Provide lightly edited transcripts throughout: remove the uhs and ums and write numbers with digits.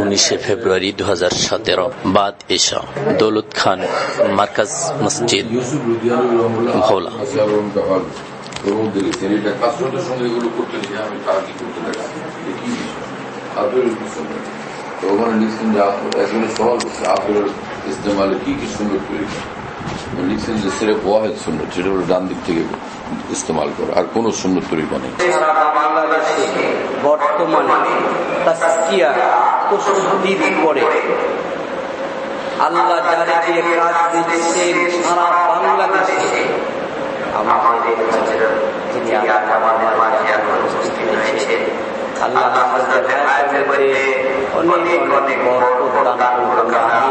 19 ফেব্রুয়ারি 2017 বাদ এশা, দৌলত খান মার্কাজ মসজিদ, ভোলা। ওখানে লিখছেন যে একজনের সওয়াল করছে আপনার ইস্তেমালে কি কি সুন্দর তরিকা, লিখছেন যে সিরেফ ওয়াহেদ সুন্নত, সেটা হলো ডান দিক থেকে ইস্তেমাল করে, আর কোন সুন্দর তরিকা নেই। বর্তমানে তাসকিয়া প্রস্তুতির পরে আল্লাহ যারা দিয়ে কাজ দিচ্ছেন সারা বাংলাদেশে আমাদের যিনি আমাদের মাঝে উপস্থিত হয়েছে, আল্লাহ আমাদের হায়াতের মধ্যে অনেক অনেক বরকত দান করুন।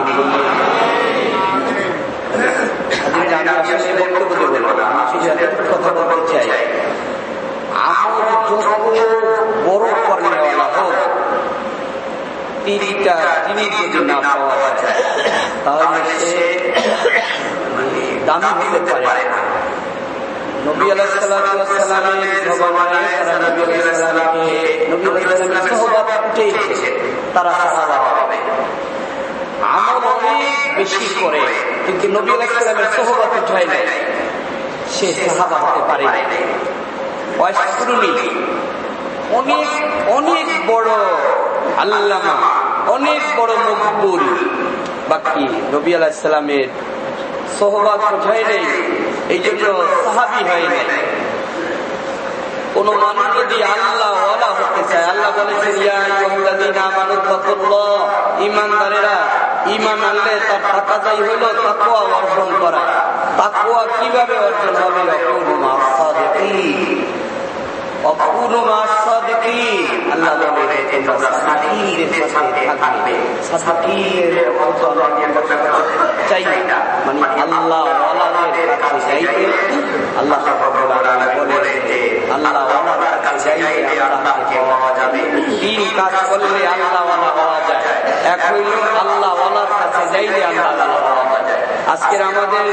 আমি আসলে বক্তব্য দেব না, আমি শুধু কথা বলতে চাই, আমল যত বড় কর্মওয়ালা হোক, তিনটা জিনিস যদি না পাওয়া যায় তাহলে সে দামি হতে পারে না। নবী আলাইহিস সালামের ভগবানের নবী আলাইহিস সালামের সাহাবা উঠেছে, তারা সাহাবা হবে। আমল অনেক বেশি করে, কিন্তু নবী আলাইহিস সালামের সাহাবা উঠায় নাই, সে সাহাবা হতে পারে না। অনেক অনেক বড় আল্লামা, অনেক বড় মকবুল, বাকি নবী আলাইহিস সালামের সাহাবা উঠায় নাই, এই জন্য সাহাবী হয় নাই। কোন মানুষ যদি আল্লাহ ওয়ালা হতে চায়, আল্লাহ বলেছেন ইয়া আইয়ুহাল্লাযীনা আমানু তাকুল্লাহ, ঈমানদারেরা ঈমান আনলে তার তাকাজাই হলো তাকওয়া অর্জন করা। তাকওয়া কিভাবে অর্জন হবে? ওয়াকুনু মা'আস সাদিকিন, ওয়াকুনু মা'আস সাদিকিন। আল্লাহ বলে তোমরা সাদিকদের সাথে থাকবে। সাদিকের অর্থ চাই না, মানে আল্লাহ ওয়ালাদের কাছে যাইতে। আল্লাহ রাব্বুল আলামিন বলেন আল্লাহ ওয়ালাদের কাছে যাইতে আল্লাহকে পাওয়া যাবে। তিন কাজ করলে আল্লাহ ওয়ালা পাওয়া যায়। এক হইল আল্লাহ ওয়ালার কাছে যাইলে আল্লাহ ওয়ালা পাওয়া যায়। আজকের আমাদের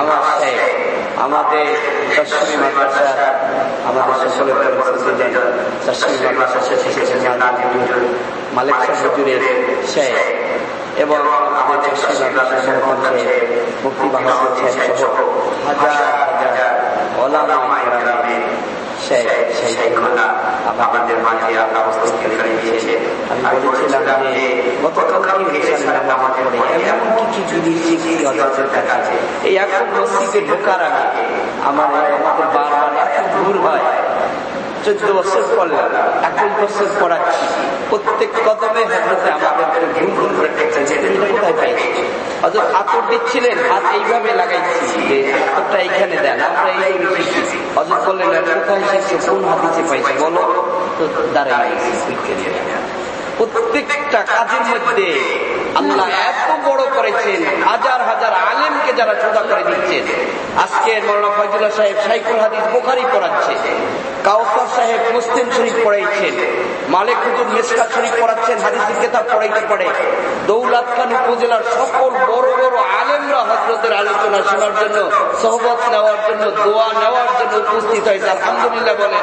দশমী মাদ্রাসা, আমাদের সকলের দশমী মাদ্রাসা মালিক সাহেব হুজুরের শেখ এবং আমাদের দশমী মাদ্রাসা মুফতি বাহাদুর সাহেব সহ হাজার হাজার ওলামা কেরামের শেখরা আমাদের মাঝে উপস্থিত হয়েছে। আমি বলেছিলাম যে গতকাল নামাজ পড়ে এমন কিছু জিনিস শিখি হযরতের কাছে, এই এখন মসজিদে ঢোকার আগে আমাদের বারবার এত দূর হয়। 14 বছর পড়লাম, 21 বছর পড়াচ্ছি, প্রত্যেক কদমে হযরতে আমাদের ভুল দেখতেছেন যে তুমি কোথায় পাইছো। হযরত আতর দিচ্ছিলেন, হাত এইভাবে লাগাইছি যে আতরটা এইখানে দেন, আমরা এই শিখছি। হযরত বললেন কোথায় শিখছো, কোন হাদিসে পাইছো বলো, তো দাঁড়াইছি। প্রত্যেকটা কাজের মধ্যে আল্লাহ এত বড় করেছেন, হাজার হাজার আলেমকে যারা সোজা করে দিচ্ছেন। আজকে মাওলানা ফয়জুল্লাহ সাহেব শাইখুল হাদিস বুখারী পড়াচ্ছে, কাউসার সাহেব মুসলিম শরীফ পড়াইছেন, মালিক হুজুর মিশকাত শরীফ পড়াচ্ছেন, হাদিসের কিতাব পড়াইতে পারে। দৌলত খান উপজেলার সকল বড় বড় আলেমরা হযরতের আলোচনা শোনার জন্য, সোহবত নেওয়ার জন্য, দোয়া নেওয়ার জন্য উপস্থিত হয়েছে। আলহামদুলিল্লাহ বলেন।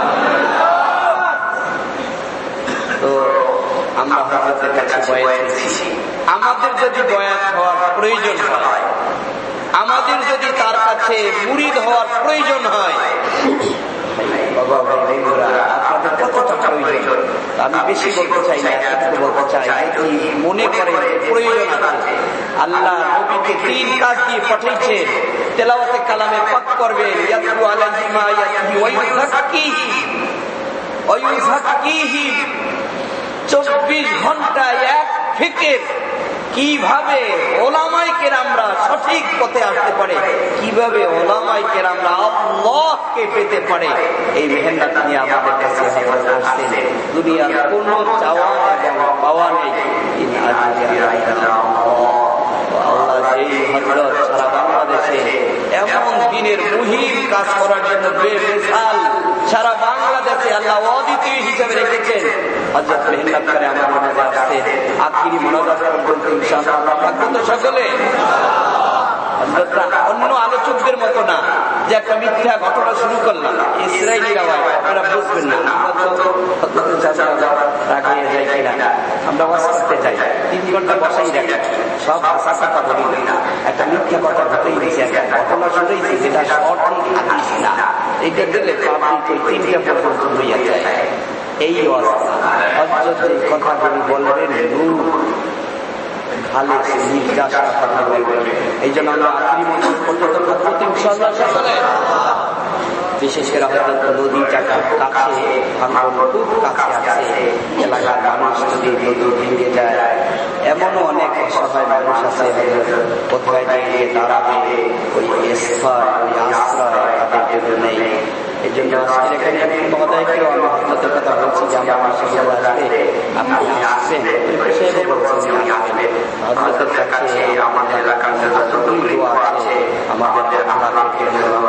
তো আমরা হযরতের কাছে বয়াত দিচ্ছি। আমাদের যদি বয়াত হওয়ার প্রয়োজন হয়, আমাদের যদি তার কাছে মুরিদ হওয়ার প্রয়োজন হয়, বাবা ভাইরা আপনাদের কতটা প্রয়োজন আমি বেশি বলতে চাই না, একটু বলতে চাই। মনে করে প্রয়োজন আছে, আল্লাহ নবীকে 3 কাজ দিয়ে পাঠিয়েছেন। তেলাওয়াতে কালামে পাক করবেন, ইয়াতলু আলাইহিম আয়াতিহি ওয়া ইউযাক্কিহিম। 24 ঘন্টায় এক ফিকির কিভাবে ওলামায়ে কেরামরা সঠিক পথে আসতে পারে, কিভাবে ওলামায়ে কেরামরা আল্লাহকে পেতে পারে, এই মেহনত নিয়ে আমাদের কাছে হযরত আসছেন। দুনিয়ার কোনো চাওয়া এবং পাওয়া নেই। আল্লাহ যেই হযরত সারা বাংলাদেশে এমন দিনের মুহিম কাজ করার জন্য বেমিসাল সারা বাংলাদেশে আল্লাহ অদ্বিতীয় হিসেবে রেখেছেন, হযরত মেহনত করে আমাদের মাঝে আসছে। আখিরি মোনাজাত পর্যন্ত ইনশাআল্লাহ আমরা থাকবো তো সকলে। অন্য আলোচকদের মতো না যে একটা মিথ্যা ঘটনা শুরু করলাম ইসরায়েলিরা আপনারা বুঝবেন না। আমরা ওয়াজ করতে যাই 3 ঘন্টা বসাই রাখি, সব ভাষা কথা বলি না, একটা মিথ্যা কথা ঘটেই দিয়েছে, একটা ঘটনা শুনেছি যেটা সঠিক হাদিস না, এইটা দিলে পাবলিক ওই 3টা পর্যন্ত হইয়া যায়। এই অবস্থা হযরত যে কথাগুলি বলবেন এই জন্য আমরা আখেরি মঞ্জুর করতে থাকবো ইনশাআল্লাহ। বিশেষ করে হয়তো নদীটা খুব কাছে, খুব কাছে আছে, এলাকার মানুষ যদি নদী ভেঙে যায়, এমনও অনেক অসহায় মানুষ আছে কোথায় গিয়ে দাঁড়াবে, ওই স্থল ওই আশ্রয় তাদের জন্য নেই। এই জন্য আজকের এখানে মহোদয়কেও আমি হজরতের কথা বলছি যে আমার পাশে আসবে, আপনি আসবেন, হজরতের কাছে আমাদের এলাকার যতটুকু দোয়া আছে আমাদের আল্লাহকে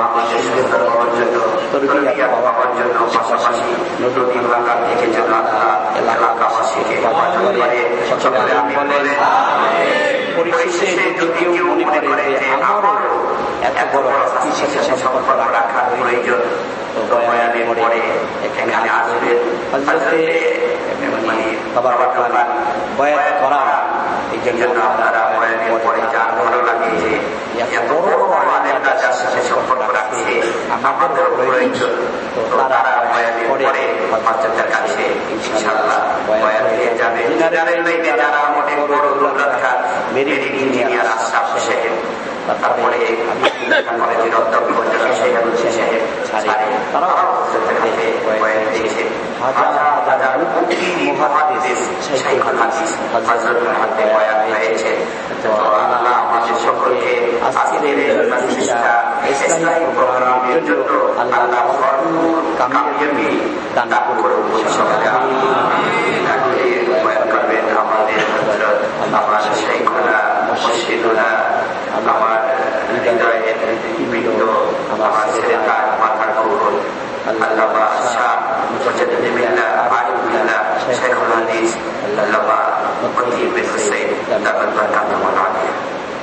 তরবিয়ত পাওয়ার জন্য পাশাপাশি নদী এলাকা থেকে যারা এলাকাবাসীকে সকলে আমি বলেন পরিশেষে যদি কেউ মনে করে যে আমারও এত বড় হাস্তির সাথে সম্পর্ক রাখা প্রয়োজন, তো বয়ানে পড়ে এখানে আসবে হযরতে মানে বাবার বাবা বয়ান করা। এই জন্য আপনারা বয়ানে পড়ে যার ভালো লাগে যে এত বড় বড় আলেমদের সাথে সম্পর্ক রাখছে আমাদের প্রয়োজন, তো তারা বয়ানে পড়ে বাচ্চাদের কাছে ইনশাআল্লাহ বয়ান দিয়ে যাবে। যারা মনে বড় দরকার মেরি ইঞ্জিনিয়ার আসছে, তারপরে আমি কলেজের অধ্যক্ষ ছাড়ে তারাও বয়ান দিয়েছে। হাজার হাজার মুহাদ্দিস শাইখ হাদিস হযরত হাতে বয়ান হয়েছে। তো আল্লাহ আমাদের সকলকে আজকের এই ইসলামিক প্রোগ্রামের জন্য আল্লাহ কামিয়াবি দান করুন। সকলে আমিন। বয়ান করবেন আমাদের হযরত আমার শাইখুনা মুর্শিদুনা, আমার হৃদয়ের বৃন্দ, আমার ছেলেরা মাথার কুল আল্লামা শাহ মুজাদ্দিদ বিল্লাহ আরিফ বিল্লাহ শাইখুল হাদিস আল্লামা মুফতি বিন হুসাইন দামাত বারাকাতুহু আলাইহি।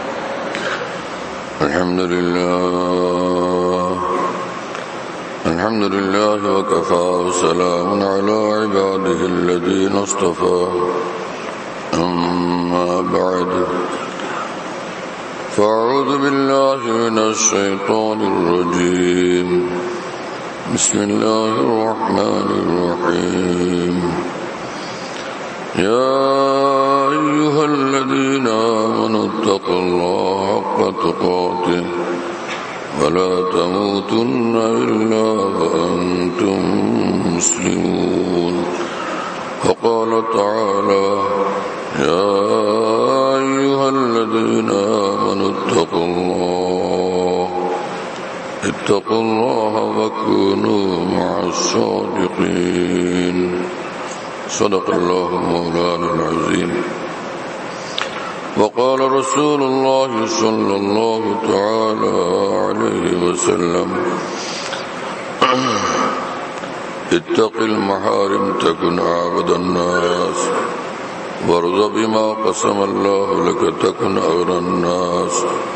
الحمد لله وكفى وسلام على عباده الذين اصطفى. أما بعد فأعوذ بالله من الشيطان الرجيم. بسم الله الرحمن الرحيم. يا أيها الذين آمنوا اتقوا الله حق تقاته ولا تموتن إلا وأنتم مسلمون. وقال تعالى يا أيها الذين آمنوا اتقوا الله وكونوا مع الصادقين. صدق الله مولانا العظيم. وقال رسول الله صلى الله تعالى عليه وسلم اتق المحارم تكن أعبد الناس وارض بما قسم الله لك تكن أغنى الناس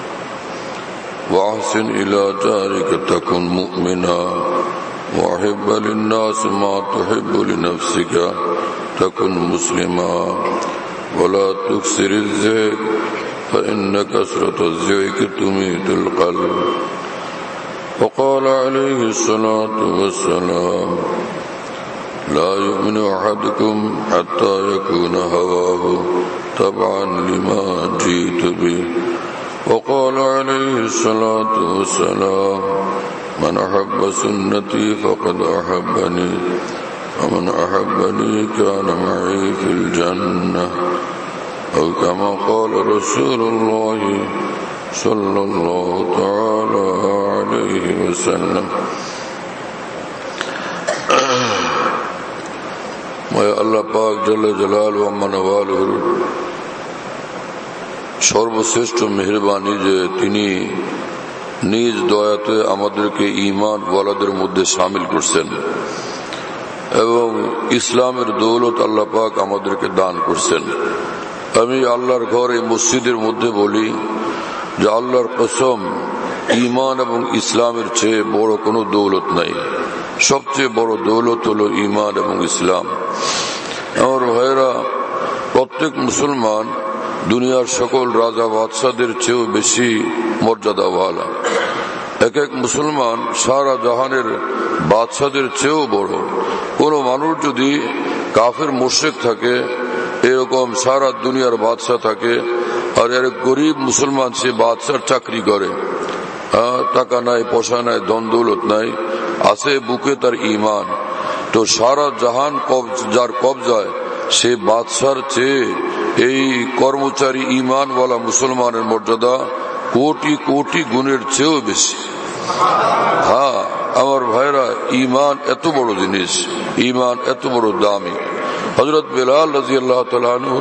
واحسن إلى جارك تكن مؤمنا وأحب للناس ما تحب لنفسك تكن مسلما ولا تكثر الزهد فإن كثرة الزهد تميت القلب. وقال عليه الصلاة والسلام لا يؤمن أحدكم حتى يكون هواه تبعا لما جئت به. وقال عليه الصلاة والسلام من أحب سنتي فقد أحبني ومن أحبني كان معي في الجنة أو كما قال رسول الله صلى الله تعالى عليه وسلم. আল্লাহ পাক জাল্লা জালালু আম্মা নওয়ালুর সর্বশ্রেষ্ঠ মেহেরবানি যে তিনি নিজ দয়াতে আমাদেরকে ঈমান ওয়ালাদের মধ্যে শামিল করছেন এবং ইসলামের দৌলত আল্লাহ পাক আমাদেরকে দান করছেন। আমি আল্লাহর ঘর এই মসজিদের মধ্যে বলি যে আল্লাহর কসম ঈমান এবং ইসলামের চেয়ে বড় কোনো দৌলত নাই। সবচেয়ে বড় দৌলত হলো ঈমান এবং ইসলাম। আমার ভাইরা, প্রত্যেক মুসলমান দুনিয়ার সকল রাজা বাদশাদের চেয়েও বেশি মর্যাদাওয়ালা। এক এক মুসলমান সারা জাহানের বাদশাদের চেয়েও বড়। কোন মানুষ যদি কাফের মুশরিক থাকে, এরকম সারা দুনিয়ার বাদশা থাকে, আর এর গরিব মুসলমান সে বাদশার চাকরি করে, টাকা নাই, পয়সা নাই, ধন দৌলত নাই, আছে বুকে তার ঈমান, তো সারা জাহান যার কবজায় সে বাদশার চেয়ে এই কর্মচারী ঈমানওয়ালা মুসলমানের মর্যাদা কোটি কোটি গুণের চেয়েও বেশি। হ্যাঁ আমার ভাইরা, ঈমান এত বড় জিনিস, ঈমান এত বড় দামি। হযরত বেলাল রাদিয়াল্লাহু তাআলা আনহু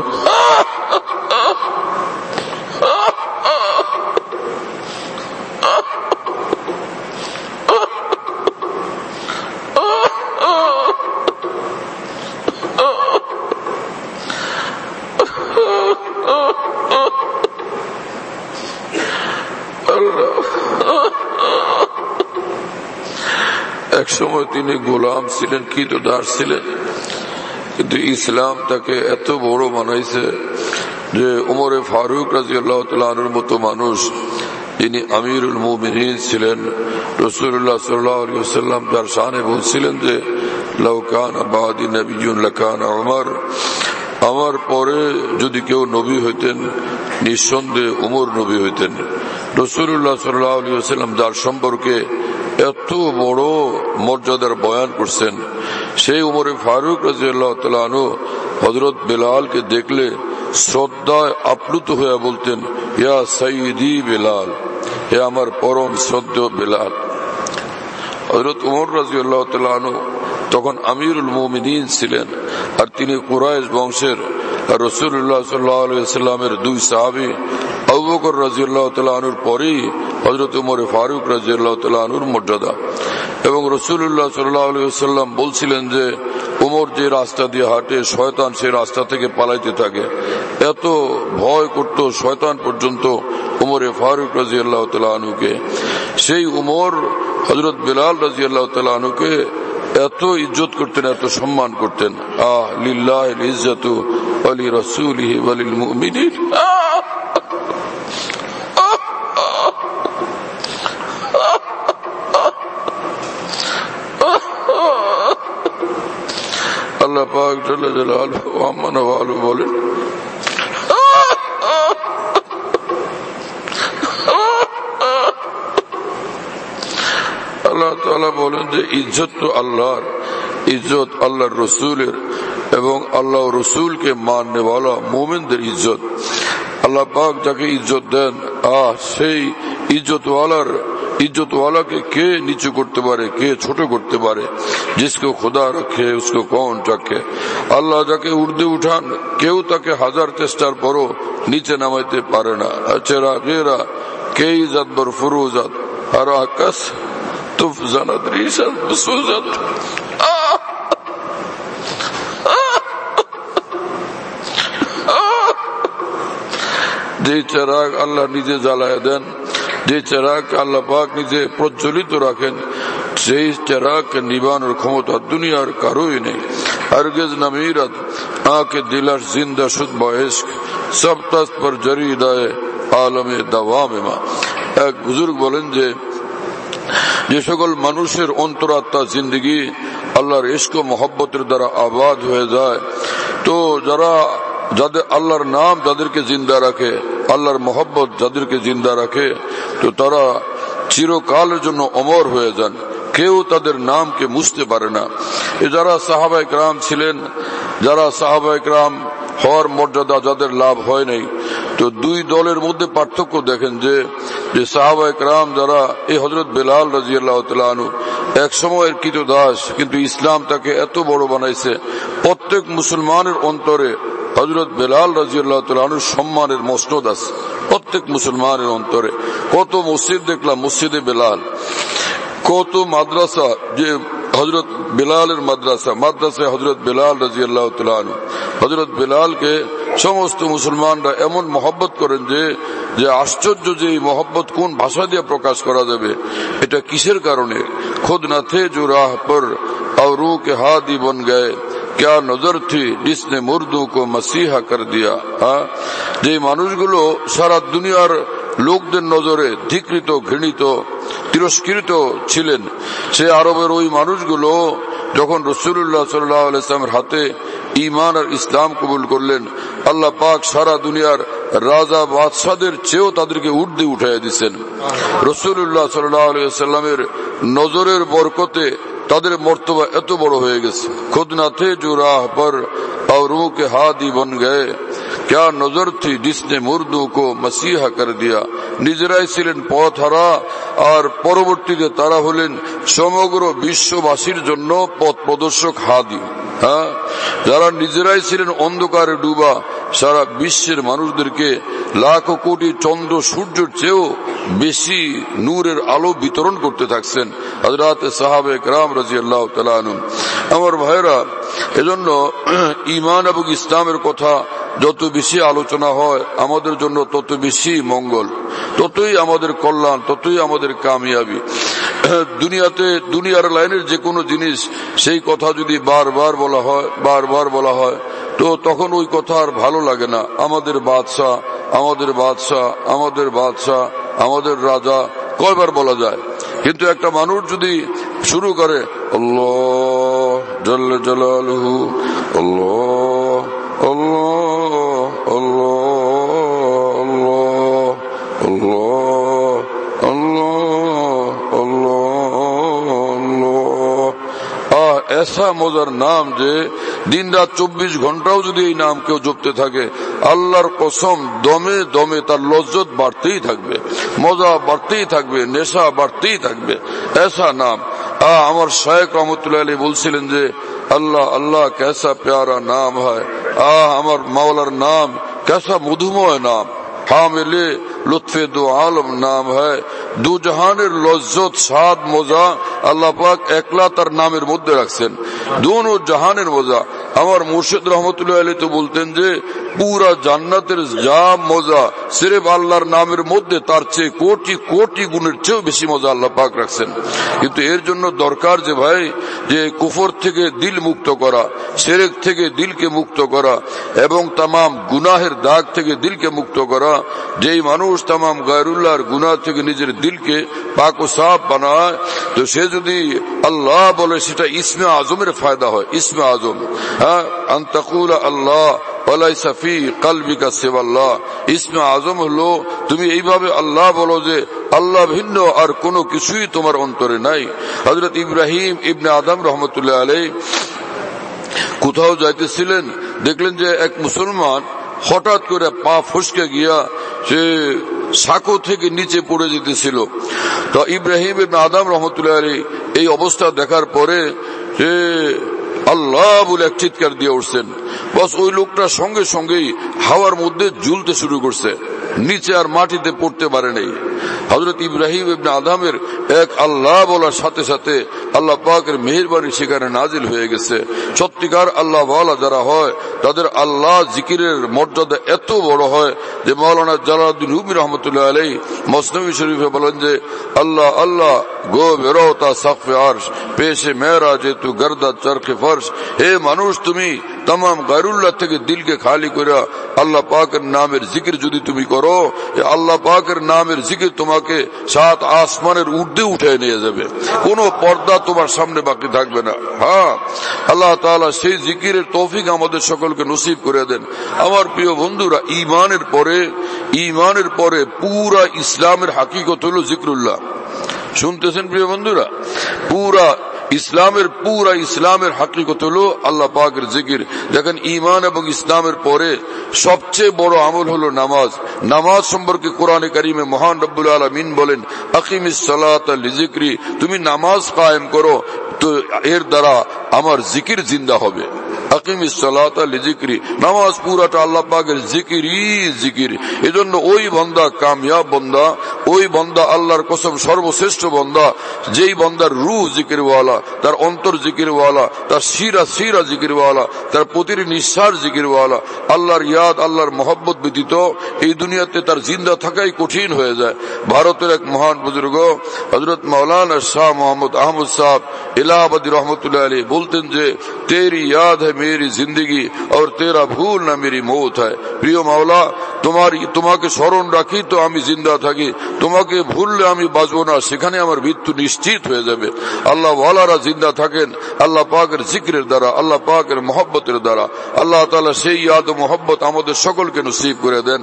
এক সময় তিনি গোলাম ছিলেন, কৃতদাস ছিলেন, কিন্তু ইসলাম তাকে এত বড় বানাইছে যে উমরে ফারুক রাদিয়াল্লাহু তাআলা আনহুর মতো মানুষ, যিনি আমিরুল মুমিনিন ছিলেন, রাসূলুল্লাহ সাল্লাল্লাহু আলাইহি ওয়াসাল্লাম তার শানে বলছিলেন যে লাউ কানা বাদি নবিয়্যুন লাকানা উমর, আমার পরে যদি কেউ নবী হইতেন নিঃসন্দেহে উমর নবী হইতেন। রাসূলুল্লাহ সাল্লাল্লাহু আলাইহি ওয়াসাল্লাম যার সম্পর্কে এত বড় মর্যাদার বয়ান করছেন, সেই উমরে ফারুক রাদিয়াল্লাহু তাআলা আনহু হযরত বেলালকে দেখলে শ্রদ্ধায় আপ্লুত হয়ে বলতেন, ইয়া সাইয়্যিদি বেলাল, হে আমার পরম শ্রদ্ধেয় বেলাল। হযরত উমর রাদিয়াল্লাহু তাআলা আনহু তখন আমিরুল মুমিনিন ছিলেন, আর তিনি কুরাইশ বংশের। রাসূলুল্লাহ সাল্লাল্লাহু আলাইহি ওয়াসাল্লামের দুই সাহাবী আবু বকর রাদিয়াল্লাহু তাআলা আনহুর পরেই হযরত উমর ফারুক রাদিয়াল্লাহু তাআলা আনহুর মর্যাদা। এবং রাসূলুল্লাহ সাল্লাল্লাহু আলাইহি ওয়াসাল্লাম বলছিলেন যে উমর যে রাস্তা দিয়ে হাঁটে, শয়তান সেই রাস্তা থেকে পালাইতে থাকে। এত ভয় করত শয়তান পর্যন্ত উমরে ফারুক রাদিয়াল্লাহু তাআলা আনহুকে। সেই উমর হযরত বেলাল রাদিয়াল্লাহু তাআলা আনহুকে এত ইজ্জত করতেন, এত সম্মান করতেন। লিল্লাহিল ইজ্জাতু ওয়া লিরাসূলিহি ওয়া লিল মুমিনিন। আল্লাহ পাক জাল্লা জালালুহু ওয়া আম্মান ওয়ালু বলেন, আল্লাহ তাআলা বলেন যে ইজ্জত তো আল্লাহর, ইজ্জত আল্লাহর রসুলের, এবং আল্লাহ রসুলকে মাননেওয়ালা মুমিনদের ইজ্জত। আল্লাহ পাক যাকে ইজ্জত দেন, সেই ইজ্জতওয়ালাকে কে নিচু করতে পারে, কে ছোট করতে পারে? जिसको खुदा रखे उसको कौन रखे। আল্লাহ যাকে উর্দে উঠান, কেউ তাকে হাজার চেষ্টার পরও নিচে নামাইতে পারে না। চেরা গেরা কে ইজ্জত বর ফুরুজাত আর আকাশ তুফ জানাত রিসাত সুজাত। যে চেরাগ আল্লাহ নিজে জ্বালায় দেন, যে চেরাগ আল্লাহ পাক নিজে প্রজ্বলিত রাখেন, সেই চেরাগকে নিবানোর ক্ষমতা দুনিয়ার কারোই নেই। हरगिज न मीरत आके दिलश जिंदा शुद बाइश्क सब तस्त पर जरीदाए आलमे दवामे मा। एक बुजुर्ग बोलें যে সকল মানুষের অন্তরাত্মা জিন্দগি আল্লাহর ইশক ও মহব্বতের দ্বারা আবাদ হয়ে যায়, তো যাদের আল্লাহর নাম যাদেরকে জিন্দা রাখে, আল্লাহর মহব্বত যাদেরকে জিন্দা রাখে, তো তারা চিরকালের জন্য অমর হয়ে যান। কেউ তাদের নামকে মুছতে পারে না। যারা সাহাবায়ে কেরাম ছিলেন, যারা সাহাবায়ে কেরাম হওয়ার মর্যাদা যাদের লাভ হয় নাই, তো দুই দলের মধ্যে পার্থক্য দেখেন যে সাহাবায়ে কেরাম যারা, এই হযরত বেলাল রাদিয়াল্লাহু তাআলা আনহু এক সময়ের কৃতদাস, কিন্তু ইসলাম তাকে এত বড় বানাইছে, প্রত্যেক মুসলমানের অন্তরে হযরত বেলাল রাদিয়াল্লাহু তাআলা আনহুর সম্মানের মসনদ আছে। প্রত্যেক মুসলমানের অন্তরে কত মসজিদ দেখলাম, মসজিদে বেলাল, কত মাদ্রাসা, যে হযরত বেলালের মাদ্রাসায় হযরত বেলাল রাদিয়াল্লাহু তাআলা আনহু, হযরত বেলালকে সমস্ত মুসলমানরা এমন মহব্বত করেন যে আশ্চর্য, যে এই মহব্বত কোন ভাষা দিয়ে প্রকাশ করা যাবে। এটা কিসের কারণে? খুদ না থে জো রাহ পর और रूह के हादी बन गए, क्या नजर थी जिसने मुर्दू को मसीहा कर दिया। যে মানুষগুলো সারা দুনিয়ার লোকদের নজরে ধিকৃত, ঘৃণিত, তিরস্কৃত ছিলেন, সে আরবের ওই মানুষগুলো যখন রাসূলুল্লাহ সাল্লাল্লাহু আলাইহি ওয়াসাল্লামের হাতে ঈমান আর ইসলাম কবুল করলেন, আল্লাহ পাক সারা দুনিয়ার রাজা বাদশাদের চেয়েও তাদেরকে ঊর্ধ্বে উঠাইয়া দিচ্ছেন। রাসূলুল্লাহ সাল্লাল্লাহু আলাইহি ওয়াসাল্লামের নজরের বরকতে তাদের মর্তবা এত বড় হয়ে গেছে। খুদ না থে জো রাহ পর और रूह के हादी बन गए, क्या नजर थी जिसने मुर्दू को मसीहा कर दिया। নিজেরাই ছিলেন পথ হারা, আর পরবর্তীতে তারা হলেন সমগ্র বিশ্ববাসীর জন্য পথ প্রদর্শক, হাদি। যারা নিজেরাই ছিলেন অন্ধকারে ডুবা, সারা বিশ্বের মানুষদেরকে লাখো কোটি চন্দ্র সূর্যের চেয়েও বেশি নূরের আলো বিতরণ করতে থাকছেন হযরত সাহাবে কেরাম রাদিয়াল্লাহু তাআলা আনহুম। আমার ভাইরা, এজন্য ঈমান এবং ইসলামের কথা যত বেশি আলোচনা হয় আমাদের জন্য তত বেশি মঙ্গল, ততই আমাদের কল্যাণ, ততই আমাদের কামিয়াবি। দুনিয়ার লাইনের যে কোনো জিনিস, সেই কথা যদি বারবার বলা হয় তো তখন ওই কথা আর ভালো লাগে না। আমাদের বাদশাহ, আমাদের বাদশাহ, আমাদের বাদশাহ, আমাদের রাজা কয়বার বলা যায়? কিন্তু একটা মানুষ যদি শুরু করে আল্লাহ জাল্লা জালালুহু, আল্লাহ আল্লাহ আল্লাহ আল্লাহ আল্লাহ আল্লাহ, ऐसा মজার নাম যে দিন রাত 24 ঘন্টাও যদি এই নাম কেউ জপতে থাকে, আল্লাহর কসম দমে দমে তার লজ্জত বাড়তেই থাকবে, মজা বাড়তেই থাকবে, নেশা বাড়তেই থাকবে। ऐसा নাম। আমার শায়েখ রহমতুল্লাহ আলাইহি বলছিলেন যে আল্লাহ আল্লাহ कैसा प्यारा नाम है, আমার মাওলার নাম कैसा মধুময় নাম, হামিলে লুৎফে দো আলম নাম হয়। দু জাহানের লজ্জত, স্বাদ, মজা আল্লাহ পাক একলা তার নামের মধ্যে রাখছেন, দোনো জাহানের মজা। আমার মুর্শিদ রহমতুল্লাহ আলাইহি তো বলতেন যে পুরা জান্নাতের যা মজা সির্ফ আল্লাহর নামের মধ্যে, তার চেয়ে কোটি কোটি গুণের চেয়েও বেশি মজা আল্লাহ পাক রাখছেন। কিন্তু এর জন্য দরকার যে ভাই, যে কুফর থেকে দিল মুক্ত করা, শিরক থেকে দিলকে মুক্ত করা এবং তামাম গুনাহের দাগ থেকে দিলকে মুক্ত করা। যেই মানুষ তামাম গায়রুল্লাহর গুনাহ থেকে নিজের দিলকে পাক ও সাফ বানায়, তো সে যদি আল্লাহ বলে সেটা ইসমে আজমের ফায়দা হয়। ইসমে আজম, আনতাকুল আল্লাহ ওয়ালাইসা ফি কলবিকা সিওয়াল্লাহ। ইসমে আজম হলো তুমি এইভাবে আল্লাহ বলো যে আল্লাহ ভিন্ন আর কোনো কিছুই তোমার অন্তরে নাই। হযরত ইব্রাহিম ইবনে আদম রহমতুল্লাহ আলাইহি কোথাও যাইতেছিলেন, দেখলেন যে এক মুসলমান হঠাৎ করে পা ফসকে গিয়া সে সাঁকো থেকে নিচে পড়ে যেতেছিল। তো ইব্রাহিম ইবনে আদম রহমতুল্লাহ আলাইহি এই অবস্থা দেখার পরে সে আল্লাহ বলে এক চিৎকার দিয়ে উঠছেন। বস ওই লোকটা সঙ্গে সঙ্গেই হাওয়ার মধ্যে ঝুলতে শুরু করছে, নিচে আর মাটিতে পড়তে পারে নাই। হযরত ইব্রাহিম ইবনে আদমের এক আল্লাহ বলার সাথে সাথে আল্লাহ পাকের মেহেরবানি সেখানে নাজিল হয়ে গেছে। সত্যিকার আল্লাহ ওয়ালা যারা হয় তাদের আল্লাহ জিকিরের মর্যাদা এত বড় হয় যে মাওলানা জালালউদ্দিন রুমি রহমতুল্লাহ আলাইহি মসনবী শরীফে বলেন যে আল্লাহ আল্লাহ গো বেরোতা সাকফে আরশ পেশে মেরা যে তু গর্দা চরখে ফর্শ। হে মানুষ, তুমি तमाम গায়রুল্লাহ থেকে দিলকে খালি করে আল্লাহ পাকের নামের জিকির যদি তুমি করো, আল্লাহ পাকের নামের জিকির তোমাকে 7 আসমানের ঊর্ধ্বে উঠে নিয়ে যাবে, কোনো পর্দা তোমার সামনে বাকি থাকবে না। আল্লাহ তাআলা সেই জিকিরের তৌফিক আমাদের সকলকে নসিব করে দেন। আমার প্রিয় বন্ধুরা, ঈমানের পরে পুরা ইসলামের হাকিকত হলো জিকরুল্লাহ। শুনতেছেন প্রিয় বন্ধুরা? পুরা ইসলামের হাকিকত হলো আল্লাহ পাকের জিকির। দেখেন, ঈমান এবং ইসলামের পরে সবচেয়ে বড় আমল হলো নামাজ। নামাজ সম্পর্কে কোরআনে কারিমে মহান রব্বুল আলামিন বলেন, আকিমিস সালাতা লিযিকরি, তুমি নামাজ কায়েম করো তো এর দ্বারা আমার জিকির জিন্দা হবে। আকিমিস সালাতা লিযিকরি, নামাজ পুরাটা আল্লাহ পাকের জিকির। এজন্য ওই বান্দা কামিয়াব বান্দা, ওই বান্দা আল্লাহর কসম সর্বশ্রেষ্ঠ বান্দা, যেই বান্দার রূহ জিকিরওয়ালা, তার অন্তর জিকিরওয়ালা, তার শিরা জিকিরওয়ালা, তার প্রতিটি নিঃশ্বাস জিকিরওয়ালা। আল্লাহর ইয়াদ, আল্লাহর মহব্বত ব্যতীত এই দুনিয়াতে তার জিন্দা থাকাই কঠিন হয়ে যায়। ভারতের এক মহান বুজুর্গ হযরত মাওলানা শাহ মোহাম্মদ আহমদ সাহেব ইলাহাবাদী রহমতুল্লাহ আলাইহি বলতেন যে তেরি ইয়াদ है मेरी जिंदगी और तेरा भूल ना मेरी मौत है। প্রিয় মাওলা, তোমাকে স্মরণ রাখি তো আমি জিন্দা থাকি, তোমাকে ভুললে আমি বাঁচবো না, সেখানে আমার মৃত্যু নিশ্চিত হয়ে যাবে। আল্লাহ ওয়ালারা জিন্দা থাকেন আল্লাহ পাকের জিকিরের দ্বারা, আল্লাহ পাকের মহব্বতের দ্বারা। আল্লাহ তাআলা সেই ইয়াদ ও মহব্বত আমাদের সকলকে নসিব করে দেন।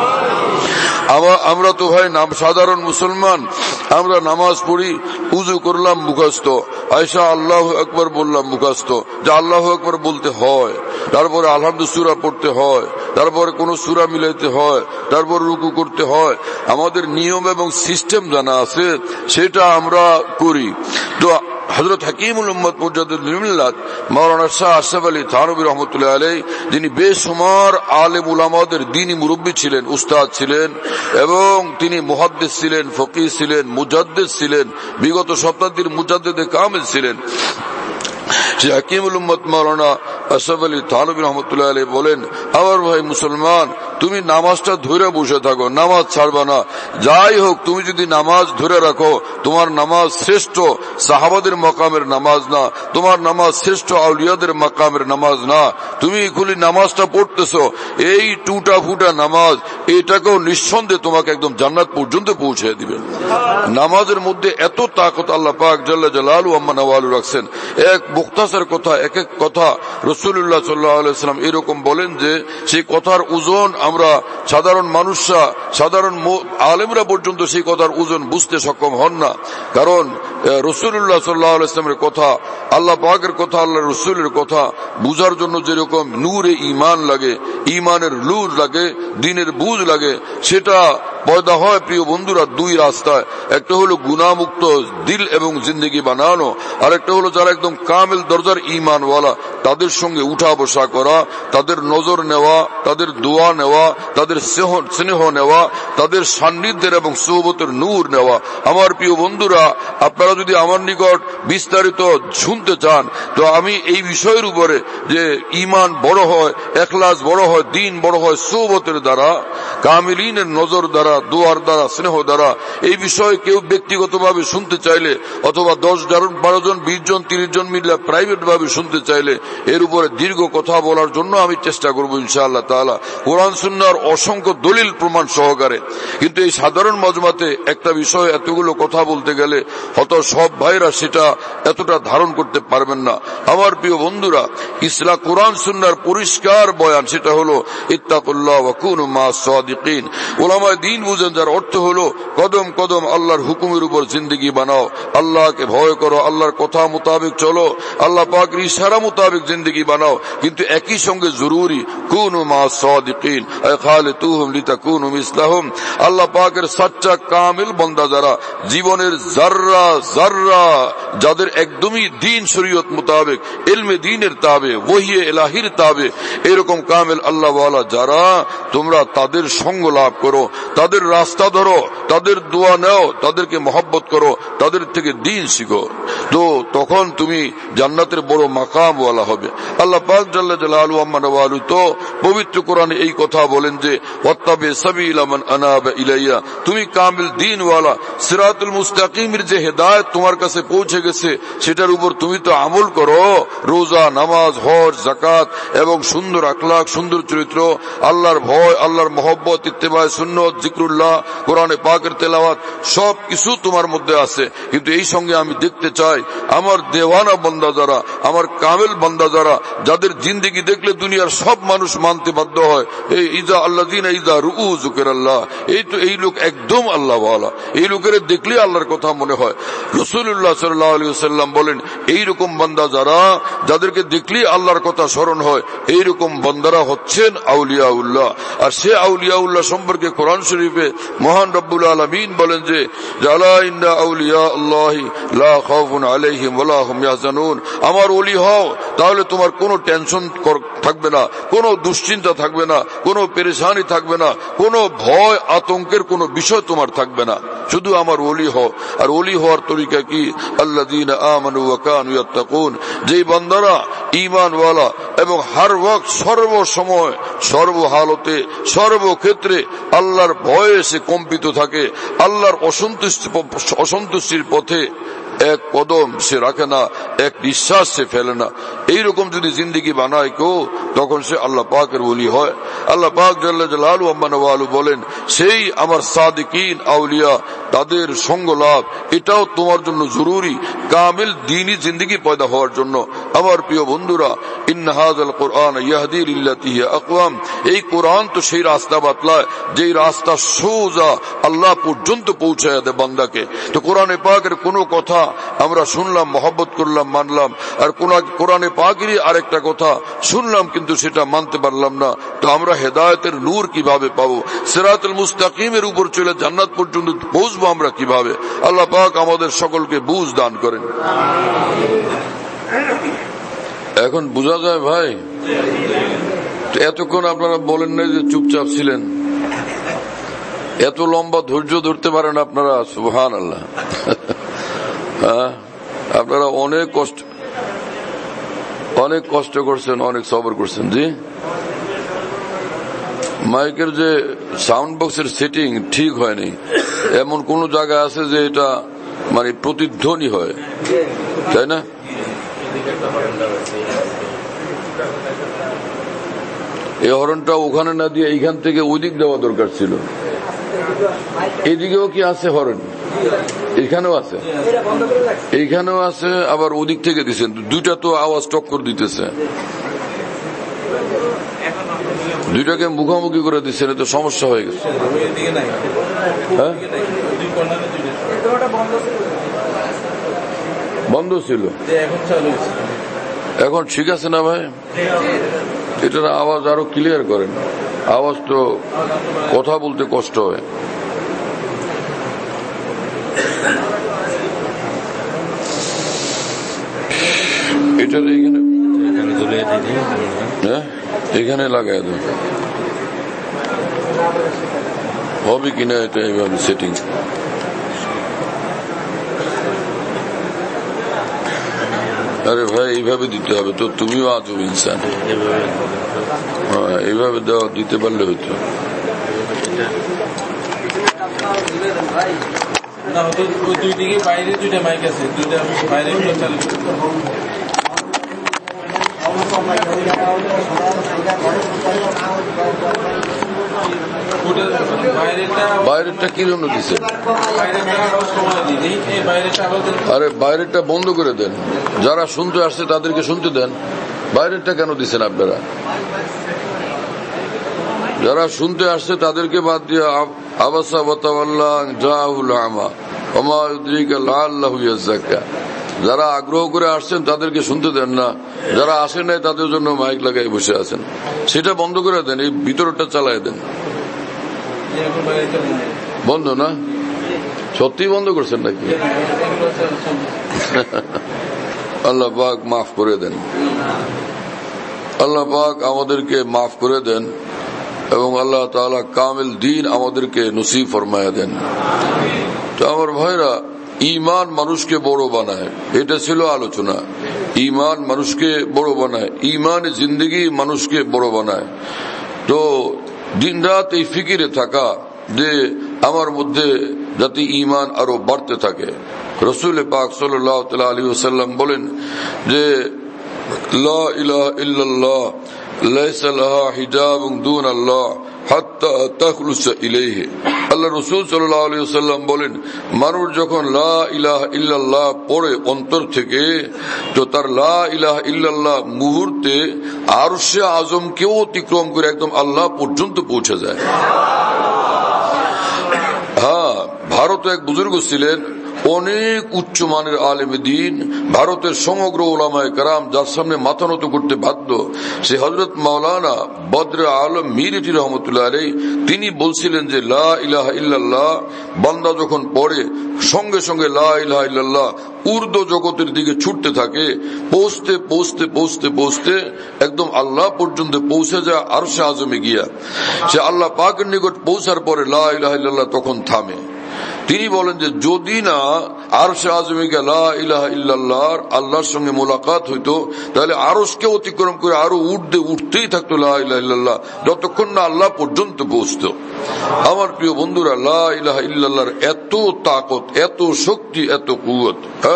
আমরা তো ভাই সাধারণ মুসলমান, আমরা নামাজ পড়ি, উযু করলাম মুখস্থ, আয়েশা আল্লাহু আকবার বললাম মুখস্থ, যে আল্লাহু আকবার বলতে হয়, তারপরে আলহামদুলিল্লাহ সূরা পড়তে হয়, তারপরে কোন সূরা মিলাইতে হয়, তারপর রুকু করতে হয়। আমাদের নিয়ম এবং সিস্টেম জানা আছে, সেটা আমরা করি। তো হযরত হাকিমুল উম্মত মুজাদ্দিদুল মিল্লাত মাওলানা শাহ আশরাফ আলী থানভী রাহমাতুল্লাহ আলাইহি, যিনি বেশুমার আলেম উলামাদের দ্বীনি মুরব্বী ছিলেন, উস্তাদ ছিলেন, এবং তিনি মুহাদ্দিস ছিলেন, ফকিহ ছিলেন, মুজাদ্দিদ ছিলেন, বিগত শতাব্দীর মুজাদ্দিদে কামিল ছিলেন। যে হাকিমুল উম্মত মাওলানা আশরাফ আলী থানভী রাহমাতুল্লাহ আলাইহি বলেন, আমার ভাই মুসলমান, তুমি নামাজটা ধরে বসে থাকো, নামাজ ছাড়বা না। যাই হোক, তুমি যদি নামাজ ধরে রাখো, তোমার নামাজ শ্রেষ্ঠ সাহাবাদের মাকামের নামাজ না, তোমার নামাজ শ্রেষ্ঠ আউলিয়াদের মাকামের নামাজ না। তুমি খুলি নামাজটা পড়তেছো, এই টুটা ফুটা নামাজ, এটাকেও নিঃসন্দেহে তোমাকে একদম জান্নাত পর্যন্ত পৌঁছে দিবে। নামাজের মধ্যে এত তাকত আল্লাহ পাক জাল্লা জালালু আম্মা নওয়ালু রাখছেন। এক মুখতাসার কথা, এক এক কথা রাসূলুল্লাহ সাল্লাল্লাহু আলাইহি ওয়াসাল্লাম এরকম বলেন যে সেই কথার ওজন আমরা সাধারণ মানুষরা, সাধারণ আলেমরা পর্যন্ত সেই কথার ওজন বুঝতে সক্ষম হন না। কারণ রাসূলুল্লাহ সাল্লাল্লাহু আলাইহি ওয়াসাল্লামের কথা, আল্লাহ পাকের কথা, আল্লাহ রাসূলের কথা বুঝার জন্য যেরকম নূরে ঈমান লাগে, ঈমানের নূর লাগে, দ্বীনের বুঝ লাগে, সেটা পয়দা হয় প্রিয় বন্ধুরা দুই রাস্তায়। একটা হলো গুনাহমুক্ত দিল এবং জিন্দেগি বানানো, আর একটা হলো যারা একদম কামিল দরজার ঈমানওয়ালা, তাদের সঙ্গে উঠা বসা করা, তাদের নজর নেওয়া, তাদের দোয়া নেওয়া, তাদের স্নেহ নেওয়া, তাদের সান্নিধ্যের এবং সোহবতের নূর নেওয়া। আমার প্রিয় বন্ধুরা, আপনারা যদি আমার নিকট বিস্তারিত শুনতে চান, তো আমি এই বিষয়ের উপরে যে ঈমান বড় হয়, ইখলাস বড় হয়, দ্বীন বড় হয় সোহবতের দ্বারা, কামিলিনের নজর দ্বারা, দোয়ার দ্বারা, স্নেহ দ্বারা, এই বিষয়ে কেউ ব্যক্তিগতভাবে শুনতে চাইলে, অথবা 10 জন 12 জন 20 জন 30 জন মিলে প্রাইভেট ভাবে শুনতে চাইলে, এর উপরে দীর্ঘ কথা বলার জন্য আমি চেষ্টা করবো ইনশাআল্লাহ তাআলা, কোরআন সুন্নাহর অসংখ্য দলিল প্রমাণ সহকারে। কিন্তু এই সাধারণ মজমাতে একটা বিষয় এতগুলো কথা বলতে গেলে হয়তো সব ভাইরা সেটা এতটা ধারণ করতে পারবেন না। আমার প্রিয় বন্ধুরা, ইসলাম কোরআন সুন্নাহর পরিষ্কার বয়ান, সেটা হলো ইত্তাকুল্লাহ ওয়া কুনু মা'আস সাদিকিন। উলামায়ে দ্বীন বুঝেন, যার অর্থ হলো কদম কদম আল্লাহর হুকুমের উপর জিন্দেগি বানাও, আল্লাহকে ভয় করো, আল্লাহর কথা মোতাবেক চলো, আল্লাহ পাকের ইশারা মোতাবেক জিন্দেগি বানাও। কিন্তু একই সঙ্গে জরুরি কুনু মা'আস সাদিকিন আয় খালিতুহুম লিতাকুনু মিসলাহুম। আল্লাহ পাকের সচ্চা কামিল বান্দা যারা, জীবনের জাররা জাররা যাদের একদমই দ্বীন শরীয়ত মোতাবেক, ইলমে দ্বীনের তাবে, ওহিয়ে ইলাহির তাবে, এরকম কামিল আল্লাহ ওয়ালা যারা, তোমরা তাদের সঙ্গ লাভ করো, তাদের রাস্তা ধরো, তাদের দোয়া নাও, তাদেরকে মহব্বত করো, তাদের থেকে দ্বীন শিখো, তো তখন তুমি জান্নাতের বড় মাকাম ওয়ালা হবে। আল্লাহ পাক জাল্লা জালালু আম্মা নওয়ালু তো পবিত্র কোরআনে এই কথা বলেন যে ওয়াত্তাবি সাবিলা মান আনাবা ইলাইয়া, তুমি কামিল দ্বীন ওয়ালা, সিরাতুল মুস্তাকিমের যে হেদায়েত তোমার কাছে পৌঁছে গেছে, সেটার উপর তুমি তো আমল করো। রোজা, নামাজ, হজ, যাকাত এবং সুন্দর আখলাক, সুন্দর চরিত্র, আল্লাহর ভয়, আল্লাহর মহব্বত, ইত্তেবায়ে সুন্নাত, জিকরুল্লাহ, কোরআনে পাকের তেলাওয়াত, সব কিছু তোমার মধ্যে আছে। কিন্তু এই সঙ্গে আমি দেখতে চাই আমার দেওয়ানা বান্দা যারা, আমার কামিল বান্দা যারা, যাদের জিন্দেগি দেখলে দুনিয়ার সব মানুষ মানতে বাধ্য হয়, এই ইজা আল্লাযিনা ইজা রুউ যিকরাল্লাহ, এই তো এই লোক একদম আল্লাহ ওয়ালা, এই লোকের দেখলে আল্লাহর কথা মনে হয়। রাসূলুল্লাহ সাল্লাল্লাহু আলাইহি ওয়াসাল্লাম বলেন, এইরকম বান্দা যারা, যাদেরকে দেখলে আল্লাহর কথা স্মরণ হয়, এইরকম বান্দারা হচ্ছেন আউলিয়াউল্লাহ। আর সে আউলিয়াউল্লাহ সম্পর্কে কোরআন শরীফ শরীফে মহান রব্বুল আলামিন বলেন যে আলা ইন্না আউলিয়া আল্লাহি লা খাউফুন আলাইহিম ওয়া লা হুম ইয়াহজানুন, আমার ওলি হও তাহলে তোমার কোনো টেনশন থাকবে না, কোনো দুশ্চিন্তা থাকবে না, কোনো পেরেশানি থাকবে না, কোনো ভয় আতঙ্কের কোনো বিষয় তোমার থাকবে না, শুধু আমার ওলি হও। আর ওলি হওয়ার তরিকা কি? আল্লাযীনা আমানু ওয়া কানু ইয়াত্তাকুন, যেই বান্দারা ঈমানওয়ালা এবং হর ওয়াক্ত সর্বসময় সর্বহালতে সর্বক্ষেত্রে আল্লাহর ভয়ে সে কম্পিত থাকে, আল্লাহর অসন্তুষ্টির পথে এক কদম সে রাখে না, এক নিঃশ্বাস সে ফেলে না। এইরকম যদি জিন্দেগি বানায় কেউ, তখন সে আল্লাহ পাকের ওলি হয়। আল্লাহ পাক জাল্লা জালালু আম্মা নওয়ালু বলেন, সেই আমার সাদিকিন আউলিয়া তাদের সঙ্গ লাভ, এটাও তোমার জন্য জরুরি কামিল দ্বীনি জিন্দেগি পয়দা হওয়ার জন্য। আমার প্রিয় বন্ধুরা, ইন্না হাযাল কুরআন ইয়াহদি লিল্লাতি হিয়া আকওয়াম, এই কোরআন তো সেই রাস্তা বাতলায় যেই রাস্তা সোজা আল্লাহ পর্যন্ত পৌঁছায় দেয় বান্দাকে। তো কোরআনে পাকের কোনো কথা আমরা শুনলাম, মহব্বত করলাম, মানলাম, আর কোরআনে পাকেরই আরেকটা কথা শুনলাম কিন্তু সেটা মানতে পারলাম না, তো আমরা হেদায়েতের নূর কিভাবে পাবো? সিরাতুল মুস্তাকিমের উপর চলে জান্নাত পর্যন্ত পৌঁছবো আমরা কিভাবে? আল্লাহ পাক আমাদের সকলকে বুঝ দান করেন। এখন বোঝা যায় ভাই, এতক্ষণ আপনারা বলেন না যে চুপচাপ ছিলেন, এত লম্বা ধৈর্য ধরতে পারেন আপনারা, সুবহানাল্লাহ। আপনারা অনেক কষ্ট করছেন, অনেক সবর করছেন। জি, মাইকের যে সাউন্ড বক্সের সেটিং ঠিক হয়নি, এমন কোন জায়গা আছে যে এটা মানে প্রতিধ্বনি হয়, তাই না? এই হরনটা ওখানে না দিয়ে এইখান থেকে ওইদিক দেওয়া দরকার ছিল। এদিকেও কি আছে হরন? এখানেও আছে, এইখানেও আছে, আবার ওদিক থেকে দিচ্ছেন, দুইটা তো আওয়াজ টক্কর দিতেছে, দুইটাকে মুখোমুখি করে দিচ্ছেন, এতে সমস্যা হয়ে গেছে। হ্যাঁ, বন্ধ ছিল, এখন ঠিক আছে না ভাই? এটার আওয়াজ আরো ক্লিয়ার করেন, আওয়াজ তো কথা বলতে কষ্ট হয়। এটা এখানে এখানে লাগাই দেব, হবে কিনা এটা এইভাবে সেটিং। আরে ভাই এইভাবে দিতে হবে তো, তুমিও আজব ইনসান। হ্যাঁ, এইভাবে দেওয়া দিতে পারলে হইতো। দুই দিকে বাইরে দুইটা মাইক আছে, দুইটা বাইরে চালু। বাইরেটা কি জন্য দিচ্ছে? আরে বাইরেটা বন্ধ করে দেন, যারা শুনতে আসছে তাদেরকে শুনতে দেন। বাইরেটা কেন দিচ্ছেন আপনারা? যারা শুনতে আসছে তাদেরকে বাদ দিয়ে আবাসা ওয়াতাওয়াল্লা জাহুল আমা ওমা ইউদরিকা লাআল্লাহু ইয়াযাক্কা, যারা আগ্রহ করে আসছেন তাদেরকে শুনতে দেন না, যারা আসেন নাই তাদের জন্য মাইক লাগাই বসে আছেন, সেটা বন্ধ করে দেন, এই ভিতরটা চালায় দেন। বন্ধ না? সত্যি বন্ধ করছেন নাকি? আল্লাহ পাক মাফ করে দেন, আল্লাহ পাক আমাদেরকে মাফ করে দেন এবং আল্লাহ তাআলা কামিল দ্বীন আমাদেরকে নসিব ফরমায়া দেন। তো আমার ভাইরা, ঈমান মানুষকে বড় বানায়, এটা ছিল আলোচনা। ঈমান মানুষকে বড় বানায়, ঈমানে জিন্দেগি মানুষকে বড় বানায়। তো দিনরাত এই ফিকিরে থাকা যে আমার মধ্যে যাতে ঈমান আরো বাড়তে থাকে। রাসূল পাক সাল্লাল্লাহু আলাইহি ওয়াসাল্লাম বলেন যে লা ইলাহা ইল্লাল্লাহ লাইসা লাহা হিজাবুন দুনাল্লাহ হাত্তা তাখলুসা ইলাইহি। আল্লাহ রাসূল সাল্লাল্লাহু আলাইহি ওয়াসাল্লাম বলেন, মানুষ যখন লা ইলাহা ইল্লাল্লাহ পড়ে অন্তর থেকে, তো তার লা ইলাহা ইল্লাল্লাহ মুহূর্তে আরশে আযমকেও অতিক্রম করে একদম আল্লাহ পর্যন্ত পৌঁছে যায়। হ্যাঁ, ভারতে এক বুজুর্গ ছিলেন, অনেক উচ্চমানের আলেমে দ্বীন, ভারতের সমগ্র ওলামায়ে কেরাম যার সামনে মাথা নত করতে বাধ্য, সে হযরত মাওলানা বদর আলম মিরটি রহমতুল্লাহ আলাইহি, তিনি বলছিলেন যে লা ইলাহা ইল্লাল্লাহ বান্দা যখন পড়ে সঙ্গে সঙ্গে লা ইলাহা ইল্লাল্লাহ উর্দু জগতের দিকে ছুটতে থাকে, পৌঁছতে পৌঁছতে পৌঁছতে পৌঁছতে একদম আল্লাহ পর্যন্ত পৌঁছে যায় আরশে আজমে গিয়া। সে আল্লাহ পাকের নিকট পৌঁছার পরে লা ইলাহা ইল্লাল্লাহ তখন থামে। তিনি বলেন যে যদি না আরশে আজমে গিয়ে লা ইলাহা ইল্লাল্লাহ আল্লাহর সঙ্গে মোলাকাত হইতো, তাহলে আরশকে অতিক্রম করে আরো উঠতেই থাকতো লা ইলাহা ইল্লাল্লাহ, যতক্ষণ না আল্লাহ পর্যন্ত পৌঁছতো। আমার প্রিয় বন্ধুরা, লা ইলাহা ইল্লাল্লাহর এত তাকত, এত শক্তি, এত কুওয়াত।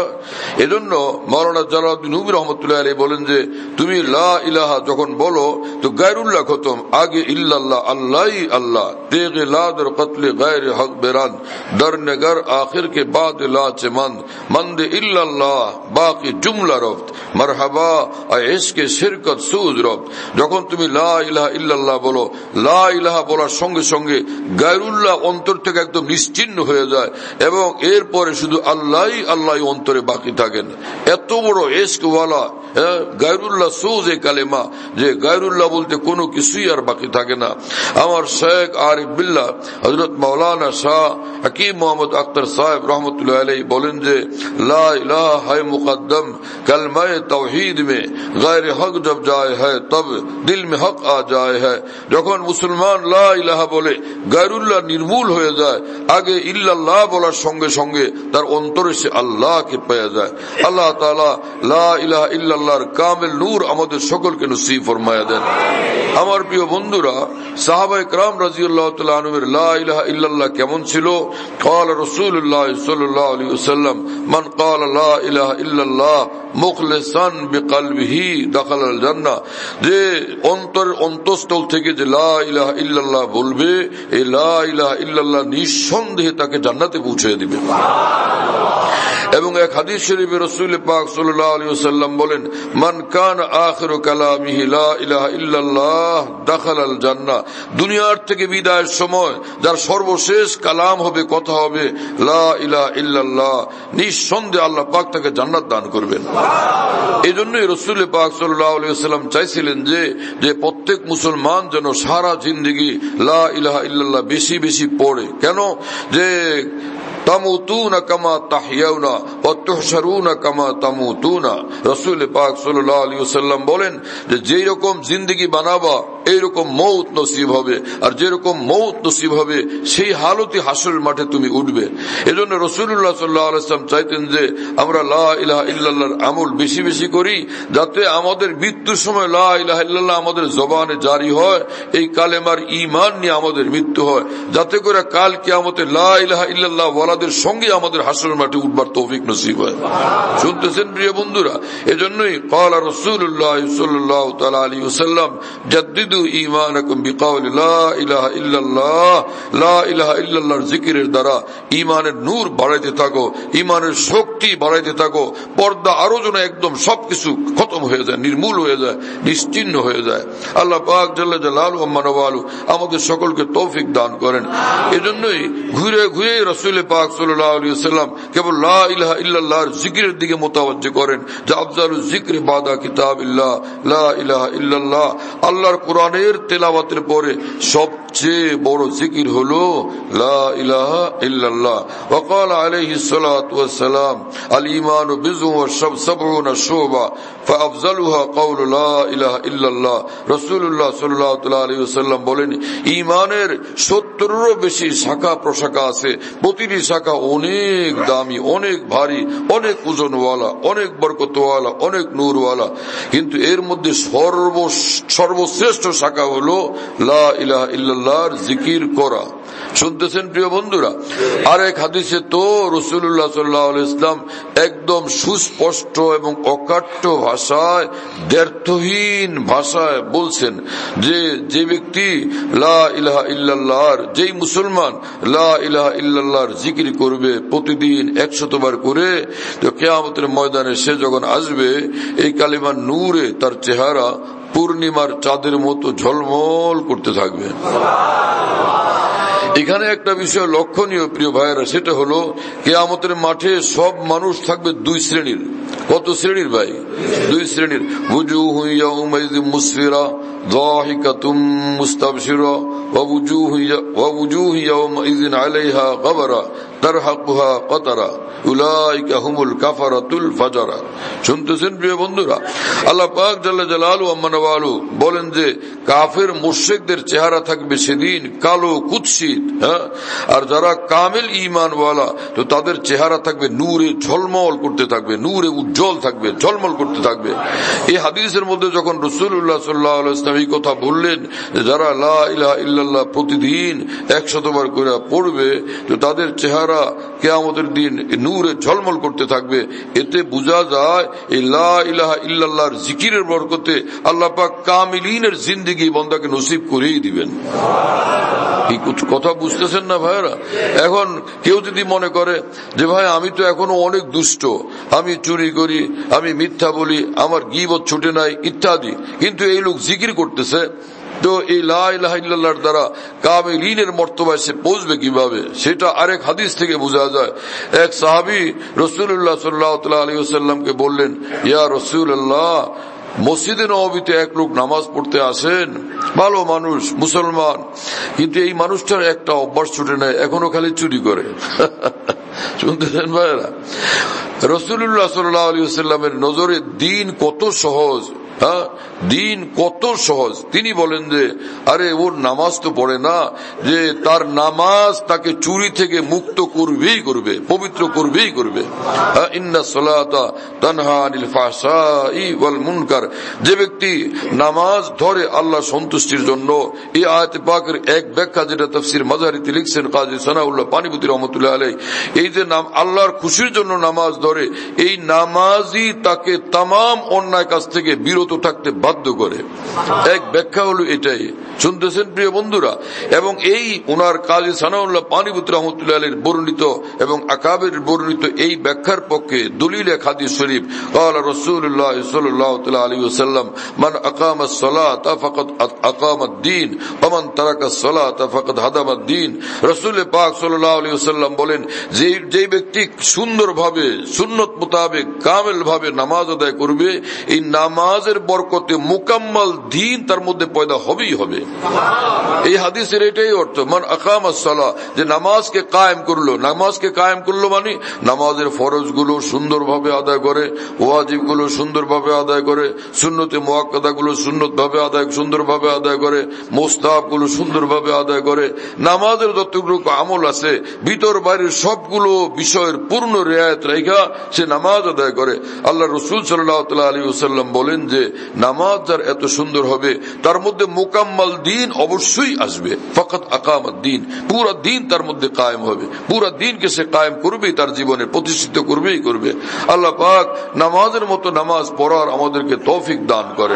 এজন্য মাওলানা জালালউদ্দিন রুমি রহমতুল্লাহ আলাইহি বলেন যে তুমি লা ইলাহা যখন বলো তো গায়রুল্লাহ খতম, আগে ইল্লাল্লাহ, আল্লাহই আল্লাহ, তেগে লা দের কতলে গায়রে হক বেরান, দর নগর আখির के बाद ला चमंद मंद इल्लल्लाह बाकी जुमला रफ्त मरहबा इश्के शिरकत सूज रफ्त। যখন তুমি লা ইলাহা ইল্লাল্লাহ বলো, লা ইলাহা বলার সঙ্গে সঙ্গে গায়রুল্লাহ অন্তর থেকে একদম নিশ্চিহ্ন হয়ে যায় এবং এরপরে শুধু আল্লাহই আল্লাহ অন্তরে বাকি থাকেন। এত বড় ইশকওয়ালা গায়রুল্লাহ সুজে কালেমা যে গায়রুল্লাহ বলতে কোনো কিছুই আর বাকি থাকে না। আমার শেখ আরিফ বিল্লাহ হযরত মাওলানা শাহ হাকিম মোহাম্মদ আখতার সাহেব রহমতুল্লাহ আলাইহি বলেন যে লা ইলাহা है मुकद्दम कलमा तौहीद में गैर हक जब जाए है तब दिल में हक आ जाए है। যখন মুসলমান লা ইলাহা বলে গায়রুল্লাহ নির্মূল হয়ে যায়, আগে ইল্লাল্লাহ বলার সঙ্গে সঙ্গে তার অন্তরে সে আল্লাহকে পেয়ে যায়। আল্লাহ তাআলা লা ইলাহা ইল্লাল্লাহর কামিল নূর আমাদের সকলকে নসিব ফরমায়া দেন। আমার প্রিয় বন্ধুরা, সাহাবায়ে কেরাম রাদিয়াল্লাহু তাআলা আনহুর লা ইলাহা ইল্লাল্লাহ কেমন ছিল? قال رسول الله صلى الله عليه وسلم من قال لا اله الا الله مخلصا بقلبه دخل الجنه। যে অন্তঃস্থল থেকে যে লা ইলাহা ইল্লাল্লাহ বলবে, এই লা ইলাহা ইল্লাল্লাহ নিঃসন্দেহে তাকে জান্নাতে পৌঁছে দিবে। এবং এক হাদিস শরীফে রাসূল পাক সাল্লাল্লাহু আলাইহি ওয়াসাল্লাম বলেন মান কানা আখিরু কালামিহি লা ইলাহা ইল্লাল্লাহ দাখালাল জান্নাহ। দুনিয়ার থেকে বিদায়ের সময় যার সর্বশেষ কালাম হবে, কথা হবে লা ইলাহা ইল্লাল্লাহ, নিঃসন্দেহে আল্লাহ পাক তাকে জান্নাত দান করবেন। এজন্যই রাসূল পাক সাল্লাল্লাহু আলাইহি ওয়াসাল্লাম চাইছিলেন যে প্রত্যেক মুসলমান যেন সারা জিন্দেগি লা ইলাহা ইল্লাল্লাহ বেশি বেশি পড়ে। কেন? যে তামুতুনা কামা তাহইয়াউনা ওয়া তুহশারুনা কামা তামুতুনা। রাসূল পাক সাল্লাল্লাহু আলাইহি ওয়াসাল্লাম বলেন যে যেই রকম জিন্দেগি বানাবা এইরকম মৌত নসিব হবে, আর যেরকম মৌত নসিব হবে সেই হালতে হাসরের মাঠে তুমি উঠবে। এজন্য রাসূলুল্লাহ সাল্লাল্লাহু আলাইহি ওয়াসাল্লাম চাইতেন যে আমরা লা ইলাহা ইল্লাল্লাহর আমল বেশি বেশি করি, যাতে আমাদের মৃত্যুর সময় লা ইলাহা ইল্লাল্লাহ আমাদের জবানে জারি হয়, এই কালেমার ঈমান নিয়ে আমাদের মৃত্যু হয়, যাতে করে কাল কিয়ামতে লা ইলাহা ইল্লাল্লাহ ওয়ালাদের সঙ্গে আমাদের হাসরের মাঠে উঠবার তৌফিক নসিব হয়। শুনতেছেন প্রিয় বন্ধুরা? এজন্যই ক্বালা রাসূলুল্লাহ সাল্লাল্লাহু তাআলা আলাইহি ওয়াসাল্লাম জাদ্দিদু ঈমানাকুম বিকাউলি লা ইলাহা ইল্লাল্লাহ। লা ইলাহা ইল্লাল্লাহর জিকিরের দ্বারা ঈমানের নূর বাড়াইতে থাকো, ঈমানের শক্তি বাড়াইতে থাকো, পর্দা আরো যেন একদম সবকিছু খতম হয়ে যায়, নির্মূল হয়ে যায়, নিশ্চিহ্ন হয়ে যায়। আল্লাহ পাক জাল্লা জালালুহু ওয়া মানওয়ালু আমাদের সকলকে তৌফিক দান করেন। এজন্যই ঘুরে ঘুরে রাসূল পাক সাল্লাল্লাহু আলাইহি ওয়াসাল্লাম কেবল লা ইলাহা ইল্লাল্লাহর জিকিরের দিকে মুতাওয়াজ্জি করেন যে আফজালুজ যিকরি বাদা কিতাবিল্লাহ লা ইলাহা ইল্লাল্লাহ। আল্লাহর কোরআনের তেলাওয়াতের পরে সবচেয়ে বড় জিকির হলো লা ইলাহা ইল্লাল্লাহ। ওয়া ক্বালা আলাইহিস সালাতু ওয়াস সালাম আল ঈমানু বিযুন ওয়া সাবউনা শুবা ফাআফজালুহা কাউলু লা ইলাহা ইল্লাল্লাহ। রাসূলুল্লাহ সাল্লাল্লাহু আলাইহি ওয়াসাল্লাম বলেন ঈমানের 70-এরও বেশি শাখা প্রশাখা আছে, প্রতিটি শাখা অনেক দামি, অনেক ভারী, অনেক ওজনওয়ালা, অনেক বরকতওয়ালা, অনেক নূরওয়ালা, কিন্তু এর মধ্যে সর্বশ্রেষ্ঠ শাখা হলো লা ইলাহা ইল্লাল্লাহর জিকির করা। শুনতেছেন প্রিয় বন্ধুরা? আর এক হাদিসে তো রাসূলুল্লাহ সাল্লাল্লাহু আলাইহি ওয়াসাল্লাম একদম সুস্পষ্ট এবং অকাট্য ভাষায়, দ্ব্যর্থহীন ভাষায় বলছেন যে ব্যক্তি লা ইলাহা ইল্লাল্লাহর, যেই মুসলমান লা ইলাহা ইল্লাল্লাহর জিকির করবে প্রতিদিন 100 বার করে, তো কিয়ামতের ময়দানে সে যখন আসবে এই কালিমার নূরে তার চেহারা পূর্ণিমার চাঁদের মতো ঝলমল করতে থাকবে। এখানে একটা বিষয় লক্ষণীয় প্রিয় ভাইয়েরা, সেটা হলো কিয়ামতের মাঠে সব মানুষ থাকবে দুই শ্রেণীর। কত শ্রেণীর ভাই? দুই শ্রেণীর। ওয়াজুহু ইয়াউমাইযিন মুসফিরা যাহিকাতুম মুস্তাবশিরা ওয়া ওয়াজুহু ইয়াউমাইযিন আলাইহা গাবারা তারহাকুহা কাতারা উলাইকা হুমুল কাফারাতুল ফাজারা। শুনতেছেন প্রিয় বন্ধুরা? আল্লাহ পাক জাল্লা জালালু আম্মা নওয়ালু বলেন যে কাফের মুশরিকদের চেহারা থাকবে সেদিন কালো কুৎসিত, আর যারা কামিল ঈমানওয়ালা তো তাদের চেহারা থাকবে নূরে ঝলমল করতে থাকবে, নূরে উজ্জ্বল থাকবে, ঝলমল করতে থাকবে। এই হাদিসের মধ্যে যখন রাসূলুল্লাহ সাল্লাল্লাহু আলাইহি ওয়াসাল্লাম এই কথা বললেন যারা লা ইলাহা ইল্লাল্লাহ প্রতিদিন 100 বার করে পড়বে তো তাদের চেহারা কিয়ামতের দিন নূরে ঝলমল করতে থাকবে, এতে বোঝা যায় এই লা ইলাহা ইল্লাল্লাহর জিকিরের বরকতে আল্লাহ পাক কামিলিনের জিন্দেগি বান্দাকে নসিব করেই দিবেন। এই কথা বুঝতেছেন না ভাইরা? এখন কেউ যদি মনে করে যে ভাই আমি তো এখনো অনেক দুষ্ট, আমি চুরি করি, আমি মিথ্যা বলি, আমার গীবত ছুটে নাই ইত্যাদি, কিন্তু এই লোক জিকির করতেছে, তো এই লা ইলাহা ইল্লাল্লাহর দ্বারা কামিলিনের মর্তবায় সে পৌঁছবে কিভাবে সেটা আরেক হাদিস থেকে বোঝা যায়। এক সাহাবী রাসূলুল্লাহ সাল্লাল্লাহু আলাইহি ওয়াসাল্লামকে বললেন, ইয়া রাসূলুল্লাহ, মসজিদে নববীতে এক লোক নামাজ পড়তে আসেন, ভালো মানুষ, মুসলমান, কিন্তু এই মানুষটার একটা অভ্যাস ছুটে নেয়, এখনো খালি চুরি করে। শুনতেছেন ভাইরা? রাসূলুল্লাহ সাল্লাল্লাহু আলাইহি ওয়াসাল্লামের নজরে দিন কত সহজ, দিন কত সহজ। তিনি বলেন যে আরে ওর নামাজ তো পড়ে না, যে তার নামাজ তাকে চুরি থেকে মুক্ত করবেই করবে, পবিত্র করবেই করবে। ইন্নাস সালাতা তানহা আনিল ফাহশাই ওয়াল মুনকার। যে ব্যক্তি নামাজ ধরে আল্লাহ সন্তুষ্টির জন্য, এই আয়াত পাকের এক ব্যাখ্যা যেটা তাফসীর মাযহারিতে লিখছেন কাজী সানাউল্লাহ পানিপতি রহমাতুল্লাহ আলাইহি, এই যে নাম আল্লাহর খুশির জন্য নামাজ ধরে, এই নামাজই তাকে তামাম অন্যায় কাজ থেকে বিরত থাকতে বাধ্য করে। এক ব্যাখ্যা হলো এটাই। শুনতেছেন প্রিয় বন্ধুরা? এবং এই ওনার কাজী সানাউল্লাহ পানিপতি রহমাতুল্লাহ আলাইহির বর্ণিত এবং আকাবের বর্ণিত এই ব্যাখ্যার পক্ষে দলিল এক হাদিস শরীফ, قال رسول الله صلى الله عليه وسلم من اقام الصلاه فقد اقام الدين ومن ترك الصلاه فقد هدم الدين। রাসূল পাক সাল্লাল্লাহু আলাইহি ওয়াসাল্লাম বলেন, যে ব্যক্তি সুন্দরভাবে সুন্নত মোতাবেক কামেল ভাবে নামাজ আদায় করবে, এই নামাজের বরকতে মুকাম্মাল দ্বীন তার মধ্যে পয়দা হবেই হবে। এই হাদিসের এটাই অর্থ, মান আকামাস সালাহ, যে নামাজকে কায়েম করলো। নামাজকে কায়েম করলো মানে নামাজের ফরজ গুলো সুন্দরভাবে আদায় করে, ওয়াজিব গুলো সুন্দরভাবে আদায় করে, সুন্নতে মুআক্কাদা গুলো সুন্দরভাবে আদায় করে, মুস্তাহাব গুলো সুন্দরভাবে আদায় করে, নামাজের যতগুলো আমল আছে ভিতর বাইরের সবগুলো বিষয়ের পূর্ণ রিয়ায়াত রাখা সে নামাজ আদায় করে। আল্লাহ রাসূল সাল্লাল্লাহু আলাইহি ওয়াসাল্লাম বলেন যে নামাজ যার এত সুন্দর হবে তার মধ্যে মুকাম্মাল দ্বীন অবশ্যই আসবে। ফাকাত আকামাদ দ্বীন, পুরো দ্বীন তার মধ্যে কায়েম হবে, পুরো দ্বীনকে সে কায়েম করবেই, তার জীবনে প্রতিষ্ঠিত করবেই করবে। আল্লাহ পাক নামাজের মতো নামাজ পড়ার আমাদেরকে তৌফিক দান করেন।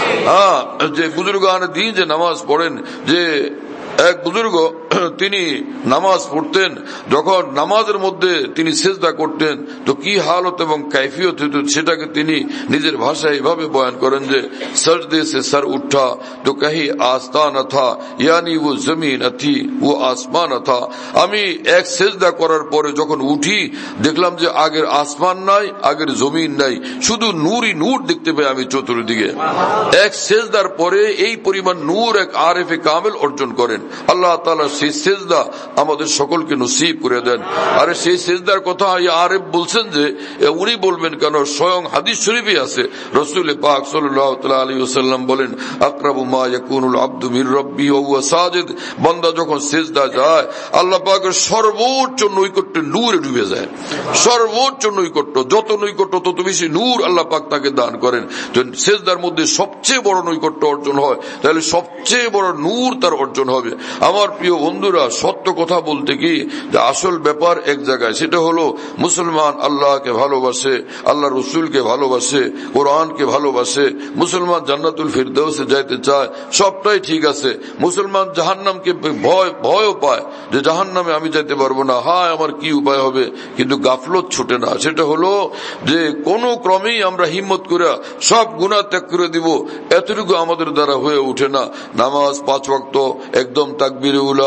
যে বুজুর্গানে দ্বীন যে নামাজ পড়েন, যে এক বুজুর্গ তিনি নামাজ পড়তেন, যখন নামাজের মধ্যে তিনি সিজদা করতেন তো কি হালত এবং কাইফিয়ত হতো সেটাকে তিনি নিজের ভাষায় এভাবে বয়ান করেন যে সজদে সে সর উঠা তো কহি আস্তানা থা, ইয়ানি ও জমিন থি ও আসমান থা। আমি এক সিজদা করার পরে যখন উঠি দেখলাম যে আগের আসমান নাই, আগের জমিন নাই, শুধু নূরই নূর দেখতে পাই আমি চতুর্দিকে। এক সিজদার পরে এই পরিমাণ নূর এক আরেফে কামেল অর্জন করেন। আল্লাহ তাআলা সেই সিজদা আমাদের সকলকে নসিব করে দেন। আরে সেই সিজদার কথা আরেফ বলছেন যে উনি বলবেন কেন, স্বয়ং হাদিস শরীফে আছে, রাসূল পাক সাল্লাল্লাহু আলাইহি ওয়াসাল্লাম বলেন, আকরাবু মা ইয়াকুনুল আবদু মির রাব্বিহি ওয়া হুয়া সাজিদ। বান্দা যখন সিজদা যায় আল্লাহ পাকের সর্বোচ্চ নৈকট্যে নূরে ডুবে যায়, সর্বোচ্চ নৈকট্য, যত নৈকট্য তত বেশি নূর আল্লাহ পাক তাকে দান করেন। সিজদার মধ্যে সবচেয়ে বড় নৈকট্য অর্জন হয়, তাহলে সবচেয়ে বড় নূর তার অর্জন হবে। আমার প্রিয় বন্ধুরা, সত্য কথা বলতে কি যে আসল ব্যাপার এক জায়গায়, সেটা হলো মুসলমান আল্লাহকে ভালোবাসে, আল্লাহ রসুলকে ভালোবাসে, কোরআনকে ভালোবাসে, মুসলমান জান্নাতুল ফিরদাউসে যাইতে চায়, সবটাই ঠিক আছে। মুসলমান জাহান্নামকে ভয়ও পায় যে জাহান্নামে আমি যাইতে পারবো না, হায় আমার কি উপায় হবে, কিন্তু গাফলত ছুটে না। সেটা হলো যে কোনো ক্রমেই আমরা হিম্মত করে সব গুনাহ ত্যাগ করে দিব, এতটুকু আমাদের দ্বারা হয়ে ওঠে না। নামাজ 5 ওয়াক্ত একদম তাকবীরে উলা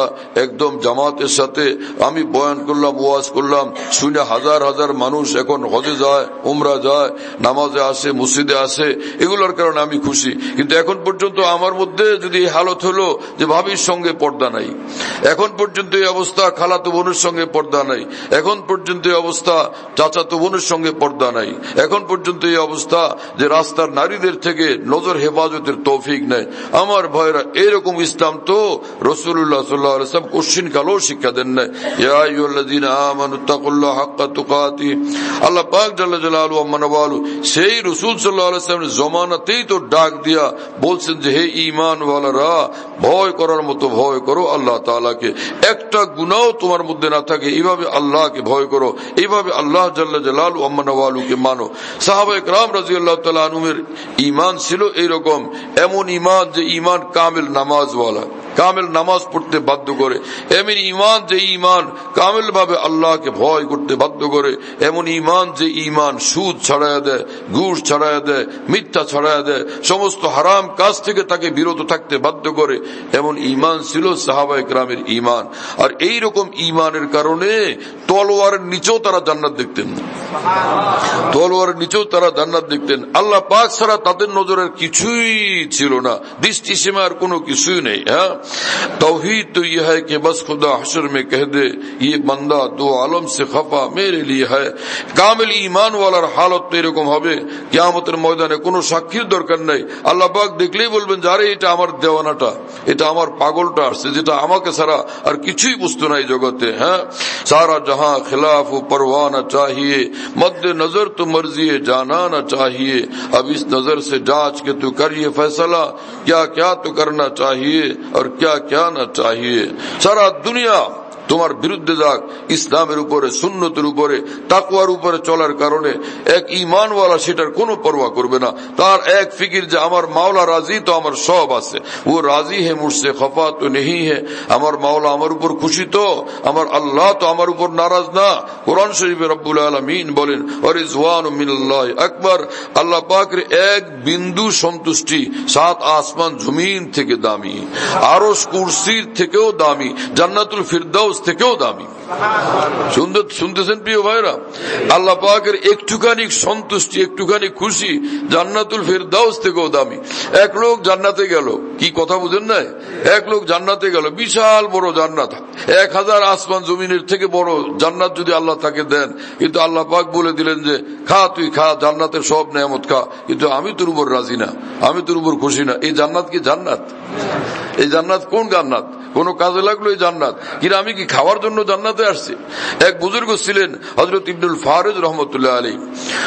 একদম জামাতের সাথে আমি বয়ান করলাম, ওয়াজ করলাম, শুনে হাজার হাজার মানুষ এখন হজে যায়, উমরা যায়, নামাজে আসে, মসজিদে আসে, এগুলোর কারণে আমি খুশি। কিন্তু এখন পর্যন্ত আমার মধ্যে যদি হালত হলো যে ভাবির সঙ্গে পর্দা নাই, এখন পর্যন্ত এই অবস্থা খালাতো বোনের সঙ্গে পর্দা নাই, এখন পর্যন্ত এই অবস্থা চাচাতো বোনের সঙ্গে পর্দা নাই, এখন পর্যন্ত এই অবস্থা যে রাস্তার নারীদের থেকে নজর হেফাজতের তৌফিক নেই। আমার ভাইরা, এরকম ইসলাম তো রাসূলুল্লাহ সাল্লাল্লাহু আলাইহি ওয়াসাল্লাম কোশ্চিন কালেও শিক্ষা দেন না। ইয়া আইয়ুহাল্লাযীনা আমানুত্তাকুল্লাহ হাক্কা তুকাতিহ, আল্লাহ পাক জাল্লা জালালুহু ওয়া মানওয়ালু সেই রাসূল সাল্লাল্লাহু আলাইহি ওয়াসাল্লামের জমানাতেই তো ডাক দিয়া বলছেন যে হে ঈমানওয়ালারা, ভয় করার মতো ভয় করো আল্লাহ তাআলাকে, একটা গুনাহও তোমার মধ্যে না থাকে, এইভাবে আল্লাহকে ভয় করো, এইভাবে আল্লাহ জাল্লা জালালুহু ওয়া মানওয়ালুকে মানো। সাহাবায়ে কেরাম রাদিয়াল্লাহু তাআলা আনহুমের ঈমান ছিল এইরকম, এমন ঈমান যে ঈমান কামিল নামাজওয়ালা, কামিল নামাজ পড়তে বাধ্য করে, এমন ঈমান যে ঈমান কামিল ভাবে আল্লাহকে ভয় করতে বাধ্য করে, এমন ঈমান যে ঈমান সুদ ছাড়াইয়া দেয়, ঘুষ ছাড়াইয়া দেয়, মিথ্যা ছাড়াইয়া দেয়, সমস্ত হারাম কাজ থেকে তাকে বিরত থাকতে বাধ্য করে, এমন ঈমান ছিল সাহাবায়ে কেরামের ঈমান। আর এইরকম ঈমানের কারণে তলোয়ারের নিচেও তারা জান্নাত দেখতেন, তলোয়ারের নিচেও তারা জান্নাত দেখতেন। আল্লাহ পাক ছাড়া তাদের নজরের কিছুই ছিল না, দৃষ্টি সীমার কোনো কিছুই নেই। হ্যাঁ, तौहीद तो यह है कि बस खुदा हशर में कह दे ये बंदा दो आलम से खफा मेरे लिए है। কামিল ঈমান ওয়ালার হালত তো এরকম হবে, কিয়ামতের ময়দানে কোনো সাক্ষীর দরকার নেই। আল্লাহ পাক দেখলেই বলবেন যারে এটা আমার দেওয়ানাটা, এটা আমার পাগলটা আসছে, যেটা আমাকে ছাড়া আর কিছুই বুঝতো না এই জগতে। হ্যাঁ, সারা জাহাं खिलाफ परवाह न चाहिए, मद्दे नजर तो मर्जी जाना न चाहिए, अब इस नजर से जांच के तू कर ये फैसला क्या क्या तो करना चाहिए और क्या क्या न चाहिए। सारा दुनिया তোমার বিরুদ্ধে যাক, ইসলামের উপরে, সুন্নতের উপরে, তাকওয়ার উপরে চলার কারণে এক ঈমানওয়ালা সেটার কোনো পরোয়া করবে না। তার এক ফিকির যে আমার মাওলা রাজি তো আমার সব আছে, ও রাজি হে মুঝসে খফা তো নেহি হে, আমার মাওলা আমার উপর খুশি তো, আমার আল্লাহ তো আমার উপর নারাজ না। কোরআন শরীফে রব্বুল আলামিন বলেন ওয়া রিজওয়ানুম মিনাল্লাহি আকবার, আল্লাহ পাকের এক বিন্দু সন্তুষ্টি 7 আসমান জমিন থেকে দামি, আরশ কুরসির থেকেও দামি, জান্নাতুল ফিরদাউস থেকেও দামি। শুনতেছেন প্রিয় ভাইরা, আল্লাহ পাকের একটুখানি সন্তুষ্টি, একটুখানি খুশি জান্নাতুল ফিরদাউস থেকেও দামি। এক লোক জান্নাতে গেল, কি কথা বুঝেন না, এক লোক জান্নাতে গেল, বিশাল বড় জান্নাত, 1000 আসমান জমিনের থেকে বড় জান্নাত যদি আল্লাহ তাকে দেন, কিন্তু আল্লাহ পাক বলে দিলেন যে খা, তুই খা, জান্নাতের সব নেয়ামত খা, কিন্তু আমি তোর উপর রাজি না, আমি তোর উপর খুশি না। এই জান্নাত কি জান্নাত? এই জান্নাত কোন জান্নাত? কোন কাজে লাগলো এই জান্নাত? কিন্তু আমি কি খাওয়ার জন্য জান্নাতে আসছি? এক বুজুর্গ ছিলেন হযরত ইবনুল ফারিদ রহমতুল্লাহ আলাইহি,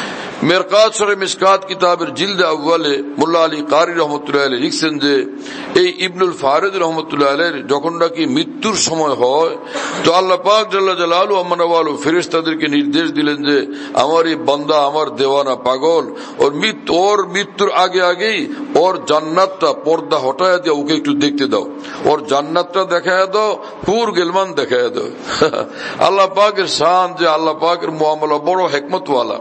মেরকাত শরহ মিশকাত কিতাবের জিলদ আউয়ালে মোল্লা আলী কারি রহমতুল্লাহ আলাইহি লিখছেন যে এই ইবনুল ফারিদ রহমতুল্লাহ আলাইহির যখন নাকি মৃত্যুর সময় হয়, তো আল্লাহ পাক জাল্লা জালালুহু ওয়া মানওয়ালু ফেরেশতাদেরকে নির্দেশ দিলেন যে আমার এই বান্দা, আমার দেওয়ানা পাগল, ওর মৃত্যুর আগে আগেই ওর জান্নাতটা পর্দা হটায়া দিয়ে ওকে একটু দেখতে দাও, ওর জান্নাতটা দেখায়া দাও, হুর গিলমান দেখায়া দাও। আল্লাহ পাকের শান যে, আল্লাহ পাকের মুআমালা বড় হিকমতওয়ালা।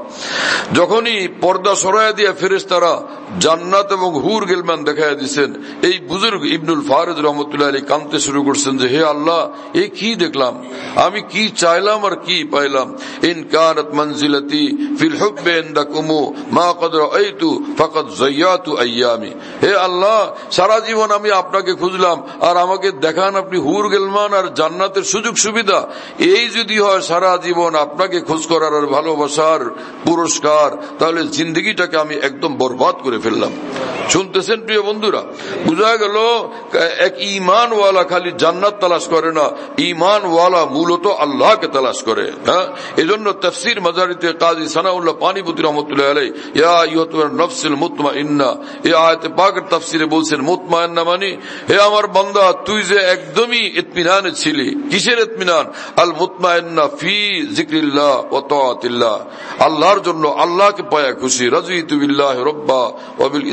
যখনই পর্দা সরাইয়া দিয়ে ফেরেশতারা জান্নাত এবং হুর গিলমান দেখায়া দিয়েছেন, এই বুজুর্গ ইবনুল ফারিদ রহমতুল্লাহ আলাইহি কাঁদতে শুরু করছেন যে হে আল্লাহ, এই কি দেখলাম, আমি কি চাইলাম আর কি পাইলাম। ইন কানাত মানজিলাতি ফিল হুব্বি ইনদাকুম মা ক্বাদ রাআইতু ফাকাদ যায়াতু আইয়ামি। হে আল্লাহ, সারা জীবন আমি আপনাকে খুঁজলাম আর আমাকে দেখান আপনি হুর গিলমান আর জান্নাতের সুযোগ সুবিধা। এই যদি হয় সারা জীবন আপনাকে খোঁজ করার আর ভালোবাসার পুরস্কার, তাহলে জিন্দগিটাকে আমি একদম বরবাদ করে ফেললাম। শুনতেছেন প্রিয় বন্ধুরা, বুঝা গেল এক ঈমানওয়ালা খালি জান্নাত তালাশ করে না, ঈমানওয়ালা মূলত আল্লাহকে তালাশ করে। হ্যাঁ, এজন্য তাফসীর মাজারিতে কাজী সানাউল্লাহ পানিপতি রাহমাতুল্লাহ আলাইহি ইয়া আইয়ুহান নাফসুল মুতমাইন্না, এই আয়াতে পাকের তাফসীরে বলছেন মুতমাইন্না মানে হে আমার বান্দা, তুই যে একদমই ইতমিনানে ছিলি। কিসের ইতমিনান? আল মুতমাইন্না ফি যিকরিল্লাহ ওয়া তাআতিল্লাহ, আল্লাহর জন্য, আল্লাহকে পায়া খুশি। রাযীতু বিল্লাহি রাব্বা ওয়া বিল ইসলামি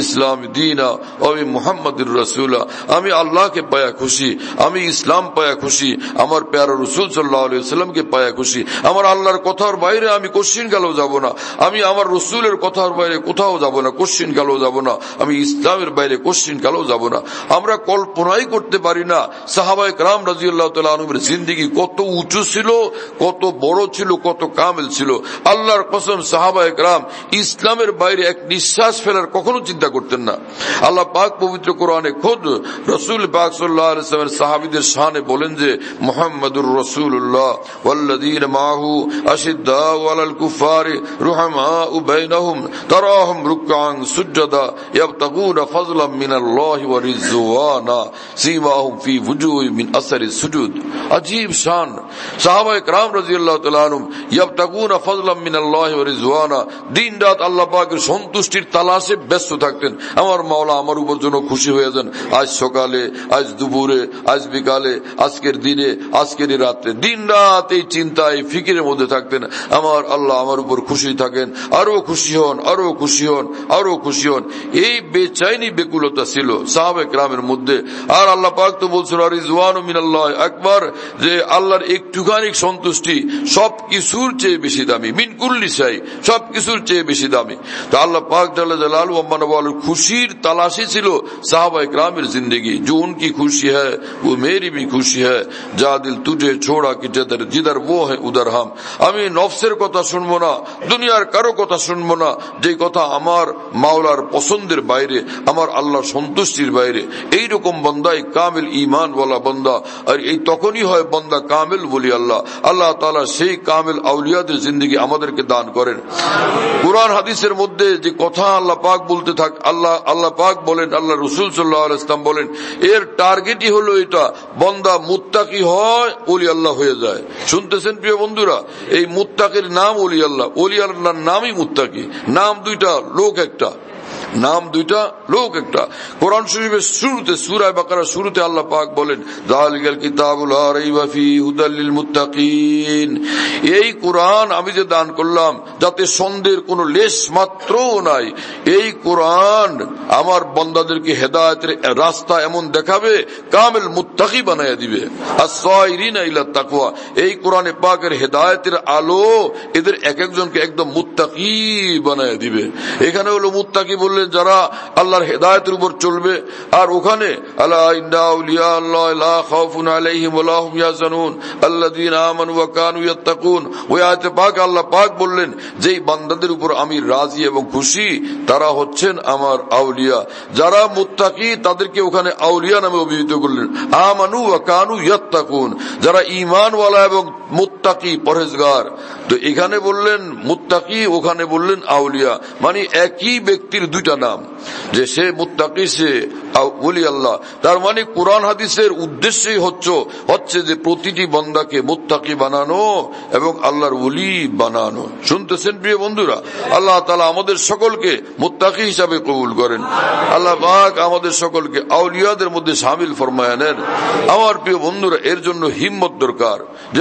দীনা ওয়া মুহাম্মাদুর রাসূলা। আমি আল্লাহকে পায়া খুশি, আমি ইসলাম পায়া খুশি, আমার প্যারা রাসূল সাল্লাল্লাহু আলাইহি ওয়াসাল্লামকে পায়া খুশি। আমার আল্লাহর কথার বাইরে আমি কোশ্চিন কালেও যাব না, আমি আমার রাসূলের কথার বাইরে কোথাও যাব না, কোশ্চিন কালেও যাব না, আমি ইসলামের বাইরে কোশ্চিন কালেও যাব না। আমরা কল্পনাই করতে পারি না সাহাবায়ে কেরাম রাদিয়াল্লাহু তাআলা আনহুর জিন্দেগি কত উঁচু ছিল, কত বড় ছিল, কত কামেল ছিল। আল্লাহর কসম, সাহাবায়ে কেরাম ইসলামের বাইরে এক নিঃশ্বাস ফেলার কখনো চিন্তা করতেন না। আল্লাহ পাক পবিত্র কোরআনে খুদ রাসূল পাক সাল্লাল্লাহু আলাইহি ওয়াসাল্লামের সাহাবীদের শানে বলেন যে মুহাম্মাদুর রাসূলুল্লাহ ওয়াল্লাযীনা মাআহু আশিদ্দাউ আলাল কুফারি রুহামাউ বাইনাহুম তারাহুম রুকআন সুজদা ইয়াবতাগুনা ফাজলাম মিনাল্লাহি ওয়া রিজওয়ানা সীমাহুম ফি ওয়ুজুহিহিম মিন আসরিস সুজুদ। আজীব শান সাহাবায়ে কেরাম রাদিয়াল্লাহু তাআলা আনহুম ইয়াবতাগুনা ফাজলাম মিনাল্লাহি ওয়া রিজওয়ানা, দিন রাত আল্লাহ পাকের সন্তুষ্টির তালাশে ব্যস্ত থাকতেন। আমার মাওলা আমার উপর যেন খুশি হয়ে যান, আজ সকালে, আজ দুপুরে, আজ বিকালে, আজকের দিনে, আজকের রাত্রে, দিন রাত এই চিন্তায় ফিকিরের মধ্যে থাকতেন। আমার আল্লাহ আমার উপর খুশি থাকেন, আরো খুশি হন, আরো খুশি হন, আরো খুশি হন। এই বেচাইনি বেকুলতা ছিল সাহাবায়ে কেরামের মধ্যে। আর আল্লাহ পাক তো বলছেন রিজওয়ানু মিনাল্লাহি আকবার, যে আল্লাহর একটুখানি সন্তুষ্টি সবকিছুর চেয়ে বেশি দামি, মিন কুল্লি শাই, সবকিছুর চেয়ে বেশি দামি। তো আল্লাহ পাক জাল্লা জালালুহু ওয়া মানওয়ালু খুশির তালাশি ছিল সাহাবায়ে কেরামের जिंदगी। जो उनकी खुशी है वो मेरी भी खुशी है, जा दिल तुझे छोड़ा कि जिधर वो है उधर हम। আমি নফসের কথা শুনবো না, দুনিয়ার কারো কথা শুনবো না, যে কথা আমার মাওলার পছন্দের বাইরে, আমার আল্লাহর সন্তুষ্টির বাইরে। এইরকম বান্দাই কামিল ঈমান ওয়ালা বান্দা। আর এই তখনই হয় বান্দা কামিল বলি আল্লাহ। আল্লাহ তাআলা সেই কামিল আউলিয়াদের জিন্দেগি আমাদেরকে দান করেন। কুরআন হাদিসের মধ্যে যে কথা আল্লাহ পাক বলতে থাক, আল্লাহ পাক বলেন, আল্লাহ রাসূল সাল্লাল্লাহু আলাইহি ওয়াসাল্লাম বলেন, এর টার্গেটই হলো এটা, বান্দা মুত্তাকি হয় ওলি আল্লাহ হয়ে যায়। শুনতেছেন প্রিয় বন্ধুরা, এই মুত্তাকির নাম ওলি আল্লাহ, ওলি আল্লাহর নামই মুত্তাকি। নাম দুইটা, লোক একটা, নাম দুইটা, লোক একটা। কোরআন শরীফের শুরুতে সূরা বাকারা শুরুতে আল্লাহ পাক বলেন যালিকাল কিতাবুল লা রাইবা ফিহি হুদাল লিল মুত্তাকিন। এই কোরআন আমি যে দান করলাম যাতে সন্দেহের কোনো লেশ মাত্রও নাই। এই কোরআন আমার বান্দাদেরকে হেদায়েতের রাস্তা এমন দেখাবে, কামিল মুত্তাকি বানায়া দিবে। আস-সাইরিনা ইলা তাকওয়া, এই কোরআনে পাকের হেদায়েতের আলো এদের এক একজনকে একদম মুত্তাকি বানায়া দিবে। এখানে হলো মুত্তাকি বললেন যারা আল্লাহর হেদায়েতের উপর চলবে। আর ওখানে আলা ইন্না আউলিয়া আল্লাহ লা খাউফুন আলাইহিম ওয়া লা হুম ইয়াহজানুন আল্লাযীনা আমানু ওয়া কানু ইয়াত্তাকুন। ওই আয়াতে পাক আল্লাহ পাক বললেন যেই বান্দাদের উপর আমি রাজি এবং খুশি তারা হচ্ছেন আমার আউলিয়া। যারা মুত্তাকি তাদেরকে ওখানে আউলিয়া নামে অভিহিত করলেন। আমানু ওয়া কানু ইয়াত্তাকুন, যারা ঈমানওয়ালা এবং মুত্তাকি পরহেজগার। তো এখানে বললেন মুত্তাকি, ওখানে বললেন আউলিয়া, মানে একই ব্যক্তির দুইটা নাম, যে সে মুত্তাকি সে ওলি আল্লাহ। তার মানে কোরআন হাদিসের উদ্দেশ্যই হচ্ছে যে প্রতিটি বান্দাকে মুত্তাকি বানানো এবং আল্লাহর ওলি বানানো। শুনতেছেন প্রিয় বন্ধুরা, আল্লাহ তাআলা আমাদের সকলকে মুত্তাকি হিসাবে কবুল করেন। আল্লাহ পাক আমাদের সকলকে আউলিয়াদের মধ্যে শামিল ফরমায়া নেন। আমার প্রিয় বন্ধুরা, এর জন্য হিম্মত দরকার যে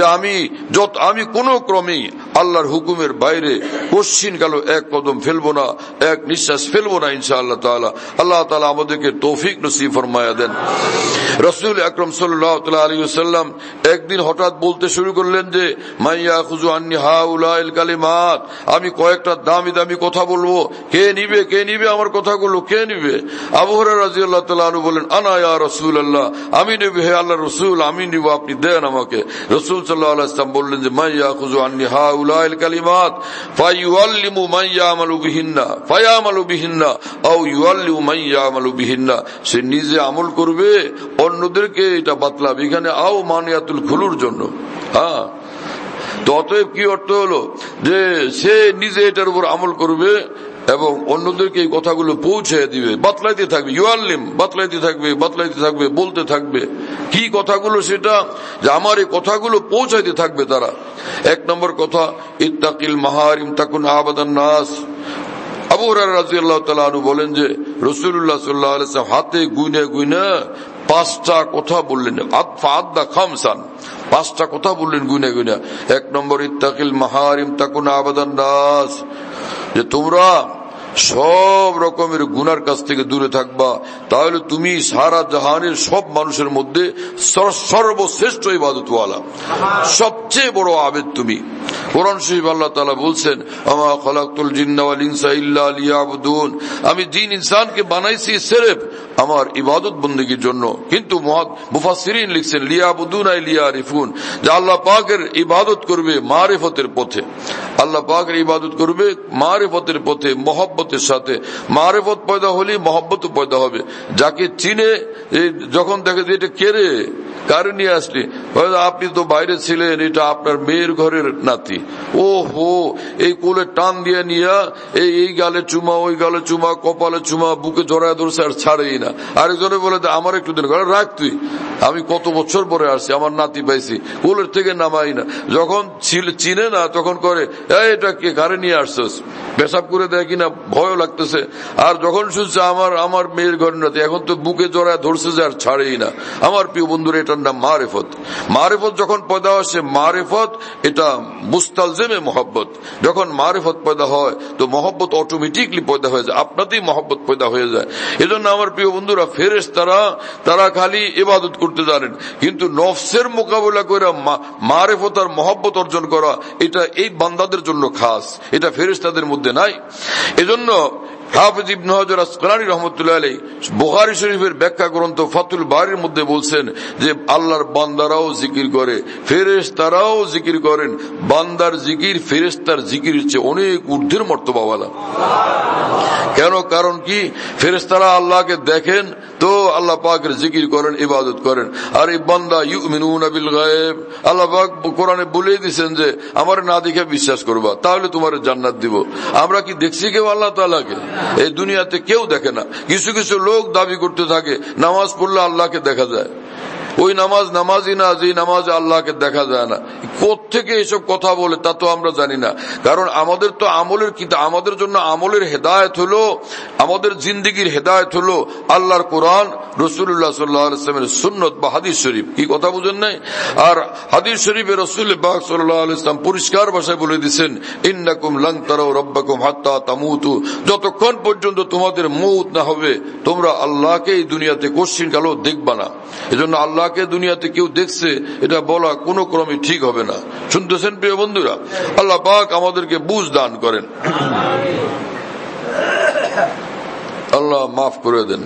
আমি কোন ক্রমেই আল্লাহর হুকুমের বাইরে কোশ্চিন কালো এক কদম ফেলবো না, এক নিঃশ্বাস ফেলবো না ইনশাআল্লাহ তাআলা। আল্লাহ তাআলা আমাদেরকে তৌফিক নসিব ফরমায়া দেন। রাসূল আকরাম সাল্লাল্লাহু আলাইহি ওয়াসাল্লাম একদিন হঠাৎ বলতে শুরু করলেন যে মাইয়া খুযু আন্নি হাউলাইল কালিমাত, আমি কয়েকটা দামি দামি কথা বলবো, কে নিবে আমার কথাগুলো, কে নিবে? আবু হুরায়রা রাদিয়াল্লাহু তাআলা আনহু বলেন আনা ইয়া রাসূলুল্লাহ, আমি নিব হে আল্লাহর রাসূল, আমি নিব, আপনি দেন আমাকে। রাসূল সাল্লাল্লাহু আলাইহি ওয়াসাল্লাম বললেন যে মাইয়া খুযু আন্নি হাউলাইল কালিমাত ফায়ুআল্লিমু মান ইয়ামালু বিহিন্না আও ইউআল্লিমু মান ইয়ামালু বিহিন্না, সে নিজে আমল করবে, অন্যদেরকে এটা বাতলাবে। এখানে আও মানিয়াতুল খুলুর জন্য। হ্যাঁ, তো অতএব কি অর্থ হলো যে সে নিজে এটার উপর আমল করবে এবং অন্যদেরকে এই কথাগুলো পৌঁছে দিবে, বাতলাইতে থাকবে। ইউআল্লিম, বাতলাইতে থাকবে, বলতে থাকবে। কি কথাগুলো? সেটা যে আমার এই কথাগুলো পৌঁছাইতে থাকবে তারা। এক নম্বর কথা, ইত্তাকিল মাহারিম তাকুন আবাদান নাস। আবু হুরায়রা রাদিয়াল্লাহু তাআলা আনহু বলেন যে রাসূলুল্লাহ সাল্লাল্লাহু আলাইহি ওয়াসাল্লাম হাতে গুনে পাঁচটা কথা বললেন, আদফা খামসান, পাঁচটা কথা বললেন গুনে। এক নম্বর ইত্তাকিল মাহারিম তাকুন আবাদান নাস, যে তোমরা সব রকমের গুনার কাছ থেকে দূরে থাকবা, তাহলে তুমি সারা জাহানের সব মানুষের মধ্যে সর্বশ্রেষ্ঠ ইবাদতওয়ালা, সবচেয়ে বড় আবেদ তুমি। কোরআন শরীফ আল্লাহ তাআলা বলছেন, আমা খালাকতুল জিন্না ওয়াল ইনসা ইল্লা লিয়াবুদুন, আমি জিন ইনসানকে বানাইছি সির্ফ আমার ইবাদত বন্দেগীর জন্য। কিন্তু মুফাসসিরিন লিখছেন লিয়াবুদুন আই লিয়ারিফুন, যে আল্লাহ পাকের ইবাদত করবে মারিফতের পথে, আল্লাহ পাকের ইবাদত করবে মারিফতের পথে, মহব্বতের সাথে। মারিফত পয়দা হলে মহব্বত পয়দা হবে। যাকে চিনে যখন দেখে যে এটা কে রে, কারে নিয়ে আসলি, আপনি তো বাইরে ছিলেন, এটা আপনার মেয়ের ঘরের নাতি, ও হো, এই কোলে টান দিয়ে নিয়ে এই গালে চুমা, ওই গালে চুমা, কপালে চুমা, বুকে জড়ায় ধরছে আর ছাড়েই না। আরেকজনে বলে আমার একটু দিন রাখ, তুই আমি কত বছর পরে আসছি, আমার নাতি পাইছি, কোলের থেকে নামাই না। যখন চিনে না তখন করে এটা কে, কারে নিয়ে আসছিস, পেশাব করে দেয় কিনা ভয় লাগতেছে। আর যখন শুনছে আমার মেয়ের ঘরের নাতি, এখন তো বুকে জড়ায় ধরছে যে আর ছাড়েই না। আমার প্রিয় বন্ধুরা, এটার নাম মারিফত। মারিফত যখন পয়দা আসে, মারিফত এটা মুস্তালজেমে মহব্বত। যখন মারিফত পয়দা হয় তো মহব্বত অটোমেটিকলি পয়দা হয়ে যায়, আপনাতেই মহব্বত পয়দা হয়ে যায়। এজন্য আমার প্রিয় বন্ধুরা, ফেরেশতারা তারা খালি ইবাদত করতে জানেন, কিন্তু নফসের মোকাবিলা করে মারিফত আর মহব্বত অর্জন করা, এটা এই বান্দাদের জন্য খাস, এটা ফেরেশতাদের মধ্যে নাই। এজন্য হাফেজ ইবনে হাজার আসকালানী রাহমাতুল্লাহ আলাইহি বুখারী শরীফের ব্যাখ্যা গ্রন্থ ফাতুল বারীর মধ্যে বলছেন যে আল্লাহর বান্দারাও জিকির করে, ফেরেশতারাও জিকির করেন। বান্দার জিকির ফেরেশতার জিকিরের চেয়ে অনেক ঊর্ধ্বের মর্তবাওয়ালা। কেন? কারণ কি, ফেরেশতারা আল্লাহকে দেখেন তো আল্লাহ পাকের জিকির করেন, ইবাদত করেন। আর এই বান্দা ইউমিনুনা বিল গায়ব, আল্লাহ পাক কোরআনে বলে দিয়েছেন যে আমার না দেখে বিশ্বাস করবা, তাহলে তোমার জান্নাত দিব। আমরা কি দেখছি কেউ আল্লাহ তাআলাকে? এই দুনিয়াতে কেউ দেখে না। কিছু কিছু লোক দাবি করতে থাকে নামাজ পড়লে আল্লাহকে দেখা যায়। ওই নামাজি না, যে নামাজে আল্লাহকে দেখা যায় না। কোত্থেকে এসব কথা বলে তা তো আমরা জানি না। কারণ আমাদের তো আমলের কিতাব, আমাদের জন্য আমলের হেদায়েত হলো, আমাদের জিন্দেগির হেদায়েত হলো আল্লাহর কোরআন, রাসূলুল্লাহ সাল্লাল্লাহু আলাইহি ওয়াসাল্লামের সুন্নাত বা হাদিস শরীফ। কি কথা বুঝেন নাই? আর হাদিস শরীফে রাসূল পাক সাল্লাল্লাহু আলাইহি ওয়াসাল্লাম পরিষ্কার ভাষায় বলে দিয়েছেন, ইন্নাকুম লান তারাউ রাব্বাকুম হাত্তা তামুতু, যতক্ষণ পর্যন্ত তোমাদের মউত না হবে তোমরা আল্লাহকে এই দুনিয়াতে কোশ্চিন কালো দেখবা না। এজন্য আল্লাহকে দুনিয়াতে কেউ দেখছে এটা বলা কোনো ক্রমে ঠিক হবে না। শুনতেছেন প্রিয় বন্ধুরা? আল্লাহ পাক আমাদেরকে বুঝ দান করেন, আল্লাহ মাফ করে দেন।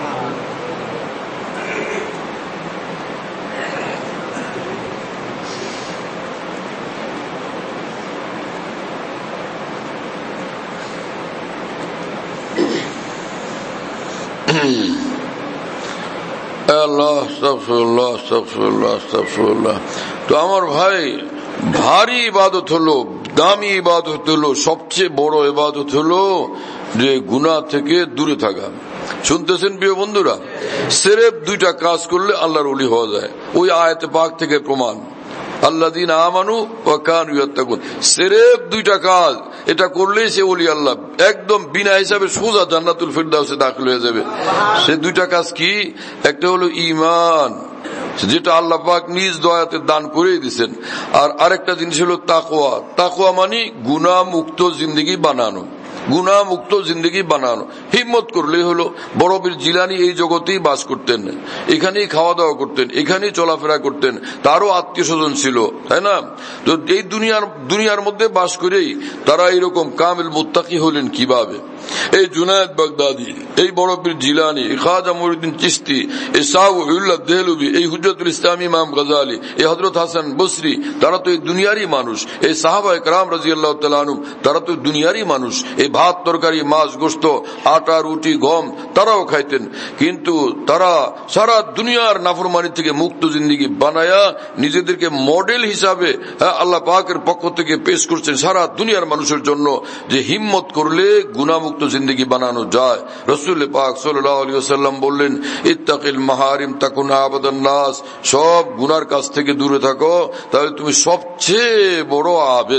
তো আমার ভাই, ভারী ইবাদত হলো, দামি ইবাদত হলো, সবচেয়ে বড় ইবাদত হলো যে গুনাহ থেকে দূরে থাকা। শুনতেছেন প্রিয় বন্ধুরা? সির্ফ দুইটা কাজ করলে আল্লাহর ওলি হওয়া যায়। ওই আয়াতে পাক থেকে প্রমাণ, আল্লাযীনা আমানু ওয়া কানু ইয়াত্তাকুন। সির্ফ দুইটা কাজ, এটা করলেই সে ওলি আল্লাহ, একদম বিনা হিসাবে সোজা জান্নাতুল ফিরদাউসে দাখিল হয়ে যাবে। সে দুইটা কাজ কি? একটা হলো ঈমান, যেটা আল্লাহ পাক নিজ দয়াতে দান করে দিয়েছেন। আর আরেকটা জিনিস হলো তাকওয়া। তাকওয়া মানে গুনাহ মুক্ত জিন্দেগি বানানো, গুনাহ মুক্ত জিন্দেগি বানানো। হিম্মত করলেই হলো। বড় পীর জিলানী এই জগতেই বাস করতেন, এখানেই খাওয়া দাওয়া করতেন, এখানেই চলাফেরা করতেন, তারও আত্মীয় স্বজন ছিল, তাই না? তো এই দুনিয়ার মধ্যে বাস করেই তারা এরকম কামিল মুত্তাকি হলেন কিভাবে? এই জুনায়েদ বাগদাদি, এই বড় পীর জিলানী, এই খাজা মুঈনুদ্দিন চিশতি, এই শাহউল্লাহ দেহলভী, এই হুজ্জাতুল ইসলাম ইমাম গাজালি, এই হযরত হাসান বসরি, তারা তো এই দুনিয়ারই মানুষ। এই সাহাবায়ে কেরাম রাদিয়াল্লাহু তাআলা আনহুম, তারা তো দুনিয়ারই মানুষ। এই ভাত তরকারি, মাছ গোশত, আটা রুটি গম তারাও খাইতেন, কিন্তু তারা সারা দুনিয়ার নাফরমানি থেকে মুক্ত জিন্দেগি বানায়া নিজেদেরকে মডেল হিসাবে আল্লাহ পাকের পক্ষ থেকে পেশ করছেন সারা দুনিয়ার মানুষের জন্য, যে হিম্মত করলে গুনাহমুক্ত জিন্দেগি বানানো যায়। রাসূল পাক সাল্লাল্লাহু আলাইহি ওয়াসাল্লাম বললেন, ইত্তাকিল মাহারিম তাকুন আবাদান নাস, সব গুনার কাছ থেকে দূরে থাকো, তাহলে তুমি সবচেয়ে বড় আবেদ।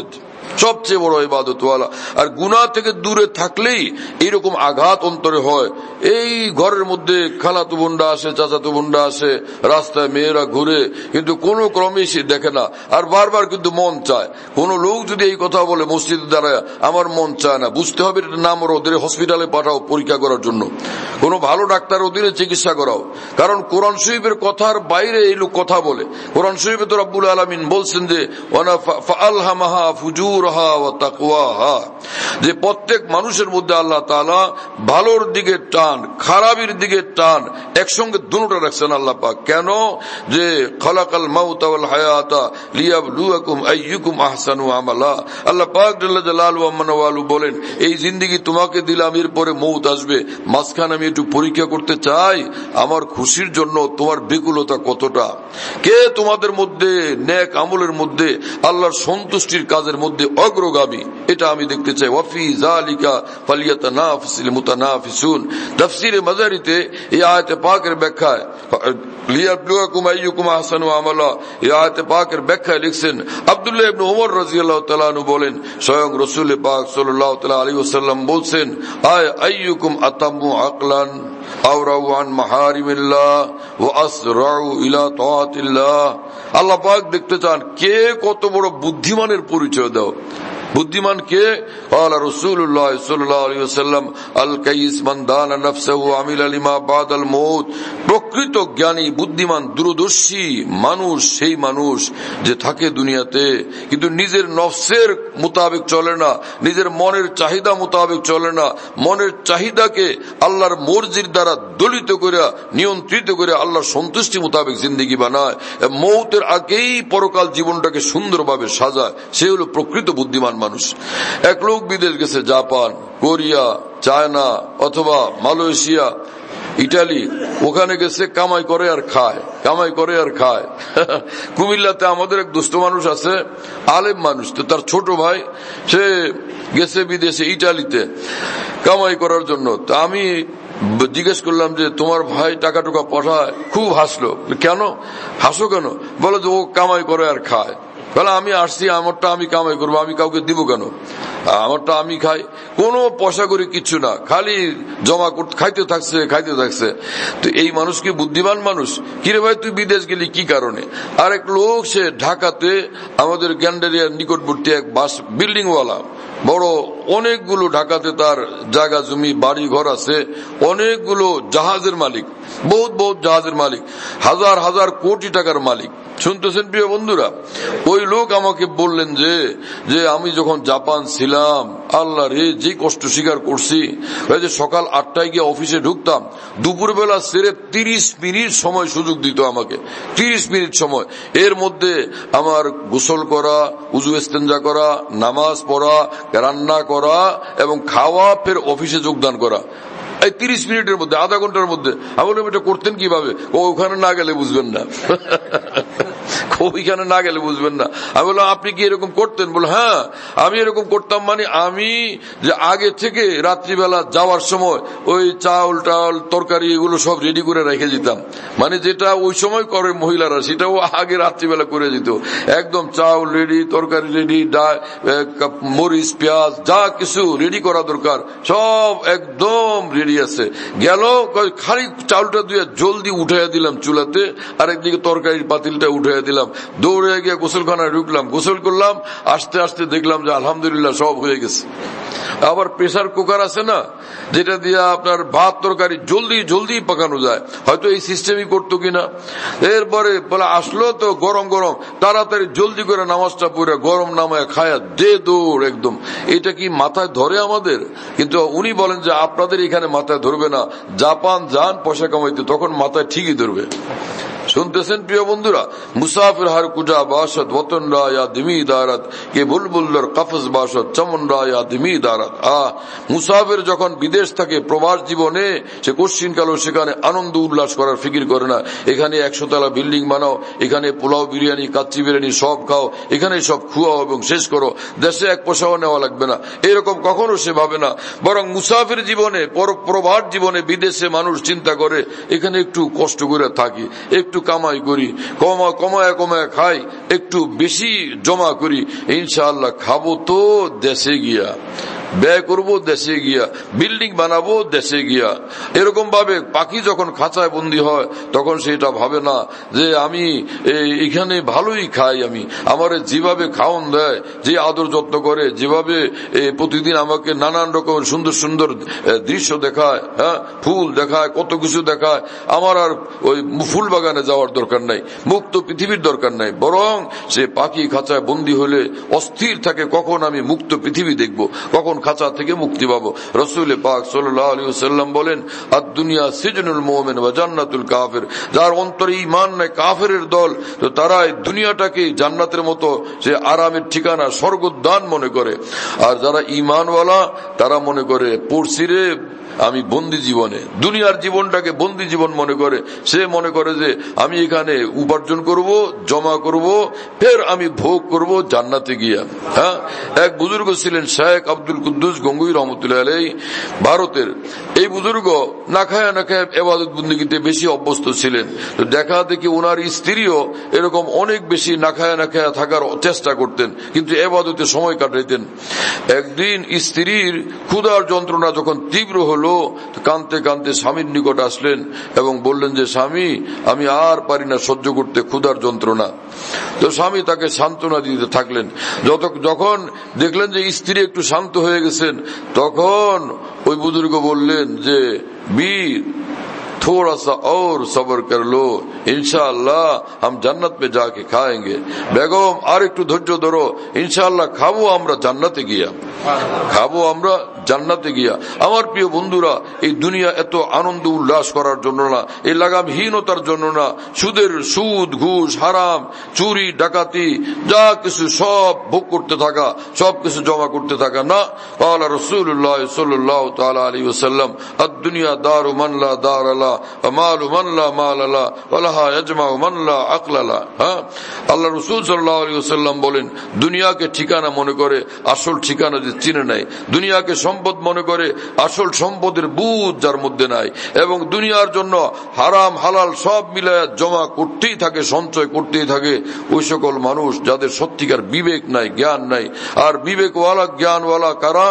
সবচেয়ে বড় ইবাদতওয়ালা। আর গুনাহ থেকে দূরে থাকলেই এইরকম আঘাত অন্তরে হয়। এই ঘরের মধ্যে খালাতো বোনরা আসে, চাচাতো বোনরা আসে, রাস্তায় মেয়েরা ঘুরে, কিন্তু কোনো ক্রমে সে দেখে না। আর বারবার কিন্তু মন চায়। কোন লোক যদি এই কথা বলে মসজিদে দাঁড়ায়, আমার মন চায় না, বুঝতে হবে এটা নাম ওদের হসপিটালে পাঠাও পরীক্ষা করার জন্য, কোন ভালো ডাক্তার অধীনে চিকিৎসা করাও। কারণ কোরআন শরীফের কথার বাইরে এই লোক কথা বলে। কোরআন শরীফে তো রব্বুল আলামিন বলছেন যে ফাআলহামাহা ফুজুরহা ওয়া তাকওয়াহা, যে প্রত্যেক মানুষের মধ্যে আল্লাহ তাআলা ভালোর দিকে টান, খারাপের দিকে টান, একসঙ্গে দুটোটা রাখছেন আল্লাহ পাক। কেন? যে খালাকাল মাউতা ওয়াল হায়াতা লিয়াবলুয়াকুম আইয়ুকুম আহসানু আমালা। আল্লাহ পাক জাল্লা জালালুহু ওয়া মানওয়ালু বলেন, এই জিন্দেগি তোমাকে দিলাম, এরপরে মউত আসবে, মাঝখানে আমি একটু পরীক্ষা করতে চাই আমার খুশির জন্য তোমার বিকুলতা কতটা। কে তোমাদের মধ্যে নেক আমলের মধ্যে আল্লাহর সন্তুষ্টির কাজের মধ্যে অগ্রগামী, এটা আমি দেখতে চাই। ওয়াফি যালিকা ফালিয়াতানাফিসুল মুতানাফিসুন। তাফসীরে মাজারিতে এই আয়াতে পাকের ব্যাখ্যায় লিয়াবলুয়াকুম আইয়ুকুম আহসানু আমালা, এই আয়াতে পাকের ব্যাখ্যায় লিখছেন আব্দুল্লাহ ইবনে ওমর রাদিয়াল্লাহু তাআলা আনহু বলেন, স্বয়ং রাসূল পাক সাল্লাল্লাহু তাআলা আলাইহি ওয়াসাল্লাম বলছেন, আইয়ুকুম আতাম্মু আকলান আওরাউ আন মাহারিমিল্লাহ ওয়া আসরাউ ইলা তাআতিল্লাহ। আল্লাহ পাক দেখতে চান কে কত বড় বুদ্ধিমানের পরিচয় দাও। বুদ্ধিমান কে? ক্বালা রাসূলুল্লাহ সাল্লাল্লাহু আলাইহি ওয়াসাল্লাম, আল কাইস মান দানা নাফসাহু আমিলা লিমা বাদাল মউত। প্রকৃত জ্ঞানী বুদ্ধিমান দূরদর্শী মানুষ সেই মানুষ যে থাকে দুনিয়াতে কিন্তু নিজের নফসের মোতাবেক চলে না, নিজের মনের চাহিদা মোতাবেক চলে না, মনের চাহিদাকে আল্লাহর মর্জির দ্বারা দলিত করে নিয়ন্ত্রিত করে আল্লাহর সন্তুষ্টি মোতাবেক জিন্দেগি বানায়, মউতের আগেই পরকাল জীবনটাকে সুন্দরভাবে সাজায়, সে হলো প্রকৃত বুদ্ধিমান মানুষ। এক লোক বিদেশ গেছে, জাপান, কোরিয়া, চায়না অথবা মালয়েশিয়া, ইটালি, ওখানে গেছে, কামাই করে আর খায়, কামাই করে আর খায়। কুমিল্লাতে আমাদের এক দুস্থ মানুষ আছে, আলেম মানুষ, তো তার ছোট ভাই সে গেছে বিদেশে ইটালিতে কামাই করার জন্য। তা আমি জিজ্ঞেস করলাম যে তোমার ভাই টাকা টুকা পাঠায়? খুব হাসলো। কেন হাসো? কেন? বলে যে ও কামাই করে আর খায়। বলে আমি আসছি, আমারটা আমি কামাই করবো, আমি কাউকে দিব কেন? আমারটা আমি খাই, কোনো পয়সা করে কিচ্ছু না, খালি জমা করতে খাইতে থাকছে, খাইতে থাকছে। তো এই মানুষ কি বুদ্ধিমান মানুষ? কিরে ভাই তুই বিদেশ গেলি কি কারণে? আর এক লোক সে ঢাকাতে আমাদের গ্যান্ডারিয়ার নিকটবর্তী এক বাস বিল্ডিংওয়ালা, বড় অনেকগুলো ঢাকাতে তার জায়গা জমি বাড়ি ঘর আছে, অনেকগুলো জাহাজের মালিক, বহুত বহুত জাহাজের মালিক, হাজার হাজার কোটি টাকার মালিক। শুনতেছেন প্রিয় বন্ধুরা? ওই লোক আমাকে বললেন যে আমি যখন জাপান ছিলাম, আল্লাহ রে যে কষ্ট স্বীকার করছি। যে সকাল 8টায় গিয়ে অফিসে ঢুকতাম, দুপুরবেলা সেরে 30 মিনিট সময় সুযোগ দিত আমাকে, 30 মিনিট সময়। এর মধ্যে আমার গোসল করা, উযু ইস্তেঞ্জা করা, নামাজ পড়া, রান্না করা এবং খাওয়া, ফের অফিসে যোগদান করা, এই 30 মিনিটের মধ্যে, আধা ঘন্টার মধ্যে। আমি বললাম এটা করতেন কিভাবে? ওখানে না গেলে বুঝবেন না, ওইখানে না গেলে বুঝবেন না। আমি বললাম আপনি কি এরকম করতেন? বলে হ্যাঁ আমি এরকম করতাম। মানে আমি যে আগে থেকে রাত্রিবেলা যাওয়ার সময় ওই চাউল টাউল তরকারি এগুলো সব রেডি করে রেখে যেতাম, মানে যেটা ওই সময় করে মহিলারা সেটাও আগে রাত্রিবেলা করে দিত। একদম চাউল রেডি, তরকারি রেডি, মরিচ পেঁয়াজ যা কিছু রেডি করা দরকার সব একদম রেডি আছে। গেল খালি চাউলটা দিয়ে জলদি উঠাইয়া দিলাম চুলাতে, আর একদিকে তরকারির পাতিলটা উঠাইয়া দিলাম, দৌড়ে গিয়ে গোসলখানায় ঢুকলাম, গোসল করলাম, আস্তে আস্তে দেখলাম যে আলহামদুলিল্লাহ সব হয়ে গেছে। আবার প্রেসার কুকার আছে না, যেটা দিয়ে আপনার ভাত তরকারি জলদি জলদি পাকানো যায়, হয়তো এই সিস্টেমই করতো কিনা। এরপরে বলে আসলো তো গরম গরম, তাড়াতাড়ি জলদি করে নামাজটা পড়ে গরম নামায় খায়া দে দৌড় একদম। এটা কি মাথায় ধরে আমাদের? কিন্তু উনি বলেন যে আপনাদের এখানে মাথায় ধরবে না, জাপান যান পয়সা কামাইতে, তখন মাথায় ঠিকই ধরবে। শুনতেছেন প্রিয় বন্ধুরা? মুসাফির হার কুজা বাসত ওতন রায়া দিমি দারাত কে বুলবুল্লার কফজ বাসত চমন রায়া দিমি দারাত। মুসাফির যখন বিদেশ থাকে, প্রবাস জীবনে সে কোশ্চিন কালো সেখানে আনন্দ উল্লাস করার ফিকির করে না। এখানে 100 তলা বিল্ডিং বানাও, এখানে পোলাও বিরিয়ানি কাচ্চি বিরিয়ানি সব খাও, এখানে সব খুয়াও এবং শেষ করো, দেশে 1 পয়সাও নেওয়া লাগবে না, এরকম কখনো সে ভাবে না। বরং মুসাফির জীবনে, প্রবাস জীবনে বিদেশে মানুষ চিন্তা করে এখানে একটু কষ্ট করে থাকি, একটু কামাই করি, কমায় কমায় খাই, একটু বেশি জমা করি, ইনশাআল্লাহ খাবো তো দেশে গিয়া, ব্যয় করবো দেশে গিয়া, বিল্ডিং বানাবো দেশে গিয়া। এরকম ভাবে পাখি যখন খাঁচায় বন্দী হয় তখন সেটা ভাবে না যে আমি এখানে ভালোই খাই, আমি আমার যেভাবে খাওয়ান দেয়, যে আদর যত্ন করে, যেভাবে প্রতিদিন আমাকে নানান রকম সুন্দর সুন্দর দৃশ্য দেখায়, হ্যাঁ, ফুল দেখায়, কত কিছু দেখায়, আমার আর ওই ফুল বাগানে যাওয়ার দরকার নাই, মুক্ত পৃথিবীর দরকার নাই। বরং সে পাখি খাঁচায় বন্দী হলে অস্থির থাকে, কখন আমি মুক্ত পৃথিবী দেখবো, কখন খাঁচা থেকে মুক্তি পাবো। রাসূল পাক সাল্লাল্লাহু আলাইহি ওয়াসাল্লাম বলেন, আদ-দুনিয়া সিজনুল মুমিন ওয়া জান্নাতুল কাফির। যার অন্তরে ঈমান নাই, কাফেরের দল, তো তারা এই দুনিয়াটাকে জান্নাতের মতো সে আরামের ঠিকানা, স্বর্গোদ্যান মনে করে। আর যারা ঈমানওয়ালা তারা মনে করে পড়ছিরে আমি বন্দি জীবনে, দুনিয়ার জীবনটাকে বন্দি জীবন মনে করে। সে মনে করে যে আমি এখানে উপার্জন করব, জমা করব, ফের আমি ভোগ করব জান্নাতে গিয়া। হ্যাঁ, এক বুজুর্গ ছিলেন শেখ আব্দুল কুদ্দুস গঙ্গুই রহমতুল্লাহ আলাইহি, ভারতের। এই বুজুর্গ না খায় না খায় ইবাদত বন্দেগীতে বেশি অভ্যস্ত ছিলেন। তো দেখা দেখি ওনার স্ত্রীও এরকম অনেক বেশি না খায় থাকার চেষ্টা করতেন, কিন্তু ইবাদতে সময় কাটাইতেন। একদিন স্ত্রীর ক্ষুধার যন্ত্রণা যখন তীব্র হলো, কাঁদতে কাঁদতে স্বামীর নিকট আসলেন এবং বললেন যে স্বামী, আমি আর পারি না সহ্য করতে ক্ষুধার যন্ত্রণা। তো স্বামী তাকে সান্ত্বনা দিতে থাকলেন। যখন দেখলেন যে স্ত্রী একটু শান্ত হয়ে গেছেন, তখন ওই বুজুর্গ বললেন যে বীর, थोड़ा सा और सब्र कर लो, इंशाअल्लाह हम जन्नत में जाके खाएंगे। बेगम আর একটু ধৈর্য ধরো, ইনশাআল্লাহ খাবো আমরা জান্নাতে গিয়া, খাবো আমরা জান্নাতে গিয়া। আমার প্রিয় বন্ধুরা, এই দুনিয়া এত আনন্দ উল্লাস করার জন্য না, এই লাগামহীনতার জন্য না, সুদ ঘুষ হারাম চুরি ডাকাতি যা কিছু সব ভোগ করতে থাকা, সব কিছু জমা করতে থাকা না। قال رسول الله صلى الله تعالى عليه وسلم الدنيا دار من لا دار له ومال من لا مال له ولها يجمع من لا عقل له। হ্যাঁ, আল্লাহ রাসূল সাল্লাল্লাহু আলাইহি ওয়াসাল্লাম বলেন, দুনিয়াকে ঠিকানা মনে করে আসল ঠিকানা যে চিনে নাই, দুনিয়াকে সম্পদ মনে করে আসল সম্পদের বুঝ যার মধ্যে নাই, এবং দুনিয়ার জন্য হারাম হালাল সব মিলায় জমা করতেই থাকে, সঞ্চয় করতেই থাকে, ওই সকল মানুষ যাদের সত্যিকার বিবেক নাই, জ্ঞান নাই। আর বিবেকওয়ালা জ্ঞানওয়ালা কারা?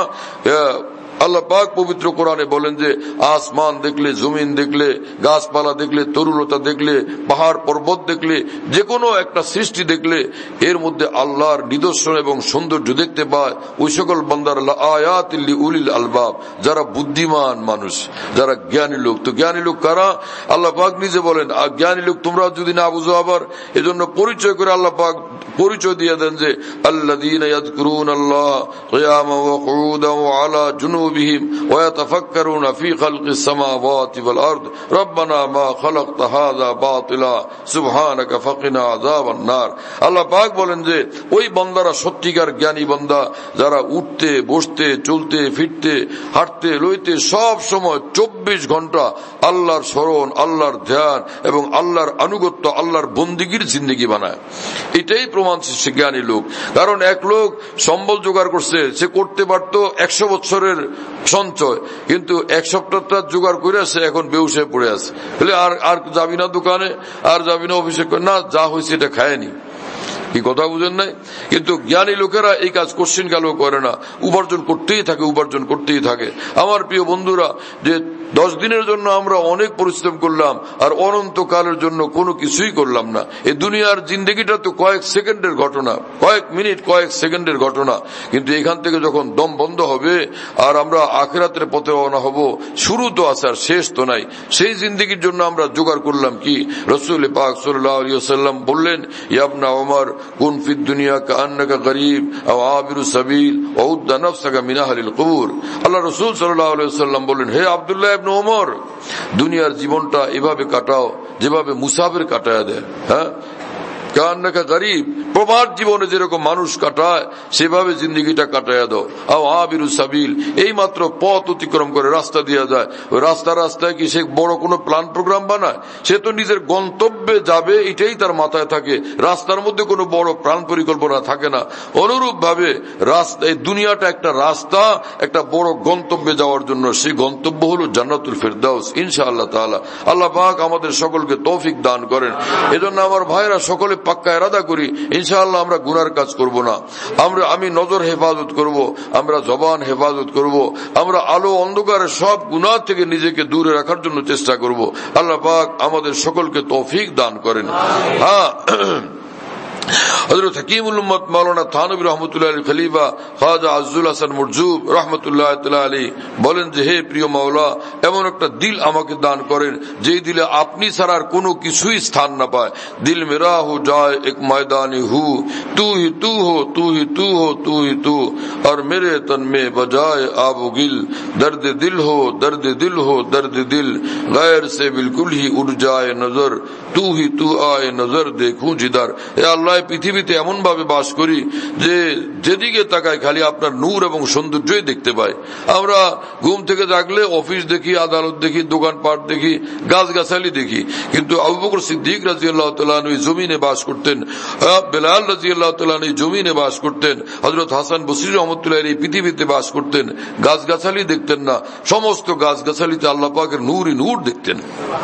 আল্লাহ পাক পবিত্র কোরআনে বলেন যে আসমান দেখলে, জমিন দেখলে, গাছপালা দেখলে, তরুলতা দেখলে, পাহাড় পর্বত দেখলে, যে কোনো একটা সৃষ্টি দেখলে এর মধ্যে আল্লাহর নিদর্শন এবং সৌন্দর্য দেখতে পায় ওই সকল বান্দার আয়াতিল লিউলিল আলবাব, যারা বুদ্ধিমান মানুষ, যারা জ্ঞানী লোক। তো জ্ঞানী লোক কারা? আল্লাহ পাক নিজে বলেন, জ্ঞানী লোক তোমরা যদি না বুঝো, আবার এজন্য পরিচয় করে আল্লাহ পাক পরিচয় দিয়ে দেন যে আল্লাযীনা ইয়াযকুরুনাল্লাহ কিয়ামান ওয়া কুউদান ওয়া আলা জুনুবিহিম ওয়া ইয়াতাফাক্কারুনা ফি খালকিস সামাওয়াতি ওয়াল আরদ রব্বানা মা খালাকতা হাযা বাতিলা সুবহানাকা ফাকিনা আযাবান নার। আল্লাহ পাক বলেন যে ওই বান্দারা সত্যিকার জ্ঞানী বান্দা, যারা উঠতে বসতে চলতে ফিরতে হাঁটতে লইতে সব সময় 24 ঘন্টা আল্লাহর স্মরণ, আল্লাহর ধ্যান এবং আল্লাহর আনুগত্য, আল্লাহর বন্দিগির জিন্দেগি বানায়। এটাই প্রমাণ সে জ্ঞানী লোক। কারণ এক লোক সম্বল জোগাড় করছে, সে করতে পারত 100 বছরের সঞ্চয়, কিন্তু এক সপ্তাহটা জোগাড় করে সে এখন বেহুশ হয়ে পড়ে আছে। আর যাবি না দোকানে, আর যাবি না অফিসে, না যা হয়েছে এটা খায়নি। কি কথা বুঝেন নাই? কিন্তু জ্ঞানী লোকেরা এই কাজ কোশ্চিন কালও করে না, উপার্জন করতেই থাকে, উপার্জন করতেই থাকে। আমার প্রিয় বন্ধুরা, যে 10 দিনের জন্য আমরা অনেক পরিশ্রম করলাম আর অনন্তকালের জন্য কোনো কিছুই করলাম না। এই দুনিয়ার জিন্দগিটা তো কয়েক সেকেন্ডের ঘটনা, কয়েক মিনিট, কয়েক সেকেন্ডের ঘটনা। কিন্তু এখান থেকে যখন দম বন্ধ হবে আর আমরা আখিরাতের পথে রওনা হব, শুরু তো আছে আর শেষ তো নাই। সেই জিন্দগির জন্য আমরা জোগাড় করলাম কি? রাসূল পাক সাল্লাল্লাহু আলাইহি ওয়াসাল্লাম বললেন, ইয়া ওমর কুন ফিদ দুনিয়া কাআন্নাকা গরীব আও আবিরু সাবিল ওয়া উদ্দা নাফসাকা মিন আহলিল কুবুর। আল্লাহ রাসূল সাল্লাল্লাহু আলাইহি ওয়াসাল্লাম বললেন, হে আব্দুল্লাহ ইবনে ওমর, দুনিয়ার জীবনটা এভাবে কাটাও যেভাবে মুসাফির কাটায়া দেয়। হ্যাঁ, কান্নাকা গরিব, প্রবাদ জীবনে যেরকম মানুষ কাটায় সেভাবে জিন্দগিটা কাটাইয়া দাও। আও আবিরু সাবিল, এই মাত্র পথ অতিক্রম করে রাস্তা দিয়া যায়, ওই রাস্তায় কি সে বড় কোনো প্ল্যান প্রোগ্রাম বানায়? সে তো নিজের গন্তব্যে যাবে এটাই তার মাথায় থাকে, রাস্তার মধ্যে কোনো বড় প্ল্যান পরিকল্পনা থাকে না। অনুরূপ ভাবে রাস্তা, এই দুনিয়াটা একটা রাস্তা, একটা বড় গন্তব্যে যাওয়ার জন্য। সেই গন্তব্য হলো জান্নাতুল ফিরদাউস ইনশাআল্লাহ তাআলা। আল্লাহ পাক আমাদের সকলকে তৌফিক দান করেন। এজন্য আমার ভাইরা সকলে পাক্কা ইরাদা করি ইনশাআল্লাহ আমরা গুনার কাজ করব না। আমি নজর হেফাজত করব, আমরা জবান হেফাজত করব, আমরা আলো অন্ধকারের সব গুনাহ থেকে নিজেকে দূরে রাখার জন্য চেষ্টা করব। আল্লাহ পাক আমাদের সকলকে তৌফিক দান করেন। হ্যাঁ, হযরত হাকিমুল উম্মত মাওলানা থানভী রহমাতুল্লাহ আলাইহি খলিফা খাজা আজজুল হাসান মুরজুব রাহমাতুল্লাহ তাআলা আলাইহি বলেন যে, হে প্রিয় মাওলা, এমন একটা দিল আমাকে দান করেন যেই দিলে আপনি ছাড়ার কোনো কিছুই স্থান না পায়। দিল মেরা হো যায় এক ময়দানি হু, তু হি তু হো, তু হি তু হো, তু হি তু, আর মেরে তন মে বজায় আবু গিল, দর্দ দিল হো, দর্দ দিল হো, দর্দ দিল, গैर से बिल्कुल ही उड़ जाए नजर, तू ही तू आए नजर देखूं जिधर। হে আল্লাহ, পৃথিবীতে এমন ভাবে বাস করি যে যেদিকে তাকাই খালি আপনার নূর এবং সৌন্দর্যই দেখতে পাই। আমরা ঘুম থেকে জাগলে অফিস দেখি, আদালত দেখি, দোকানপাট দেখি, গাছগাছালি দেখি, কিন্তু আবু বকর সিদ্দিক রাদিয়াল্লাহু তাআলা আনহু জমিনে বাস করতেন, বেলাল রাদিয়াল্লাহু তাআলা আনহু জমিনে বাস করতেন, হযরত হাসান বসরি রাহমাতুল্লাহি আলাইহি পৃথিবীতে বাস করতেন, গাছগাছালি দেখতেন না, সমস্ত গাছগাছালিতে আল্লাহ পাকের নূরই নূর দেখতেন।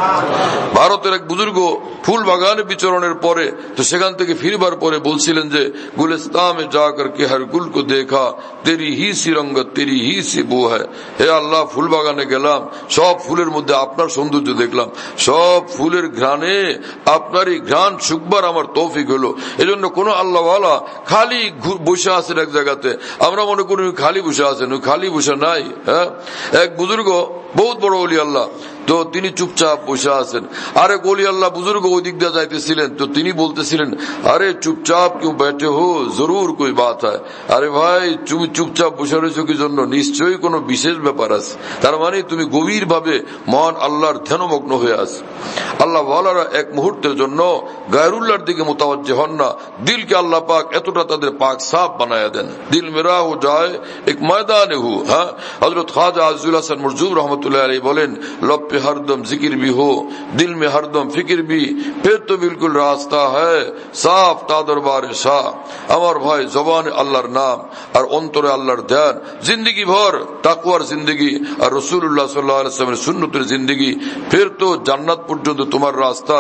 ভারতের এক বুজুর্গ ফুল বাগানে বিচরণের পরে তো সেখান থেকে ফিরবার পরে বলছিলেন যে, গুলিস্তান মে যাকর কে হর গুল কো দেখা, তেরি he she রঙ্গত, Teri he she বু হ্যায়। হে আল্লাহ, ফুল বাগানে গেলাম, সব ফুলের মধ্যে আপনার সৌন্দর্য দেখলাম, সব ফুলের ঘ্রাণে আপনারই ঘ্রাণ শুকবার আমার তৌফিক হলো। এজন্য কোন আল্লাহওয়ালা খালি বসে আছেন এক জায়গাতে, আমরা মনে করি খালি বসে আছেন, খালি বসে নাই। হ্যাঁ, এক বুজুর্গ বহুত বড় ওলি আল্লাহ, তো তিনি চুপচাপ বসে আছেন। আরেক ওলি আল্লাহ বুজুর্গ ওই দিক দিয়ে যাইতেছিলেন, তো তিনি বলতেছিলেন, আরে চুপচাপ কেউ बैठे हो, जरूर कोई बात है। আরে ভাই, তুমি চুপচাপ বসে রয়েছো কি জন্য? নিশ্চয়ই কোনো বিশেষ ব্যাপার আছে। তার মানে তুমি গভীর ভাবে মহান আল্লাহর ধ্যানমগ্ন হয়ে আছো। আল্লাহ ওয়ালারা এক মুহূর্তের জন্য গায়রুল্লাহর দিকে মুতাওয়াজ্জে হন না, দিলকে আল্লাহ পাক এতটা তাদের পাক সাফ বানায়া দেন। দিল মেরা হো যায় এক ময়দানে হু। হ্যাঁ, হযরত খাজা আজজুল হাসান মুরজুব রহমতুল্লাহ আলাইহি বলেন, लब पे हरदम जिक्र भी हो, दिल में हरदम फिक्र भी, फिर तो बिल्कुल रास्ता है साफ ता दरबार शाह। আমার ভাই, জবানে আল্লাহর নাম আর অন্তরে আল্লাহর ধ্যান, জিন্দগি ভর তাকওয়ার জিন্দগি আর রাসূলুল্লাহ সাল্লাল্লাহু আলাইহি ওয়াসাল্লামের সুন্নতের জিন্দগি, ফির তো জান্নাত পর্যন্ত তোমার রাস্তা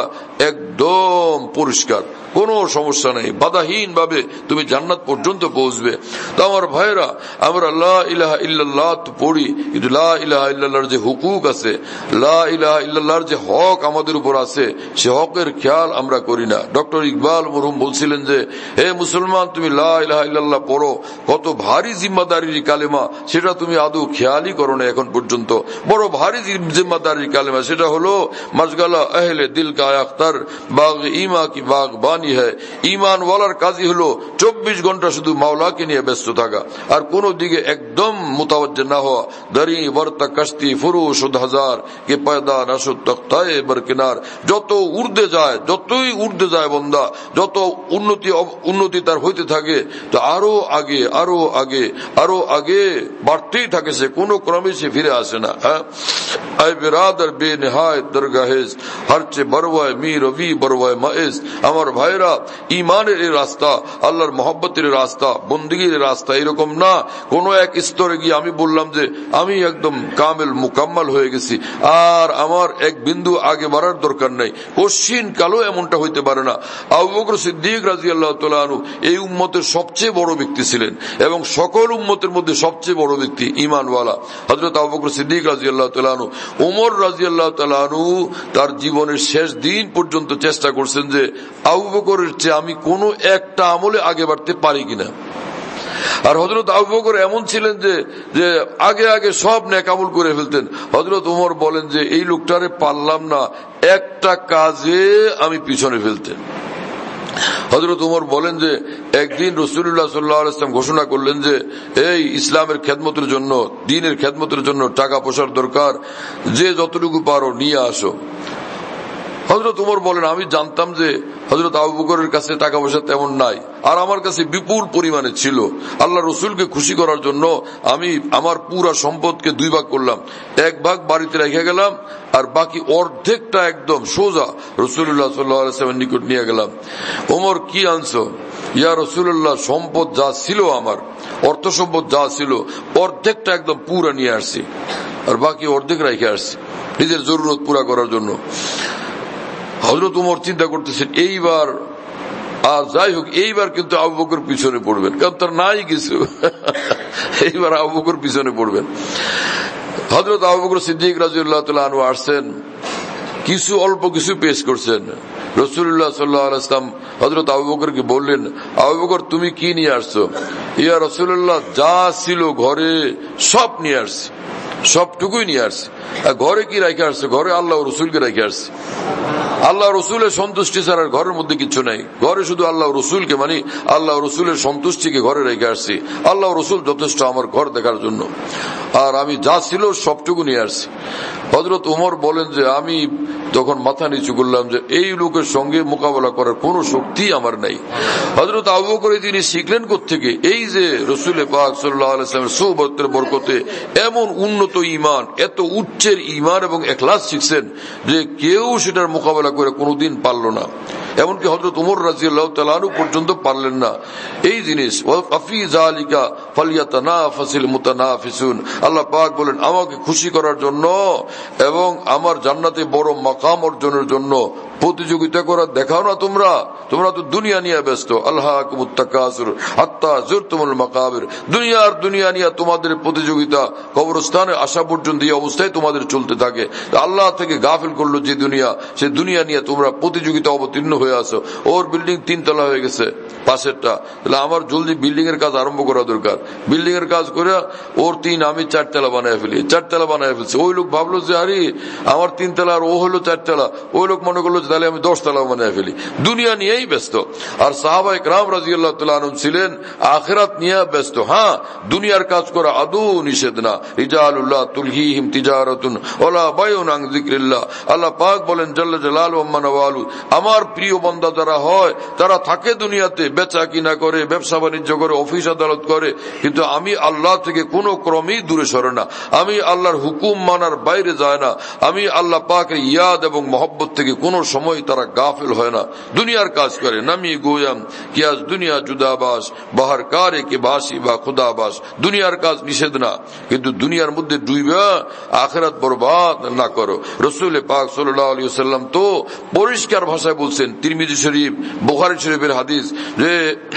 একদম পরিষ্কার, কোনো সমস্যা নেই, বাধাহীন ভাবে তুমি জান্নাত পর্যন্ত পৌঁছবে। তো আমার ভাইরা, আমরা লা ইলাহা ইল্লাল্লাহ তো পড়ি, কিন্তু লা ইলাহা ইল্লাল্লাহর যে হুকুক আছে, লা ইলাহা ইল্লাল্লাহর যে হক আমাদের উপর আছে, সে হকের খেয়াল আমরা করি না। ডক্টর ইকবাল মরহুম বলছিলেন যে, হে মুসলমান, তুমি লা ইলাহা ইল্লাল্লাহ পড়ো, কত ভারী জিম্মাদারির কালেমা, সেটা তুমি আদৌ খেয়ালই করো না এখন পর্যন্ত। বড় ভারী জিম্মাদারির কালেমা, সেটা হলো মশগালা আহলে দিল কা আখতার, বাগ ইমা কি বাগবানি হ্যায়। ইমান ওয়ালার কাজই হলো 24 ঘন্টা শুধু মাওলাকে নিয়ে ব্যস্ত থাকা, আর কোন দিকে একদম মুতাওয়াজ্জে না হওয়া। দরি বর্তা কশতি ফুরুশ হাজার কে পয়দা নাশুদ তখতায়ে বরকিনার। যত ঊর্ধ্বে যায়, যতই ঊর্ধ্বে যায় বন্দা, যত উন্নতি তার হইতে থাকে, তো আরো আগে আরো আগে আরো আগে বাড়তেই থাকে, সে কোনো ক্রমে সে ফিরে আসে না। আয় বিরাদার বে নেহায়েত দরগাহেজ, হরচে বরওয়ায় মীর রবি বরওয়ায় মায়েজ। আমার ভাইরা, ইমানের এই রাস্তা, আল্লাহর মহব্বতের রাস্তা, বন্দিগির রাস্তা এরকম না কোন এক স্তরে গিয়ে আমি বললাম যে আমি একদম কামেল মুকাম্মাল হয়ে গেছি আর আমার এক বিন্দু আগে বাড়ার দরকার নাই। কশিন কালো এমনটা হইতে পারে না। আবু বকর সিদ্দিক রাদিয়াল্লাহু তাআলা আনহু এই উম্মতের সবচেয়ে বড় ব্যক্তি ছিলেন এবং সকল উম্মতের মধ্যে সবচেয়ে বড় ব্যক্তি ঈমানওয়ালা হযরত আবু বকর সিদ্দিক রাদিয়াল্লাহু তাআলা আনহু। ওমর রাদিয়াল্লাহু তাআলা আনহু তার জীবনের শেষ দিন পর্যন্ত চেষ্টা করছেন যে আবু বকরের চেয়ে আমি কোনো একটা আমলে আগে বাড়তে পারি কিনা। আর হযরত আবু বকর এমন ছিলেন যে আগে আগে সব নেক আমল করে ফেলতেন। হযরত ওমর বলেন যে এই লোকটারে পারলাম না একটা কাজে আমি পিছনে ফেলতেন। হযরত ওমর বলেন যে একদিন রাসূলুল্লাহ সাল্লাল্লাহু আলাইহি ওয়াসাল্লাম ঘোষণা করলেন যে এই ইসলামের খেদমতের জন্য, দ্বীনের খেদমতের জন্য টাকা পয়সার দরকার, যে যতটুকু পারো নিয়ে আসো। হযরত উমর বলেন, আমি জানতাম যে হযরত আবু বকরের কাছে টাকা পয়সা তেমন নাই, আর আমার কাছে বিপুল পরিমাণে ছিল। আল্লাহ রসুলকে খুশি করার জন্য আমি আমার পুরা সম্পদকে 2 ভাগ করলাম, 1 ভাগ বাড়িতে রেখে গেলাম, আর বাকি অর্ধেকটা একদম সোজা রাসূলুল্লাহ সাল্লাল্লাহু আলাইহি ওয়াসাল্লামের নিকট নিয়ে গেলাম। ওমর, কি আনছো? ইয়া রাসূলুল্লাহ, সম্পদ যা ছিল, আমার অর্থ সম্পদ যা ছিল অর্ধেকটা একদম পুরা নিয়ে আসছি, আর বাকি অর্ধেক রেখে আসছি নিজের জরুরত পুরা করার জন্য। হযরত উমর চিন্তা করতেছেন, এইবার আর যাই হোক, এইবার কিন্তু আবু বকর পিছনে পড়বেন, কারণ তার নাই কিছু। এইবার আবু বকর পিছনে পড়বেন। হযরত আবু বকর সিদ্দিক রাদিয়াল্লাহু তাআলা আনহু আসছেন, কিছু অল্প কিছু পেশ করছেন। রাসূলুল্লাহ সাল্লাল্লাহু আলাইহি ওয়াসাল্লাম হযরত আবু বকরকে বললেন, আবু বকর, তুমি কি নিয়ে আসছো? ইয়া রাসূলুল্লাহ, যা ছিল ঘরে সব নিয়ে আসছি, সবটুকুই নিয়ে আসছি। ঘরে কি রেখে আসছে? ঘরে আল্লাহ রসুলকে রেখে আসছে। আল্লাহ রসুলের সন্তুষ্টি ছাড়া ঘরের মধ্যে কিছু নাই। ঘরে শুধু আল্লাহ রসুলকে, মানে আল্লাহ রসুলের সন্তুষ্টিকে ঘরে রেখে আসছি। আল্লাহ রসুল যথেষ্ট আমার ঘর দেখার জন্য, আর আমি যা ছিল সবটুকু নিয়ে আসছি। হযরত উমর বলেন যে আমি তখন মাথা নিচু করলাম যে এই লোকের সঙ্গে মোকাবেলা করার কোন শক্তি আমার নাই। হযরত আবু বকর তিনি শিখলেন কোত্থেকে? এই যে রাসূল পাক সাল্লাল্লাহু আলাইহি ওয়াসাল্লামের সুবতের বরকতে এমন উন্নত ঈমান, এত উচ্চের ঈমান এবং ইখলাস শিখছেন যে কেউ সেটার মোকাবেলা করে কোনোদিন পারল না। এমনকি হযরত উমর রাদিয়াল্লাহু তাআলা আনহু পর্যন্ত পারলেন না এই জিনিস। ওয়াফি যালিকা ফালইয়াতানাফাসিল মুতানাফিসুন। আল্লাহ পাক বলেন, আমাকে খুশি করার জন্য এবং আমার জান্নাতে বড় মাকাম অর্জনের জন্য প্রতিযোগিতা করা দেখাও না তোমরা। তোমরা তো দুনিয়া নিয়ে ব্যস্ত। আল্লাহকুমুত তাকাসুর হাত্তা যুরতুমুল মাকাবির। দুনিয়া নিয়ে তোমাদের প্রতিযোগিতা কবরস্থানে আসা পর্যন্ত এই অবস্থায় তোমাদের চলতে থাকে। আল্লাহ থেকে গাফিল করলো যে দুনিয়া, সে দুনিয়া নিয়ে তোমরা প্রতিযোগিতা অবতীর্ণ হয়ে আসো। ওর বিল্ডিং 3 তলা হয়ে গেছে, পাশেরটা, তাহলে আমার জলদি বিল্ডিং এর কাজ আরম্ভ করা দরকার। বিল্ডিং এর কাজ করে ওর 3, আমি 4 তলা বানায় ফেলি, 4 তলা বানায় ফেলছি। ওই লোক ভাবলো যে আরে আমার 3 তলা আর ও হলো 4 তলা। ওই লোক মনে করলো তাহলে আমি 10 তলা বানায় ফেলি। দুনিয়া নিয়েই ব্যস্ত। আর সাহাবায়ে কেরাম রাদিয়াল্লাহু তাআলা আনহুম ছিলেন আখিরাত নিয়ে ব্যস্ত। হ্যাঁ, দুনিয়ার কাজ করা আদৌ নিষেধ না। রিজালুল্লাহ তুলহিহিম তিজারাতুন ওয়ালা বাইউন আন যিকরিল্লাহ। আল্লাহ পাক বলেন জাল্লা জালালু ওয়া মানওয়ালু, আমার প্রিয় বান্দা যারা হয় তারা থাকে দুনিয়াতে, বেচা কিনা করে, ব্যবসা বাণিজ্য করে, অফিস আদালত করে, কিন্তু আমি আল্লাহ থেকে কোনো ক্রমেই দূরে সরে না। আমি আল্লাহর হুকুম মানার বাইরে যায় না। আমি আল্লাহ পাকের ইয়াদ এবং মহব্বত থেকে কোনো সময় তারা গাফিল হয় না। দুনিয়ার কাজ করে। নামি গোয়াম কি আজ দুনিয়া জুদাবাস, বাহার কারে কে বাসি বা খুদাবাস। দুনিয়ার কাজ নিষেধ না, কিন্তু দুনিয়ার মধ্যে ডুইবা আখিরাত বরবাদ না করো। রাসূল পাক সাল্লাল্লাহু আলাইহি ওয়াসাল্লাম তো পরিষ্কার ভাষায় বলছেন, তিরমিজি শরীফ, বুখারী শরীফের হাদিস, যে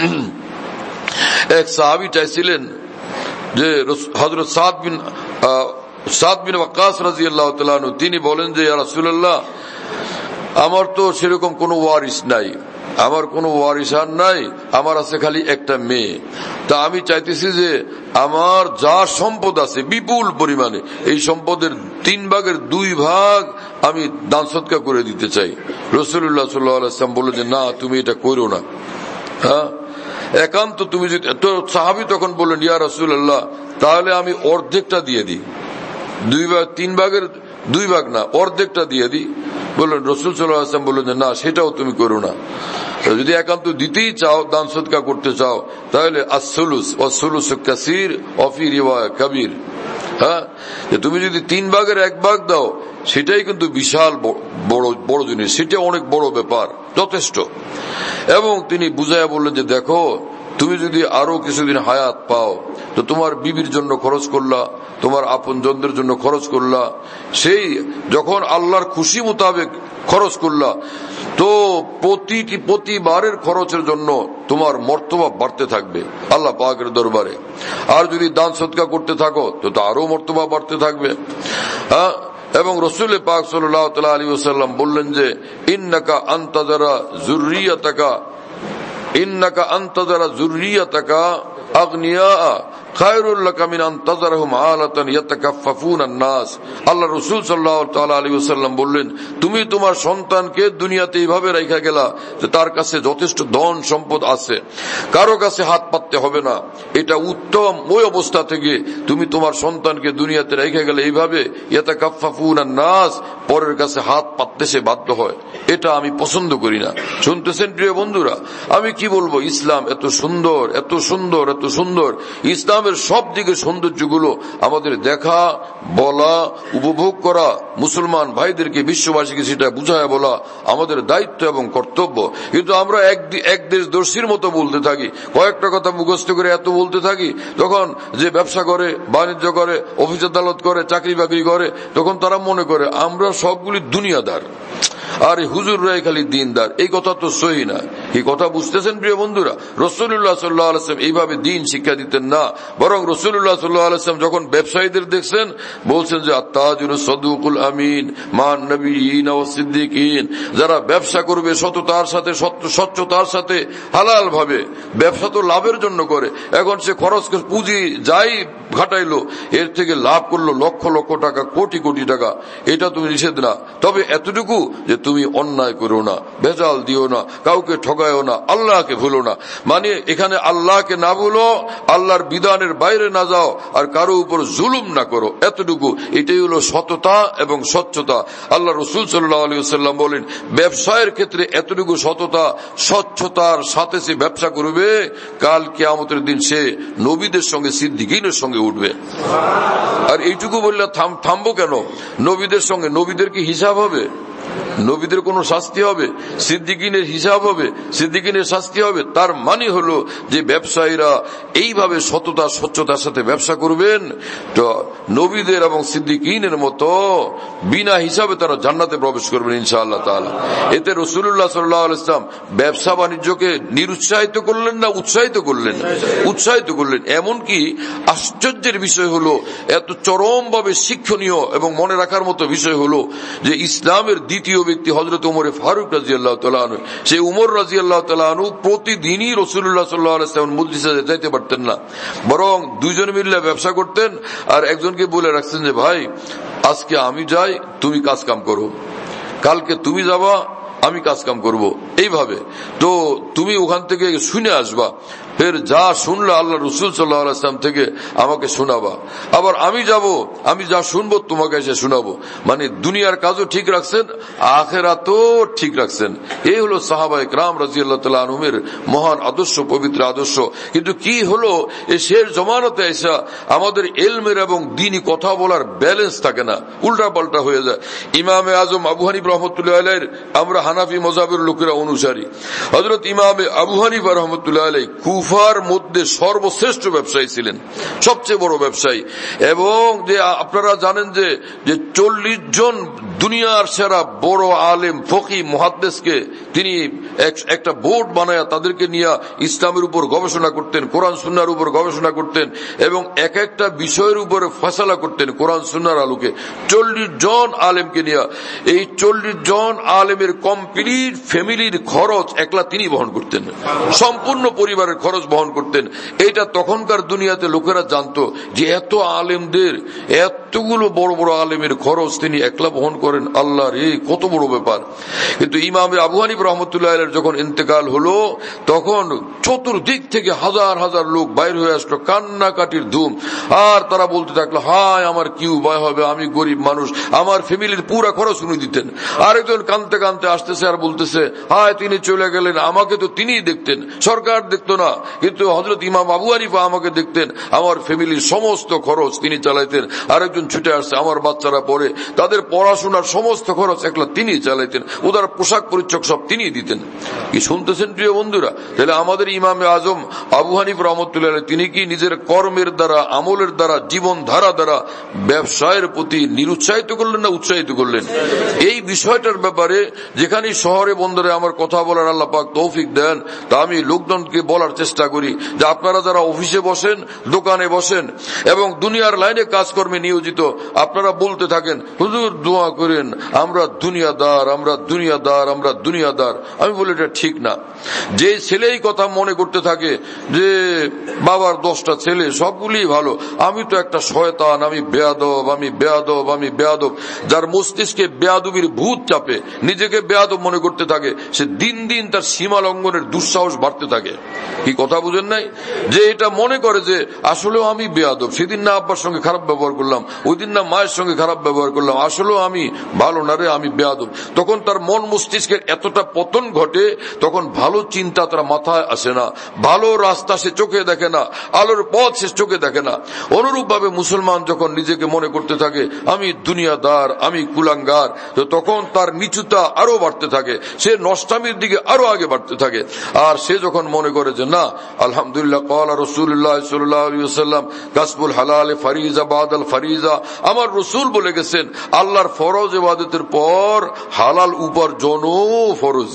এক সাহাবী চাইছিলেন যে হযরত সাদ বিন ওয়াক্কাস রাদিয়াল্লাহু তাআলা আনহু, তিনি বলেন যে ইয়া রাসূলুল্লাহ, আমার তো সেরকম কোনো ওয়ারিস নাই, আমার কোনো ওয়ারিসান নাই, আমার আছে খালি একটা মেয়ে। তা আমি চাইতেছি যে আমার যা সম্পদ আছে বিপুল পরিমাণে, এই সম্পদের 3 ভাগের 2 ভাগ আমি দান সদকা করে দিতে চাই। রাসূলুল্লাহ সাল্লাল্লাহু আলাইহি ওয়াসাল্লাম বললেন যে না, তুমি এটা করো না। হ্যাঁ, একান্ত তুমি যদি, তো সাহাবী তখন বললেন ইয়া রাসূলুল্লাহ, তাহলে আমি অর্ধেকটা দিয়ে দিই। 2 ভাগ, 3 ভাগের 2 ভাগ না, অর্ধেকটা দিয়ে দিই। বললেন, রাসূল সাল্লাল্লাহু আলাইহি ওয়াসাল্লাম বললেন না, সেটাও তুমি করো না। যদি একান্ত দিতেই চাও, দান সদকা করতে চাও, তাহলে আসসুলুস ওয়াসসুলুস কাসীর ওয়া ফি রিওয়ায়া কবীর। হ্যাঁ, তুমি যদি 3 ভাগের 1 ভাগ দাও, সেটাই কিন্তু বিশাল বড় জিনিস, সেটা অনেক বড় ব্যাপার, যথেষ্ট। এবং তিনি বুঝাইয়া বললেন যে দেখো, তুমি যদি আরো কিছুদিন হায়াত পাও, তো তোমার বিবির জন্য খরচ করলা, তোমার আপনজনদের জন্য খরচ করলা, সেই যখন আল্লাহর খুশি মোতাবেক খরচ করলা, তো প্রতিবারের খরচের জন্য তোমার মর্তবা বাড়তে থাকবে আল্লাহ পাকের দরবারে। আর যদি দান সদকা করতে থাকো, তো আরো মর্তবা বাড়তে থাকবে। হ্যাঁ, এবং রাসূল পাক সাল্লাল্লাহু আলাইহি ওয়াসাল্লাম বললেন যে ইন্নাকা আনতাযারা যুররিয়াতাকা আগনিয়া খায়রুল লাকা মিন আন তাযরাহুম আলাতান ইয়াতাকাফফুনান নাস। আল্লাহ রাসূল সাল্লাল্লাহু তাআলা আলাইহি ওয়াসাল্লাম বললেন, তুমি তোমার সন্তানকে দুনিয়াতে এইভাবে রাখা গেলা যে তার কাছে যথেষ্ট ধন সম্পদ আছে, কারো কাছে হাত পাততে হবে না। এটা উত্তম। ওই অবস্থা থেকে তুমি তোমার সন্তানকে দুনিয়াতে রেখে গেলে এইভাবে ইয়াতাকাফফুনান নাস, পরের কাছে হাত পাততে সে বাধ্য হয়, এটা আমি পছন্দ করি না। শুনতেছেন প্রিয় বন্ধুরা, আমি কি বলবো, ইসলাম এত সুন্দর, এত সুন্দর, এত সুন্দর। ইসলামের সব দিকে সৌন্দর্যগুলো আমাদের দেখা, বলা, উপভোগ করা, মুসলমান ভাইদেরকে, বিশ্ববাসীকে সেটা বুঝায় বলা আমাদের দায়িত্ব এবং কর্তব্য। কিন্তু আমরা এক দেশ দর্শীর মতো বলতে থাকি, কয়েকটা কথা মুখস্থ করে এত বলতে থাকি, তখন যে ব্যবসা করে, বাণিজ্য করে, অফিস আদালত করে, চাকরি বাকরি করে, তখন তারা মনে করে আমরা সবগুলি দুনিয়াদার, আর হুজুররাই খালি দিনদার। এই কথা তো সহি না। এই কথা বুঝতেছেন প্রিয় বন্ধুরা? রাসূলুল্লাহ সাল্লাল্লাহু আলাইহি ওয়াসাল্লাম এইভাবে দিন শিক্ষা দিতেন না, বরং রাসূলুল্লাহ সাল্লাল্লাহু আলাইহি ওয়াসাল্লাম যখন ব্যবসায়ীদের দেখছেন, বলছেন যে আত-তাজিরুস সাদুকুল আমিন মান নবিয়িন ওয়াস সিদ্দিকিন, যারা ব্যবসা করবে সততার সাথে, স্বচ্ছতার সাথে, হালাল ভাবে। ব্যবসা তো লাভের জন্য করে, এখন সে খরচ পুঁজি যাই ঘাটাইলো, এর থেকে লাভ করলো লক্ষ লক্ষ টাকা, কোটি কোটি টাকা, এটা তুমি নিষেধ না। তবে এতটুকু যে তুমি অন্যায় করো না, ভেজাল দিও না, কাউকে ঠগায়ও না, আল্লাহকে ভুলো না। মানে এখানে আল্লাহকে না ভুলো, আল্লাহর বিধানের বাইরে না যাও, আর কারো উপর জুলুম না করো, এতটুকু। এটাই হলো সততা এবং স্বচ্ছতা। আল্লাহ রাসূল সাল্লাল্লাহু আলাইহি ওয়াসাল্লাম বলেন, ব্যবসায়ের ক্ষেত্রে এতটুকু সততা, স্বচ্ছতার সাথে সে ব্যবসা করবে, কাল কিয়ামতের দিন সে নবীদের সঙ্গে, সিদ্দিকীনের সঙ্গে উঠবে। আর এইটুকু বললে থামবো কেন? নবীদের সঙ্গে, নবীদের কি হিসাব হবে? নবীদের কোন শাস্তি হবে? সিদ্দিকিনের হিসাব হবে, সিদ্দিকিনের শাস্তি হবে। তার মানে হলো যে ব্যবসায়ীরা এইভাবে সততা, স্বচ্ছতার সাথে ব্যবসা করবেন, তো নবীদের এবং সিদ্দিকিনের মতো বিনা হিসাবে তারা জান্নাতে প্রবেশ করবেন ইনশাআল্লাহ তাআলা। এতে রাসূলুল্লাহ সাল্লাল্লাহু আলাইহি ওয়াসাল্লাম ব্যবসা বাণিজ্যকে নিরুৎসাহিত করলেন না, উৎসাহিত করলেন? উৎসাহিত করলেন। এমনকি আশ্চর্যের বিষয় হলো, এত চরমভাবে শিক্ষণীয় এবং মনে রাখার মতো বিষয় হলো যে ইসলামের দ্বিতীয় ব্যক্তি হযরত ওমর ফারুক রাদিয়াল্লাহু তাআলা আনহু, সেই ওমর রাদিয়াল্লাহু তাআলা আনহু প্রতিদিনই রাসূলুল্লাহ সাল্লাল্লাহু আলাইহি ওয়াসাল্লাম মজলিসে যাইতে পারতেন না, বরং দুইজন মিলে ব্যবসা করতেন, আর একজনকে বলে রাখছেন যে ভাই আজকে আমি যাই, তুমি কাজ কাম করো, কালকে তুমি যাবা, আমি কাজ কাম করব, এইভাবে। তো তুমি ওখান থেকে শুনে আসবা, ফের যা শুনলো আল্লাহ রাসূল সাল্লাল্লাহু আলাইহি ওয়াসাল্লাম থেকে আমাকে শোনাবা, আবার আমি যাব, আমি যা শুনবো তোমাকে এসে শোনাবো। মানে দুনিয়ার কাজও ঠিক রাখছেন, আখিরাতও ঠিক রাখছেন। এই হলো সাহাবায়ে কেরাম রাদিয়াল্লাহু তাআলা আনহুমের মহান আদর্শ, পবিত্র আদর্শ। কিন্তু কি হলো, এই শেষ জমানাতে এসে আমাদের ইলমের এবং দ্বীনি কথা বলার ব্যালেন্স থাকে না, উল্টা পাল্টা হয়ে যায়। ইমামে আজম আবু হানিফা রাহমাতুল্লাহি আলাইহির, আমরা হানাফি মাযহাবের লোকেরা অনুসারী, হযরত ইমামে আবু হানিফা রাহমাতুল্লাহি আলাইহি কুফার মধ্যে সর্বশ্রেষ্ঠ ব্যবসায়ী ছিলেন, সবচেয়ে বড় ব্যবসায়ী। এবং যে আপনারা জানেন যে 40 জন দুনিয়ার সেরা বড় আলেম, ফকি, মুহাদ্দিসকে তিনি একটা বোর্ড বানায়া তাদেরকে নিয়ে ইসলামের উপর গবেষণা করতেন, কোরআন সুন্নাহর উপর গবেষণা করতেন, এবং এক একটা বিষয়ের উপরে ফয়সালা করতেন কোরআন সুন্নাহর আলোকে। 40 জন আলেমকে নিয়ে, এই 40 জন আলেমের কমপ্লিট ফ্যামিলির খরচ একলা তিনি বহন করতেন, সম্পূর্ণ পরিবারের খরচ বহন করতেন। এটা তখনকার দুনিয়াতে লোকেরা জানতো যে এত আলেমদের, এতগুলো বড় বড় আলেমের খরচ তিনি একলা বহন করেন, আল্লাহ রে কত বড় ব্যাপার। কিন্তু ইমামে আবু হানিফা রাহমাতুল্লাহি আলাইহি যখন ইন্তেকাল হলো, তখন চতুর্দিক থেকে হাজার হাজার লোক বাইর হয়ে আসলো, কান্নাকাটির ধুম। আর তারা বলতে থাকলো, হায় আমার কি উপায় হবে, আমি গরিব মানুষ, আমার ফ্যামিলির পুরা খরচ উনি দিতেন। আরেকজন কানতে কানতে আসতেছে আর বলতেছে, হায় তিনি চলে গেলেন, আমাকে তো তিনিই দেখতেন, সরকার দেখতো না, কিন্তু হযরত ইমাম আবু হানিফা আমাকে দেখতেন, আমার ফ্যামিলির সমস্ত খরচ তিনি চালাইতেন। আরেকজন ছুটে আসছে, আমার বাচ্চারা পড়ে, তাদের পড়াশোনার সমস্ত খরচ একলা তিনি চালাইতেন, ওদের পোশাক পরিচ্ছদ সব তিনি দিতেন। কি শুনতেছেন প্রিয় বন্ধুরা? তাহলে আমাদের ইমামে আজম আবু হানিফা রাহমাতুল্লাহি আলাইহি তিনি কি নিজের কর্মের দ্বারা, আমলের দ্বারা, জীবন ধারা দ্বারা ব্যবসায়ের প্রতি নিরুৎসাহিত করলেন না উৎসাহিত করলেন? এই বিষয়টার ব্যাপারে যেখানে শহরে বন্দরে আমার কথা বলার আল্লাহ পাক তৌফিক দেন, তা আমি লোকজনকে বলার চেষ্টা করি যে আপনারা যারা অফিসে বসেন, দোকানে বসেন এবং দুনিয়ার লাইনে কাজকর্মে নিয়োজিত, আপনারা বলতে থাকেন, হুজুর দোয়া করেন আমরা দুনিয়াদার, আমরা দুনিয়াদার, আমরা দুনিয়াদার। আমি বলি এটা ঠিক না। যে ছেলেই কথা মনে করতে থাকে যে বাবার 10টা ছেলে সবগুলি ভালো, আমি তো একটা শয়তান, আমি বেয়াদব, আমি বেয়াদব, আমি বেয়াদব, যার মস্তিষ্কে বেয়াদবির ভূত চাপে, নিজেকে বেয়াদব মনে করতে থাকে, সে দিন দিন তার সীমা লঙ্ঘনের দুঃসাহস বাড়তে থাকে। কি কথা বুঝেন নাই? যে এটা মনে করে যে আসলেও আমি বেয়াদব, সেদিন না আব্বার সঙ্গে খারাপ ব্যবহার করলাম, ওই দিন না মায়ের সঙ্গে খারাপ ব্যবহার করলাম, আসলেও আমি ভালো না রে, আমি বেয়াদব। তখন তার মন মস্তিষ্কের এতটা পতন ঘটে, তখন ভালো চিন্তা তার মাথায় আসে না, ভালো রাস্তা সে চোখে দেখে না, আলোর পথ সে চোখে দেখে না। অনুরূপ ভাবে মুসলমান যখন নিজেকে মনে করতে থাকে আমি দুনিয়াদার, আমি কুলাঙ্গার, তো তখন তার নিচুতা আরো বাড়তে থাকে, সে নষ্টামির দিকে আরো আগে বাড়তে থাকে। আর সে যখন মনে করে যে না আলহামদুলিল্লাহ ক্বালা রাসূলুল্লাহ সাল্লাল্লাহু আলাইহি ওয়াসাল্লাম কাসবুল হালাল ফারিজা বাদাল ফারিজা, আমার রাসূল বলে গেছেন আল্লাহর ফরজ ইবাদতের পর হালাল উপার্জনও ফরজ।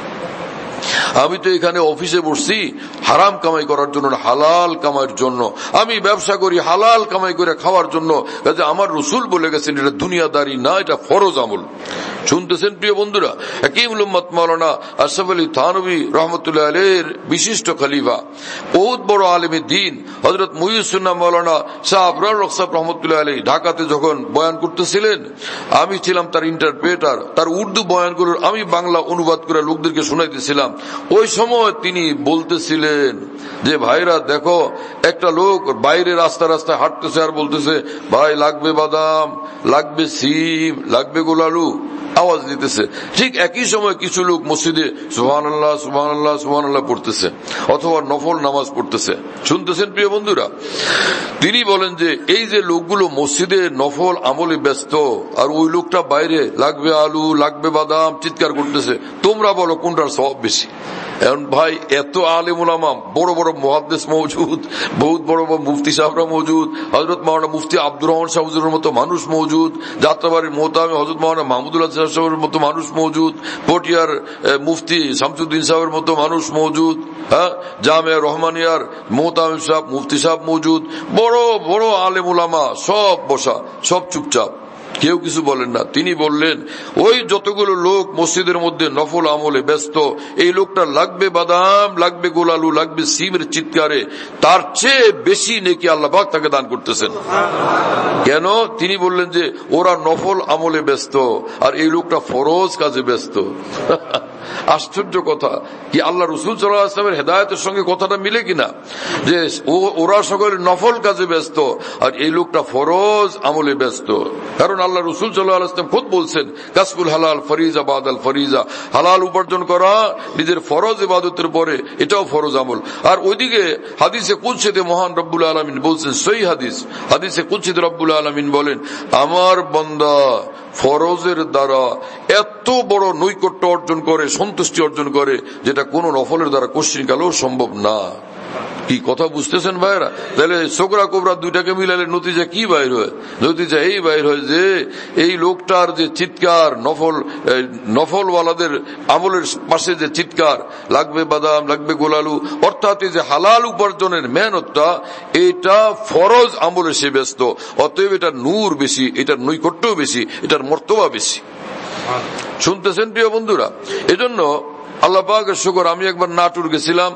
আমি তো এখানে অফিসে বসছি হারাম কামাই করার জন্য না, হালাল কামাইয়ের জন্য। আমি ব্যবসা করি হালাল কামাই করে খাওয়ার জন্য। কাজে আমার রাসূল বলে গেছেন এটা দুনিয়াদারি না, এটা ফরজ আমল। শুনতেছেন প্রিয় বন্ধুরা? হাকিমুল উম্মত মাওলানা আশরাফ আলী থানভী রাহমাতুল্লাহ আলাইহির বিশিষ্ট খলিফা, বহুত বড় আলেমে দ্বীন হযরত মুহিউস সুন্নাহ মাওলানা শাহ আবরার রহসাব রাহমাতুল্লাহ আলাইহি ঢাকাতে যখন বয়ান করতেছিলেন, আমি ছিলাম তার ইন্টারপ্রেটার। তার উর্দু বয়ানগুলোর আমি বাংলা অনুবাদ করে লোকদেরকে শোনাইতেছিলাম। ওই সময় তিনি বলতেছিলেন যে ভাইরা দেখো, একটা লোক বাইরে রাস্তা রাস্তায় হাঁটতেছে আর বলতেছে ভাই লাগবে বাদাম, লাগবে সিম, লাগবে গোলালু, আওয়াজ দিতেছে। ঠিক একই সময় কিছু লোক মসজিদে সুবহানাল্লাহ সুবহানাল্লাহ সুবহানাল্লাহ পড়তেছে অথবা নফল নামাজ পড়তেছে। শুনতেছেন প্রিয় বন্ধুরা? তিনি বলেন যে এই যে লোকগুলো মসজিদে নফল আমলে ব্যস্ত আর ওই লোকটা বাইরে লাগবে আলু, লাগবে বাদাম চিৎকার করতেছে, তোমরা বলো কোনটার সওয়াব বেশি? এখন ভাই এত আলেম উলামা, বড় বড় মুহাদ্দিস মওজুদ, বহুত বড় বড় মুফতি সাহেবরা মওজুদ, হযরত মাওলানা মুফতি আব্দুর রহমান সাহেব হুজুরের মতো মানুষ মওজুদ, যাত্রাবাড়ির মোহতামি হযরত মাওলানা মাহমুদুল্লাহ সাহেবের মতো মানুষ মওজুদ, পটিয়ার মুফতি শামসুদ্দিন সাহেবের মতো মানুষ মওজুদ, জামিয়া রহমানিয়ার মোহতামি সাহেব মুফতি সাহেব মওজুদ, বড় বড় আলেম উলামা সব বসা, সব চুপচাপ, কেউ কিছু বলেন না। তিনি বললেন ওই যতগুলো লোক মসজিদের মধ্যে নফল আমলে ব্যস্ত, এই লোকটা লাগবে বাদাম, লাগবে গোলালু, লাগবে সিমের চিৎকারে তার চেয়ে বেশি নেকি আল্লাহ পাক তাকে দান করতেছেন। কেন? তিনি বললেন যে ওরা নফল আমলে ব্যস্ত আর এই লোকটা ফরজ কাজে ব্যস্ত। আশ্চর্য কথা কি আল্লাহ রাসূল সাল্লাল্লাহু আলাইহি ওয়াসাল্লামের হেদায়েতের সঙ্গে কথাটা মিলে কিনা, যে ওরা সকলে নফল কাজে ব্যস্ত আর এই লোকটা ফরজ আমলে ব্যস্ত। কারণ আল্লাহ রাসূল সাল্লাল্লাহু আলাইহি ওয়াসাল্লাম খুদ বলছেন কাসবুল হালাল ফারিজা বাদাল ফারিজা, হালাল উপার্জন করা নিজের ফরজ ইবাদতের পরে এটাও ফরজ আমল। আর ওইদিকে হাদিসে কুদসিতে মহান রব্বুল আলামিন বলছেন, সহিহ হাদিস, হাদিসে কুদসিতে রব্বুল আলামিন বলেন আমার বান্দা ফরজের দ্বারা এত বড় নৈকট্য অর্জন করে, সন্তুষ্টি অর্জন করে, যেটা কোন নফলের দ্বারা কোশ্চিন কালেও সম্ভব না। কি কথা বুঝতেছেন ভাইরা? তাহলে সোকরা কোবরা দুইটাকে মিলালে নতিজা কি বাইর হয়? নতিজা এই বাইর হয় যে এই লোকটার যে চিৎকার, নফলওয়ালাদের আমলের পাশে যে চিৎকার, লাগবে বাদাম, লাগবে গোলালু, অর্থাৎ এই যে হালাল উপার্জনের মেহনতটা, এটা ফরজ আমলে সে ব্যস্ত। অতএব এটার নূর বেশি, এটার নৈকট্য বেশি, এটার মর্তবা বেশি। শুনতেছেন প্রিয় বন্ধুরা? এজন্য আল্লাহ পাকের শুকর, আমি একবার নাটুর গেছিলাম,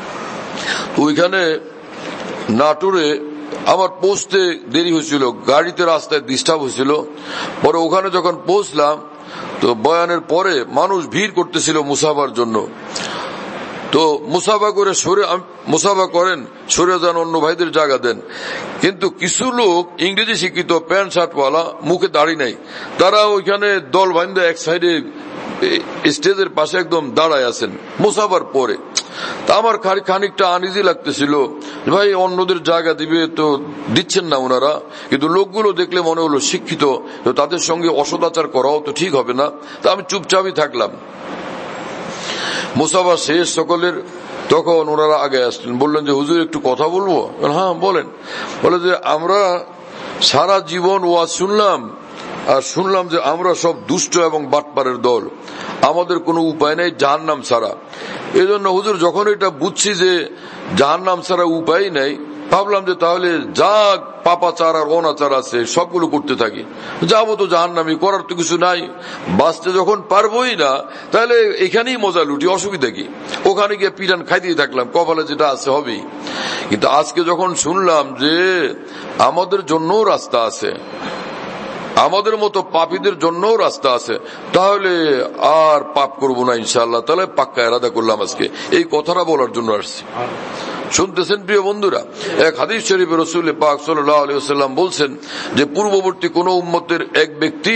ওইখানে নাটুরে আমার পৌঁছতে দেরি হয়েছিল, গাড়িতে রাস্তায় ডিস্টার্ব হয়েছিল। পরে ওখানে যখন পৌঁছলাম তো বয়ানের পরে মানুষ ভিড় করতেছিল মুসাফার জন্য। তো মুসাফা করে মুসাফা করেন, সরে যান, অন্য ভাইদের জায়গা দেন। কিন্তু কিছু লোক ইংরেজি শিক্ষিত, প্যান্ট শার্টওয়ালা, মুখে দাড়ি নাই, তারা ওইখানে দল বান্ধে এক সাইডে স্টেজের পাশে একদম দাঁড়ায় আছেন মুসাফার পরে। তা আমার খানিকটা আনইজি লাগতেছিল, ভাই অন্যদের জায়গা দিবে তো দিচ্ছেন না ওনারা, কিন্তু লোকগুলো দেখলে মনে হলো শিক্ষিত, তো তাদের সঙ্গে অসদাচার করাও তো ঠিক হবে না। তা আমি চুপচাপই থাকলাম। মুসাফা শেষ সকলের, তখন ওনারা আগে আসলেন, বললেন যে হুজুর একটু কথা বলবো। হ্যাঁ বলেন। বলে যে আমরা সারা জীবন ওয়াজ শুনলাম আর শুনলাম যে আমরা সব দুষ্ট এবং বাটপারের দল, আমাদের কোনো উপায় নেই জাহান্নাম ছাড়া। এই জন্য হুজুর যখন এটা বুঝছি যে জাহান্নাম ছাড়া উপায় নেই, ভাবলাম যে তাহলে যা পাপাচার আর অনাচার আছে সবগুলো করতে থাকি, যাবো তো জাহান্নামী, করার তো কিছু নাই, বাঁচতে যখন পারবোই না তাহলে এখানেই মজা লুটি, অসুবিধা কি, ওখানে গিয়ে পিটান খাইতেই থাকলাম, কপালে যেটা আছে হবেই। কিন্তু আজকে যখন শুনলাম যে আমাদের জন্যও রাস্তা আছে, আমাদের মতো পাপীদের জন্যও রাস্তা আছে, তাহলে আর পাপ করবো না ইনশাআল্লাহ, তাহলে পাক্কা ইরাদা করলাম আজকে এই কথাটা বলার জন্য আসছি। শুনতেছেন প্রিয় বন্ধুরা, এক হাদিস শরীফে রাসূল পাক সাল্লাল্লাহু আলাইহি ওয়াসাল্লাম বলছেন যে পূর্ববর্তী কোন উম্মতের এক ব্যক্তি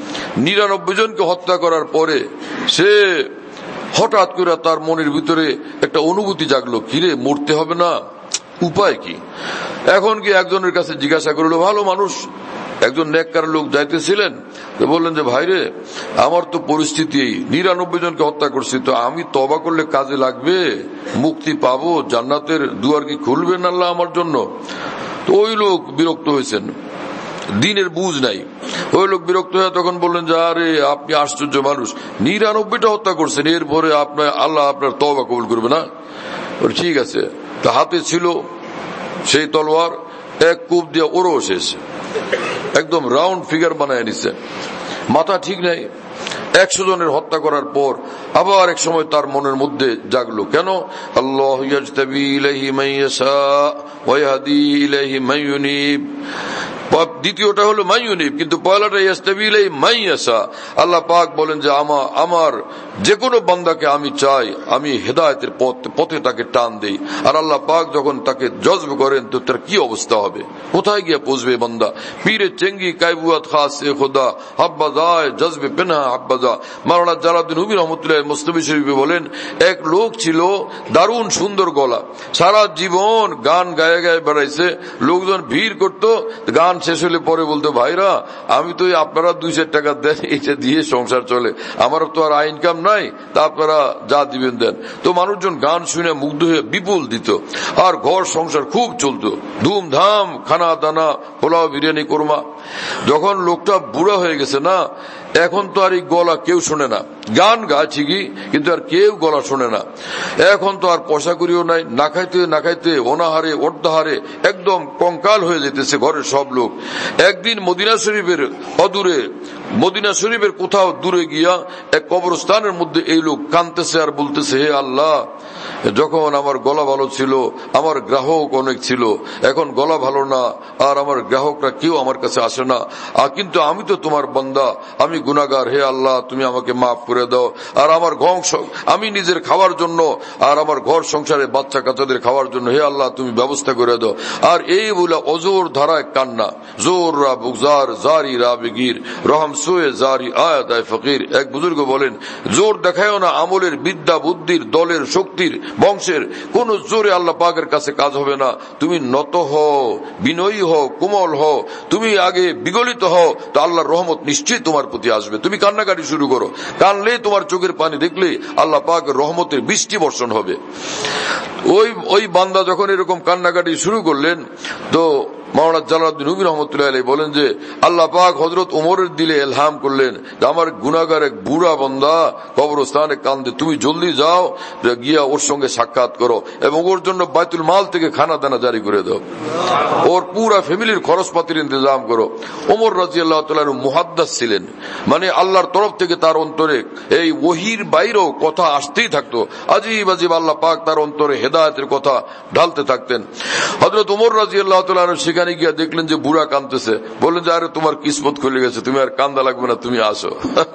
99 জনকে হত্যা করার পরে সে হঠাৎ করে তার মনের ভিতরে একটা অনুভূতি জাগলো, কিরে মরতে হবে না, উপায় কি? এখন কি একজনের কাছে জিজ্ঞাসা করলো, ভালো মানুষ একজন নেককার লোক যাইতেছিলেন, বললেন যে ভাইরে আমার তো পরিস্থিতি 99 জনকে হত্যা করছি, তো আমি তওবা করলে কাজে লাগবে, মুক্তি পাবো, জান্নাতের দুয়ার কি খুলবেন আল্লাহ আমার জন্য? তো ওই লোক বিরক্ত হয়েছেন, দিনের বুঝ নাই, ওই লোক বিরক্ত হয়ে তখন বললেন যে আরে আপনি আশ্চর্য মানুষ, 99টা হত্যা করছেন, এরপরে আপনার আল্লাহ আপনার তওবা কবুল করবে না? ঠিক আছে। তা হাতে ছিল সেই তলোয়ার, এক কূপ দিয়ে ওরও শেষ, একদম রাউন্ড ফিগার বানায় নিছে, মাথা ঠিক নাই। 100 জনের হত্যা করার পর আবার এক সময় তার মনের মধ্যে জাগলো, কেন? আল্লাহু ইয়াজতাবি ইলাইহি মান ইয়াশা ওয়া ইয়াহদি ইলাইহি মান ইউনিব। দ্বিতীয়টা হলো মান ইউনিব, কিন্তু পয়লাটা ইয়াজতাবি ইলাইহি মান ইয়াশা। আল্লাহ পাক বলেন যে আমার যে কোনো বান্দাকে আমি চাই, আমি হেদায়েতের পথে তাকে টান দেই। আর আল্লাহ পাক যখন তাকে জজব করেন তো তার কি অবস্থা হবে, কোথায় গিয়ে পৌঁছবে বান্দা? পীরে চেঙ্গি কায়বুয়াত খাস এ খোদা হাব্বাজায় জজবে পেনা হাব্বাজা। মাওলানা জালালউদ্দিন রুমি রাহমাতুল্লাহ মুসনদ শরীফে বলেন, এক লোক ছিল দারুণ সুন্দর গলা, সারা জীবন গান গায়ে গায়ে বেড়াইছে, লোকজন ভিড় করতো, গান শেষ হলে পরে বলতো ভাইরা আমি তো আপনারা 2-4 টাকা দেন, এটা দিয়ে সংসার চলে, আমার তো আর ইনকাম নাই, তা আপনারা যা দিবেন দেন। তো মানুষজন গান শুনে মুগ্ধ হয়ে বিপুল দিত, আর ঘর সংসার খুব চলতো, ধুমধাম, খানা দানা, পোলাও বিরিয়ানি কোরমা। যখন লোকটা বুড়া হয়ে গেছে না, এখন তো আর এই গলা কেউ শোনে না, গান গায় ঠিকই কিন্তু আর কেউ গলা শোনে না। এখন তো আর পয়সা করিও নাই, না খাইতে না খাইতে অনাহারে অর্ধাহারে একদম কঙ্কাল হয়ে যেতেছে ঘরের সব লোক। একদিন মদিনা শরীফের কোথাও দূরে গিয়া এক কবরস্থানের মধ্যে এই লোক কাঁদতেছে আর বলতেছে, হে আল্লাহ, যখন আমার গলা ভালো ছিল, আমার গ্রাহক অনেক ছিল, এখন গলা ভালো না, আর আমার গ্রাহকরা কেউ আমার কাছে আসে না, কিন্তু আমি তো তোমার বান্দা, আমি গুনাহগার, হে আল্লাহ তুমি আমাকে মাফ করে দাও। আর আমার আমি নিজের খাওয়ার জন্য আর আমার ঘর সংসারে বাচ্চা কাচ্চাদের খাওয়ার জন্য, হে আল্লাহ তুমি ব্যবস্থা করে দাও। আর এই বলে অজোর ধারায় কান্না, জোর রা বুগজার জারি রা বিগির রহম সুয়ে জারি আয়াত আয় ফকির। এক বুজুর্গ বলেন, জোর দেখায়ও না আমলের, বিদ্যা বুদ্ধির, দলের, শক্তির, বংশের, কোন জোরে আল্লাহ পাকের কাছে কাজ হবে না। তুমি নত হও, বিনয়ী হও, কোমল হও, তুমি আগে বিগলিত হও, তো আল্লাহর রহমত নিশ্চয়ই তোমার প্রতি আসবে। তুমি কান্নাকাটি শুরু করো, কানলে তোমার চোখের পানি দেখলে আল্লাহ পাকের রহমতের বৃষ্টি বর্ষণ হবে। ওই বান্দা যখন এরকম কান্নাকাটি শুরু করলেন, তো মাওলানা জালালউদ্দিন রুমি রহমতুল্লাহ আলাইহি বলেন যে আল্লাহ পাক হযরত ওমরের দিলে ইলহাম করলেন যে আমার গুনাহগার এক বুড়া বান্দা কবরস্থানে কান্দে, তুমি জলদি যাও গিয়া ওর সঙ্গে সাক্ষাৎ করো এবং ওর জন্য বাইতুল মাল থেকে খানা দানা জারি করে দাও, ওর পুরা ফ্যামিলির খরচপাতির ইন্তজাম করো। ওমর রাদিয়াল্লাহু তাআলা মুহাদ্দিস ছিলেন, মানে আল্লাহর তরফ থেকে তার অন্তরে এই ওহীর বাইরেও কথা আসতেই থাকতো, আজীব আজীব আল্লাহ পাক তার অন্তরে হেদায়েতের কথা ঢালতে থাকতেন। হযরত ওমর রাদিয়াল্লাহু তাআলা সেখানে গিয়া দেখলেন যে বুড়া কাঁদতেছে, বললেন যে আরে তোমার কিসমত খুলে গেছে, তুমি আর কান্দা লাগবে না, তুমি আসো।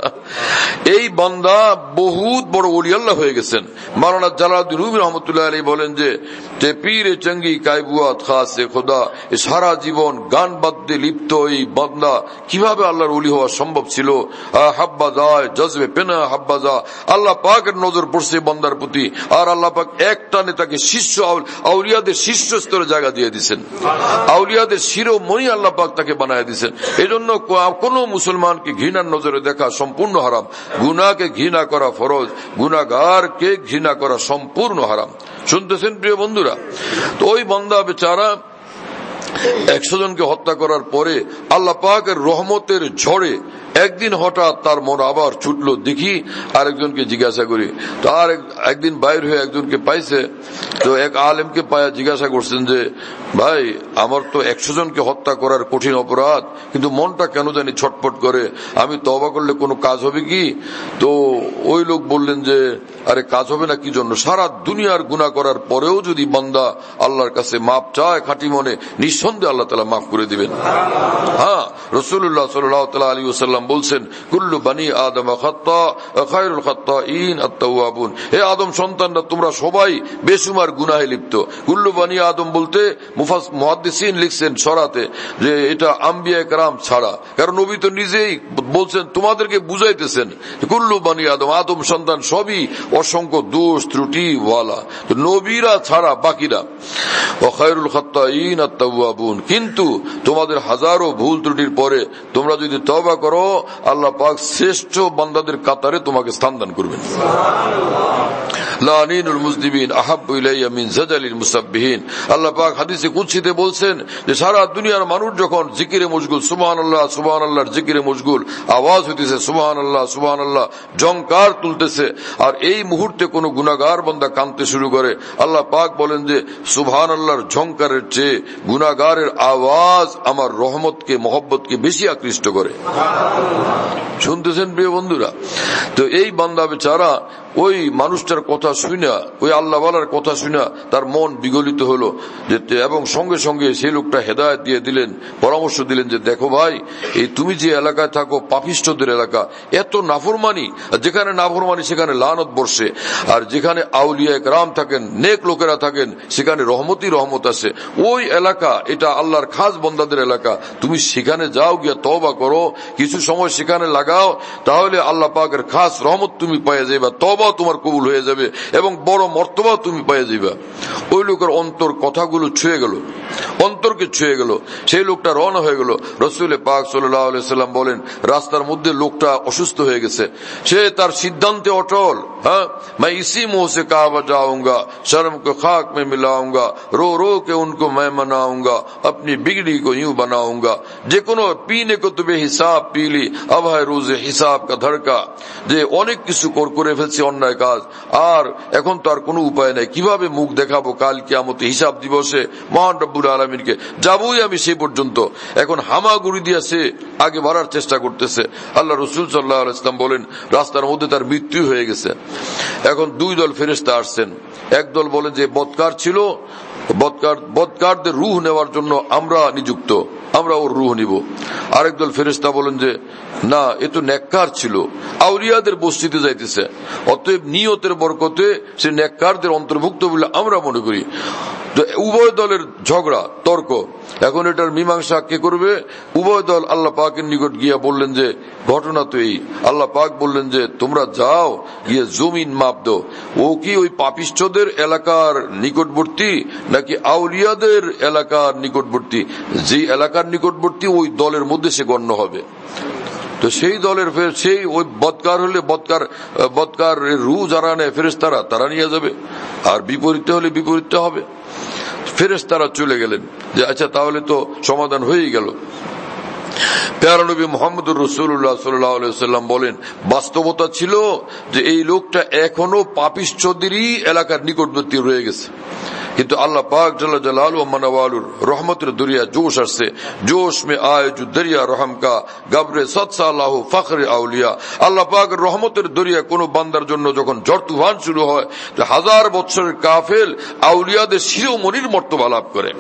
এই বান্দা বহুত বড় ওলি আল্লাহ হয়ে গেছেন। মাওলানা জালালউদ্দিন রুমি রাহমাতুল্লাহ আলাইহি বলেন যে পীরে চঙ্গি কায়বুয়াত খাসে খোদা, সারা জীবন গান বাদ্যে লিপ্ত এই বান্দা কিভাবে আল্লাহর ওলি হওয়া সম্ভব ছিল? হাব্বাজায় জজবে পেনা হাব্বাজা, আল্লাহ পাকের নজর পড়ছে বান্দার প্রতি, আর আল্লাহ পাক একটা নেতাকে শীর্ষ আউলিয়াদের শীর্ষ স্তরে জায়গা দিয়ে দিয়েছেন, আউলিয়াদের শিরোমণি আল্লাহ পাক তাকে বানায় দিয়েছেন। এই জন্য কোন মুসলমানকে ঘৃণার নজরে দেখা সম্পূর্ণ হারাম, গুনাহকে ঘৃণা করা ফরজ, গুনাহগারকে ঘৃণা করা সম্পূর্ণ হারাম। শুনতেছেন প্রিয় বন্ধুরা? তো ওই বান্দা বেচারা 100 জনকে হত্যা করার পরে আল্লাহ পাকের রহমতের ঝড়ে একদিন হঠাৎ তার মন আবার ছুটলো, দেখি আরেকজনকে জিজ্ঞাসা করি। তো আর একদিন বাইর হয়ে একজনকে পাইছে, তো এক আলেমকে পায়া জিজ্ঞাসা করছেন যে ভাই, আমার তো 100 জনকে হত্যা করার কঠিন অপরাধ, কিন্তু মনটা কেন জানি ছটফট করে, আমি তওবা করলে কোনো কাজ হবে কি? তো ওই লোক বললেন যে আরে কাজ হবে না কি জন্য, সারা দুনিয়ার গুনাহ করার পরেও যদি বান্দা আল্লাহর কাছে মাপ চায় খাঁটি মনে, নিঃসন্দেহে আল্লাহ তাআলা মাফ করে দিবেন। হ্যাঁ, রাসূলুল্লাহ সাল্লাল্লাহু আলাইহি ওয়াসাল্লাম বলছেন, কুল্লু বানি আদম খাত্তা ওয়া খায়রুল খাত্তাইন আত-তাওয়াবুন। হে আদম সন্তানরা, তোমরা সবাই বেশুমার গুনাহে লিপ্ত। কুল্লু বানি আদম বলতে মুহাদ্দিসিন লিখছেন শরাতে যে এটা আম্বিয়া কেরাম ছাড়া, কারণ নবী তো নিজেই বলছেন, তোমাদেরকে বুঝাইতেছেন কুল্লু বানি আদম, আদম সন্তান সবই অসংখ্য দোষ ত্রুটি ওয়ালা, নবীরা ছাড়া বাকিরা। ওয়া খায়রুল খাত্তাইন আত-তাওয়াবুন, কিন্তু তোমাদের হাজারো ভুল ত্রুটির পরে তোমরা যদি তওবা করো, আল্লাহ পাক শ্রেষ্ঠ বান্দাদের কাতারে তোমাকে স্থান দান করবেন। লানিনুল মুজনিবিন আহাব্বু ইলাইয়া মিন জাদালিল মুসাব্বিহিন। আল্লাহ পাক হাদিসে কুদসিতে বলছেন যে সারা দুনিয়ার মানুষ যখন জিকিরে মশগুল, সুবহানাল্লাহ সুবহানাল্লাহর জিকিরে মশগুল, আওয়াজ হইতেছে সুবহানাল্লাহ সুবহানাল্লাহ, জংকার তুলতেছে, আর এই মুহূর্তে কোন গুনাহগার বান্দা কাঁদতে শুরু করে, আল্লাহ পাক বলেন যে সুবহানাল্লাহর ঝংকারের চেয়ে গুনাহগারের আওয়াজ আমার রহমতকে, মহব্বতকে বেশি আকৃষ্ট করে। শুনতেছেন প্রিয় বন্ধুরা? তো এই বান্দা বেচারা ওই মানুষটার কথা শুনা, ওই আল্লাহওয়ালার কথা শুনা তার মন বিগলিত হলো, এবং সঙ্গে সঙ্গে সেই লোকটা হেদায়েত দিয়ে দিলেন, পরামর্শ দিলেন যে দেখো ভাই, এই তুমি যে এলাকায় থাকো পাপিষ্ঠদের এলাকা, এত নাফরমানি, যেখানে নাফরমানি সেখানে লানত বর্ষে, আর যেখানে আউলিয়া কেরাম থাকেন, নেক লোকেরা থাকেন, সেখানে রহমতই রহমত আছে। ওই এলাকা এটা আল্লাহর খাস বন্দাদের এলাকা, তুমি সেখানে যাও, গিয়া তওবা করো, কিছু সময় সেখানে লাগাও, তাহলে আল্লাহ পাকের খাস রহমত তুমি পেয়ে যাইবা, তওবা তোমার কবুল হয়ে যাবে এবং বড় মর্তবা তুমি পেয়ে যাইবা। ওই লোকের অন্তর কথাগুলো ছুঁয়ে গেল, অন্তরকে ছুঁয়ে গেল, সেই লোকটা রওনা হয়ে গেল। রাসূল পাক সাল্লাল্লাহু আলাইহি ওয়াসাল্লাম বলেন, রাস্তার মধ্যে লোকটা অসুস্থ হয়ে গেছে, সে তার সিদ্ধান্তে অটল। হ্যাঁ, मैं इसी मुंह से काबा जाऊंगा, शर्म को खाक में मिलाऊंगा, रो रो के उनको मैं मनाऊंगा, अपनी बिगड़ी को यूं बनाऊंगा, যে কোনো पीने को तो बेहिसाब पी ली, अब है रोजे हिसाब का धड़का। যে অনেক কিছু করে ফেলছি অন্যায় কাজ, আর এখন তো আর কোনো উপায় নাই, কিভাবে মুখ দেখাবো কাল কিয়ামতে হিসাব দিবসে মহান রব্বুল আলামিনকে, যাবই আমি সেই পর্যন্ত। এখন হামাগুড়ি দিয়ে সে আগে বাড়ার চেষ্টা করতেছে। আল্লাহ রাসূল সাল্লাল্লাহু আলাইহি ওয়াসাল্লাম বলেন, রাস্তার মধ্যে তার মৃত্যু হয়ে গেছে। এখন দুই দল ফেরেশতা আসছেন, একদল বলেন যে বদকার ছিল, বদকারদের রূহ নেওয়ার জন্য আমরা নিযুক্ত, আমরা ওর রূহ নিব। আরেকদল ফেরেশতা বলেন যে না, এ তো নেককার ছিল, আউলিয়াদের বস্তিতে যাইতেছে, অতএব নিয়তের বরকতে সে নেককারদের অন্তর্ভুক্ত বলে আমরা মনে করি। তো উভয় দলের ঝগড়া তর্ক, এখন এটার মীমাংসা কে করবে? উভয় দল আল্লাহ পাকের নিকট গিয়া বললেন যে ঘটনা তো এই। আল্লাহ পাক বললেন যে তোমরা যাও, গিয়ে জমিন মাপ দাও, ও কি ওই পাপিষ্ঠদের এলাকার নিকটবর্তী নাকি আউলিয়াদের এলাকার নিকটবর্তী? যে এলাকার নিকটবর্তী ওই দলের মধ্যে সে গণ্য হবে। তো সেই দলের সেই ওই বদকার হলে বদকার রূহ যারা নেয় ফেরেশতারা, তারা নিয়ে যাবে, আর বিপরীতে হলে বিপরীতটা হবে। ফেরেশতারা চলে গেলেন যে আচ্ছা তাহলে তো সমাধান হয়েই গেল। প্যারা নবী মুহাম্মদুর রাসূলুল্লাহ সাল্লাল্লাহু আলাইহি ওয়াসাল্লাম বলেন, বাস্তবতা ছিল যে এই লোকটা এখনো পাপিষ্ঠদেরই এলাকার নিকটবর্তী রয়ে গেছে, কিন্তু আল্লাহ পাক জাল্লা জালালুহু ওয়া মানওয়ালুর রহমতের দরিয়া জোশ আসছে, জোশ মে আয়ে জো দরিয়া রহম কা গবরে সৎসালাহু ফখরে আউলিয়া। আল্লাহ পাকের রহমতের দরিয়া কোন বান্দার জন্য যখন ঝড় তুফান শুরু হয়, তো 1000 বছরের কাফেল আউলিয়াদের শিরোমণির মর্তবা লাভ করে।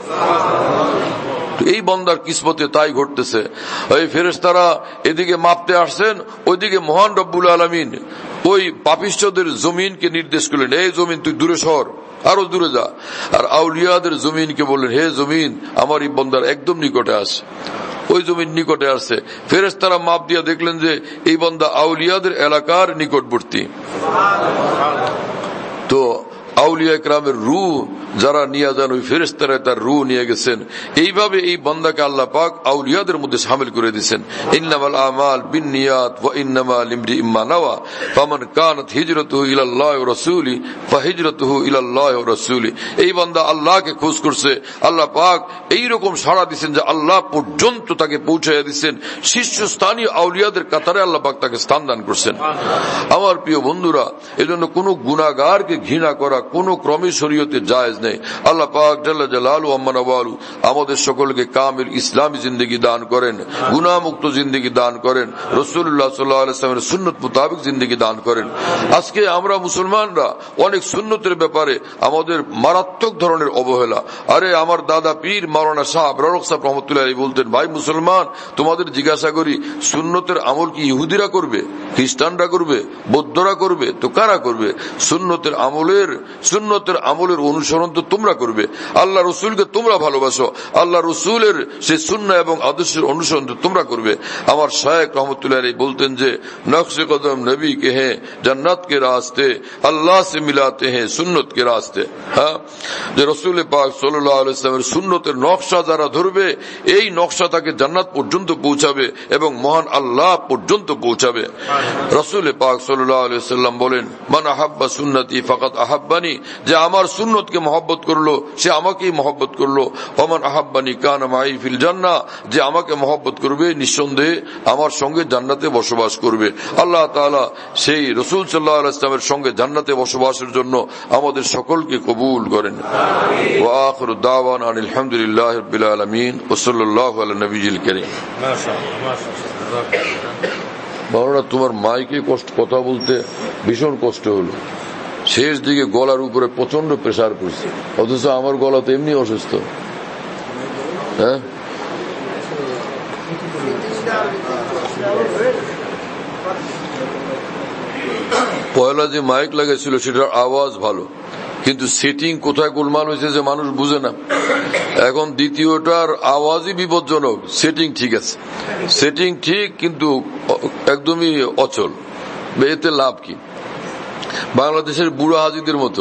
এই বান্দার কিসমতে তাই ঘটতেছে। ওই ফেরেশতারা এদিকে মাপতে আসছেন, ওইদিকে মহান রব্বুল আলামিন ওই পাপিষ্ঠদের জমিনকে নির্দেশ করলেন, এই জমিন তুই দূরে সর, আরো দূরে যা। আর আউলিয়াদের জমিনকে বললেন, হে জমিন আমার এই বান্দার একদম নিকটে আস। ওই জমিন নিকটে আসছে, ফেরেশতারা মাপ দিয়া দেখলেন যে এই বান্দা আউলিয়াদের এলাকার নিকটবর্তী। তো আউলিয়া ইকরামের রূহ যারা নিয়ে যান ওই ফেরেশতারা তার রূহ নিয়ে গেছেন। এইভাবে এই বান্দাকে আল্লাহ পাক আউলিয়াদের মধ্যে শামিল করে দিয়েছেন। ইন্নামাল আমাল বিন্নিয়াত ওয়া ইন্নামা লিমরিইম মা নাওয়া ফামান কানাত হিজরাতুহু ইলাল্লাহি ওয়া রাসূলি ফাহিজরাতুহু ইলাল্লাহি ওয়া রাসূলি। এই বান্দা আল্লাহকে খোঁজ করছে, আল্লাহ পাক এইরকম সাড়া দিচ্ছেন যে আল্লাহ পর্যন্ত তাকে পৌঁছাইয়া দিচ্ছেন। শীর্ষস্থানীয় আউলিয়াদের কাতারে আল্লাহ পাক তাকে স্থান দান করছেন। আমার প্রিয় বন্ধুরা, এজন্য কোনো গুনাহগারকে ঘৃণা করা কোনো ক্রমে শরীয়তে জায়েজ নেই। আল্লাহ পাক জাল্লা জালালু আম্মা নাওয়ালু আমাদের সকলকে কামিল ইসলামী জিন্দেগি দান করেন, গুনাহমুক্ত জিন্দেগি দান করেন, রাসূলুল্লাহ সাল্লাল্লাহু আলাইহি ওয়াসাল্লামের সুন্নত মোতাবেক জিন্দেগি দান করেন। আজকে আমরা মুসলমানরা অনেক সুন্নতের ব্যাপারে আমাদের মারাত্মক ধরনের অবহেলা। আরে আমার দাদা পীর মাওলানা সাহেব ররক সাহেব রহমতুল্লাহ আলাইহি বলতেন, ভাই মুসলমান, তোমাদের জিজ্ঞাসা করি সুন্নতের আমল কি ইহুদিরা করবে, খ্রিস্টানরা করবে, বৌদ্ধরা করবে? তো কারা করবে? সুন্নতের আমলের অনুসরণ তো তোমরা করবে। আল্লাহ রসুলকে তোমরা ভালোবাসো, আল্লাহ রসুলের সেই সুন্নাহ এবং আদর্শের অনুসরণ তো তোমরা করবে। আমার শায়েখ রহমতুল্লাহ আলাইহি বলতেন যে নকশে কদম নবী কে হ্যাঁ জান্নাত কে রাস্তে, আল্লাহ সে মিলাতে হ্যাঁ সুন্নত কে রাস্তে। হ্যাঁ, যে রসুল পাক সাল্লাল্লাহু আলাইহি ওয়াসাল্লামের সুন্নতের নকশা যারা ধরবে, এই নকশা তাকে জান্নাত পর্যন্ত পৌঁছাবে এবং মহান আল্লাহ পর্যন্ত পৌঁছাবে। রসুল পাক সাল্লাল্লাহু আলাইহি ওয়াসাল্লাম বলেন, মান আহাব্বা সুন্নতি ফাকাত আহাব্বানি, যে আমার সুন্নতকে মহব্বত করলো সে আমাকেই মহব্বত করলো। ওমান আহাব্বানি কানা মাই ফিল জান্নাহ, যে আমাকে মহব্বত করবে নিঃসন্দেহে আমার সঙ্গে জান্নাতে বসবাস করবে। আল্লাহ তাআলা সেই রাসূল সাল্লাল্লাহু আলাইহি ওয়াসাল্লামের সঙ্গে জান্নাতে বসবাসের জন্য আমাদের সকলকে কবুল করেন। ওয়া আখিরু দাওয়ানা আলহামদুলিল্লাহি রাব্বিল আলামিন ওয়া সাল্লাল্লাহু আলা নবিয়িল কারীম। মাওলানা, তোমার মাইকে কথা বলতে ভীষণ কষ্ট হলো, শেষ দিকে গলার উপরে প্রচন্ড প্রেসার পড়ছে, অথচ আমার গলা তো এমনি অসুস্থ। হ্যাঁ, পয়লা যে মাইক লাগাইছিল সেটার আওয়াজ ভালো, কিন্তু সেটিং কোথায় গোলমাল হয়েছে যে মানুষ বুঝে না। এখন দ্বিতীয়টার আওয়াজই বিপজ্জনক, সেটিং ঠিক আছে, সেটিং ঠিক কিন্তু একদমই অচল। এতে লাভ কি? বাংলাদেশের বুড়া হাজিদের মতো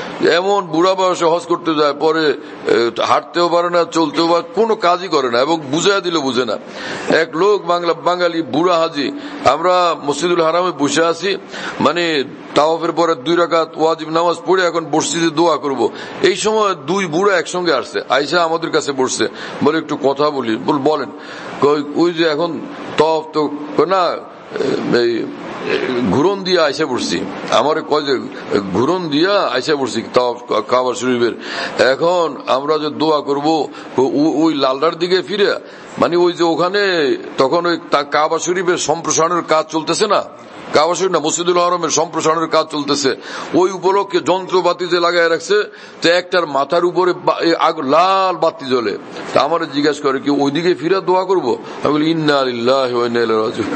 এমন বুড়া বয়সে হজ করতে যায়, পরে হাঁটতেও পারে না, চলতেও পারে, কোনো কাজই করে না এবং বুঝাইয়া দিলে বুঝে না। এক লোক বাঙালি বুড়া হাজি, আমরা মসজিদুল হারামে বসে আছি, মানে তাওয়াফের পরে 2 রাকাত ওয়াজিব নামাজ পড়ে এখন বসছি যে দোয়া করব। এই সময় 2 বুড়া একসঙ্গে আসছে, আইসা আমাদের কাছে বসছে, বলে একটু কথা বলি। বলেন। ওই যে এখন তওয়াফ তো না, এই ঘুরন দিয়া আইসা পড়ছি, আমার কয় যে ঘুরন দিয়া আইসা পড়ছি কাবা শরীফের। এখন আমরা যে দোয়া করব ওই লালদার দিকে ফিরে, মানে ওই যে ওখানে তখন ওই কাবা শরীফের সম্প্রসারণের কাজ চলতেছে না, কাবা শরীফ না মসজিদুল হারামের সম্প্রসারণের কাজ চলতেছে, ওই উপলক্ষে যন্ত্রপাতি যে লাগাই রাখছে, তো একটার মাথার উপরে লাল বাতি জ্বলে। তা আমার জিজ্ঞাসা করে কি ওইদিকে ফিরে দোয়া করবো? আমি বলি ইন্না লিল্লাহি ওয়া ইন্না ইলাইহি রাজিউন।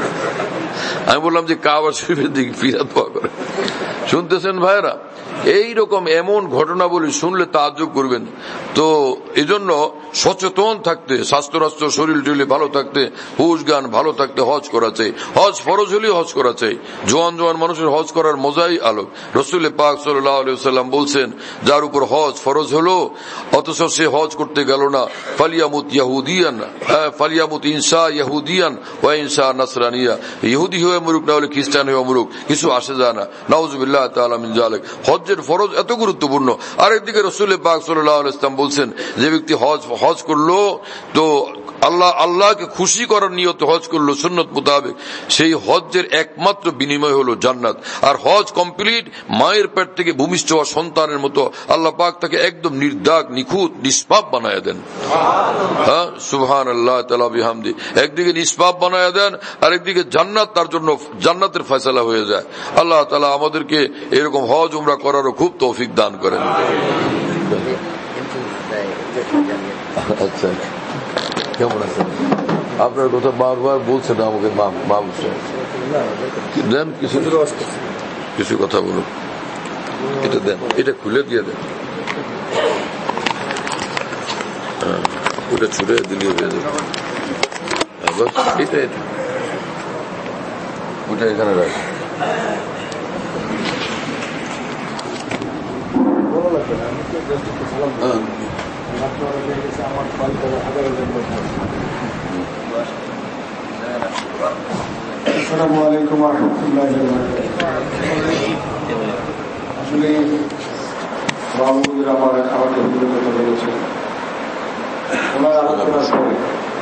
আমি বললাম যে কাবা শরীফের দিকে ফিরে দোয়া করে। শুনতেছেন ভাইরা, এইরকম এমন ঘটনা বলি শুনলে তাজ্জব করবেন। তো এজন্য সচেতন থাকতে, স্বাস্থ্য রাষ্ট্র শরীর টরীর ভালো থাকতে, হুশ জ্ঞান ভালো থাকতে হজ করা চাই। হজ ফরজ হলেই হজ করা চাই। জোয়ান মানুষের হজ করার মজাই আলোক। রাসূল পাক সাল্লাল্লাহু আলাইহি ওয়াসাল্লাম বলছেন, যার উপর হজ ফরজ হলো অথচ সে হজ করতে গেল না, ফালিয়ামুত ইয়াহুদিয়ান ফালিয়ামুত ইনসা ইয়াহুদিয়ান ওয়া ইনসা নাসরানিয়া, ইহুদি হয়ে মরুক না হলে খ্রিস্টান হয়ে মরুক, কিছু আসে যায় না। নাউযুবিল্লাহ তাআলা মিন যালিক। হজ্জের ফরজ এত গুরুত্বপূর্ণ। আরেকদিকে রাসূল পাক সাল্লাল্লাহু আলাইহি ওয়াসাল্লাম বলছেন, যে ব্যক্তি হজ করলো তো আল্লাহকে খুশি করার নিয়তে হজ করলো সুন্নত মোতাবেক, সেই হজ্জের একমাত্র বিনিময় হলো জান্নাত। আর হজ কমপ্লিট মায়ের পেট থেকে ভূমিষ্ঠ হওয়া সন্তানের মতো আল্লাহ পাক তাকে একদম নির্দাগ নিখুঁত নিষ্পাপ বানায় দেন। হ্যাঁ, সুবহানাল্লাহ তাআলা বিহামদি। একদিকে নিষ্পাপ বানায় দেন, আরেকদিকে জান্নাত, তার জন্য জান্নাতের ফয়সালা হয়ে যায়। আল্লাহ তাআলা আমাদেরকে এরকম হজ উমরা করারও খুব তৌফিক দান করেন। আচ্ছা, কেমন আছেন? আপনার কথা বারবার বলছেন আমাকে, মা বলছেন দেন কিছু কথা বলুন, এটা দেন, এটা খুলে দিয়ে দেন, ওটা ছুড়ে দিলে হয়ে যাবে। এটা ওটা এখানে রাখ। আসসালামু আলাইকুম ওয়া রাহমাতুল্লাহি ওয়া বারাকাতুহু। আসলে বাবুরা আমাকে ভুলে কথা বলেছে, ওনার আলোচনার পরে,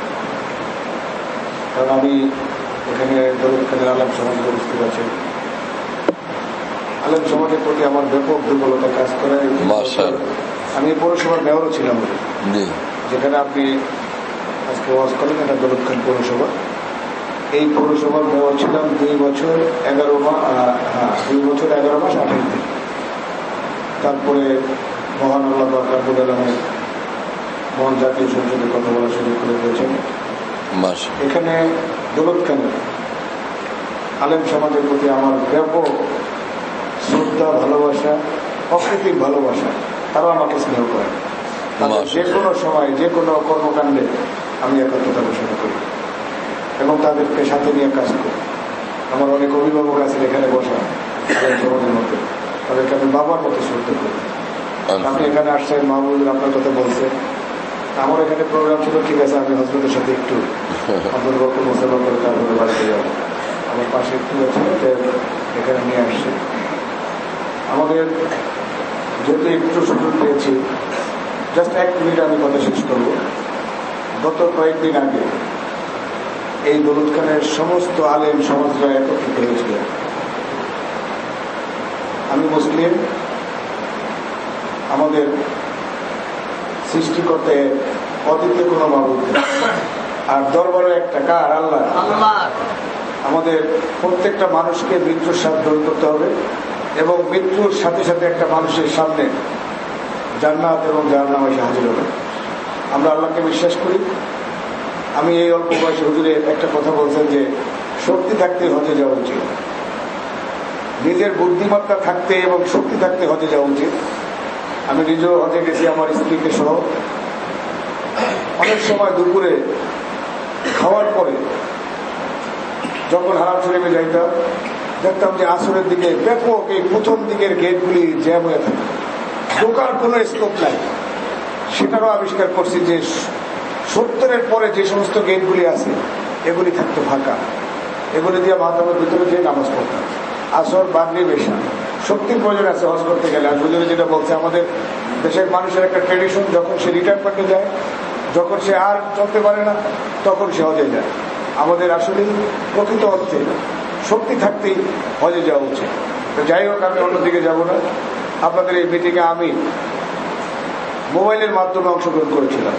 কারণ আমি এখানে দরুদখানের আলেম সমাজ উপস্থিত আছেন। আলেম সমাজের প্রতি আমার ব্যাপক দুর্বলতা কাজ করে। আমি পৌরসভার মেয়রও ছিলাম, যেখানে আপনি আজকে ওয়াজ করেন, এটা দরুদখান পৌরসভা। এই পৌরসভার মেয়র ছিলাম 2 বছর 11 মাস 28 দিন। তারপরে মহান আল্লাহ রাব্বুল আলামিন মহান জাতীয় সংসদে কথা বলা শুরু করে দিয়েছেন। এখানে দৌলতখানে আলেম সমাজের প্রতি আমার ব্যাপক শ্রদ্ধা, ভালোবাসা, অকৃত্রিম ভালোবাসা। তারা আমাকে স্নেহ করে। যে কোনো সময় যে কোনো কর্মকাণ্ডে আমি একাত্মতা ঘোষণা করি এবং তাদেরকে সাথে নিয়ে কাজ করি। আমার অনেক অভিভাবক আছেন এখানে বসা আলেম সমাজের মধ্যে, তাদেরকে আমি বাবার মতো শ্রদ্ধা করি। আপনি এখানে আসছেন, মাহমুদুল আপনার কথা বলছে। আমার এখানে প্রোগ্রাম ছিল, ঠিক আছে আমি হজরতের সাথে একটু অন্তর্ভুক্ত মুসলমান করে তারপরে বাড়িতে যাবো। আমার পাশে একটু ছিল, এখানে নিয়ে আসছে। আমাদের যেহেতু একটু সুযোগ পেয়েছি, জাস্ট 1 মিনিট আমি কথা শেষ করব। গত কয়েকদিন আগে এই দৌলতখানের সমস্ত আলেম সমাজরা একত্রিত হয়েছিল। আমি মুসলিম, আমাদের সৃষ্টি করতে অদ্বিতীয় কোনো মাবুদ আর দরবারও একটা, কার? আল্লাহ। আমাদের প্রত্যেকটা মানুষকে মৃত্যুর সাথে গ্রহণ করতে হবে এবং মৃত্যুর সাথে সাথে একটা মানুষের সামনে জান্নাত এবং জাহান্নাম এসে হাজির হবে। আমরা আল্লাহকে বিশ্বাস করি। আমি এই অল্প বয়সে হুজুরে একটা কথা বলছেন যে শক্তি থাকতে হজে যাওয়া উচিত, নিজের বুদ্ধিমত্তা থাকতে এবং শক্তি থাকতে হজে যাওয়া উচিত। আমি নিজেও হজে গেছি আমার স্ত্রীকে সহ। অনেক সময় দুপুরে খাওয়ার পরে যখন হারাম শরীফে যাইতাম, দেখতাম যে আসরের দিকে ব্যাপক এই প্রথম দিকের গেটগুলি জ্যাম হয়ে থাকে, ঢোকার কোনো স্কোপ নাই। সেটারও আবিষ্কার করছি যে 70-এর পরে যে সমস্ত গেটগুলি আছে এগুলি থাকতো ফাঁকা, এগুলি দিয়ে মাধ্যমের ভিতরে যে নামাজ পড়তাম। আসর, মাগরিব, এশা। শক্তির প্রয়োজন আছে হজ করতে গেলে। আর হুজুরে যেটা বলছে, আমাদের দেশের মানুষের একটা ট্রেডিশন, যখন সে রিটায়ারমেন্টে যায়, যখন সে আর চলতে পারে না, তখন সে হজে যায়। আমাদের আসলে প্রকৃত অর্থে শক্তি থাকতেই হজে যাওয়া উচিত। তো যাই হোক, আমি অন্যদিকে যাব না। আপনাদের এই মিটিংয়ে আমি মোবাইলের মাধ্যমে অংশগ্রহণ করেছিলাম।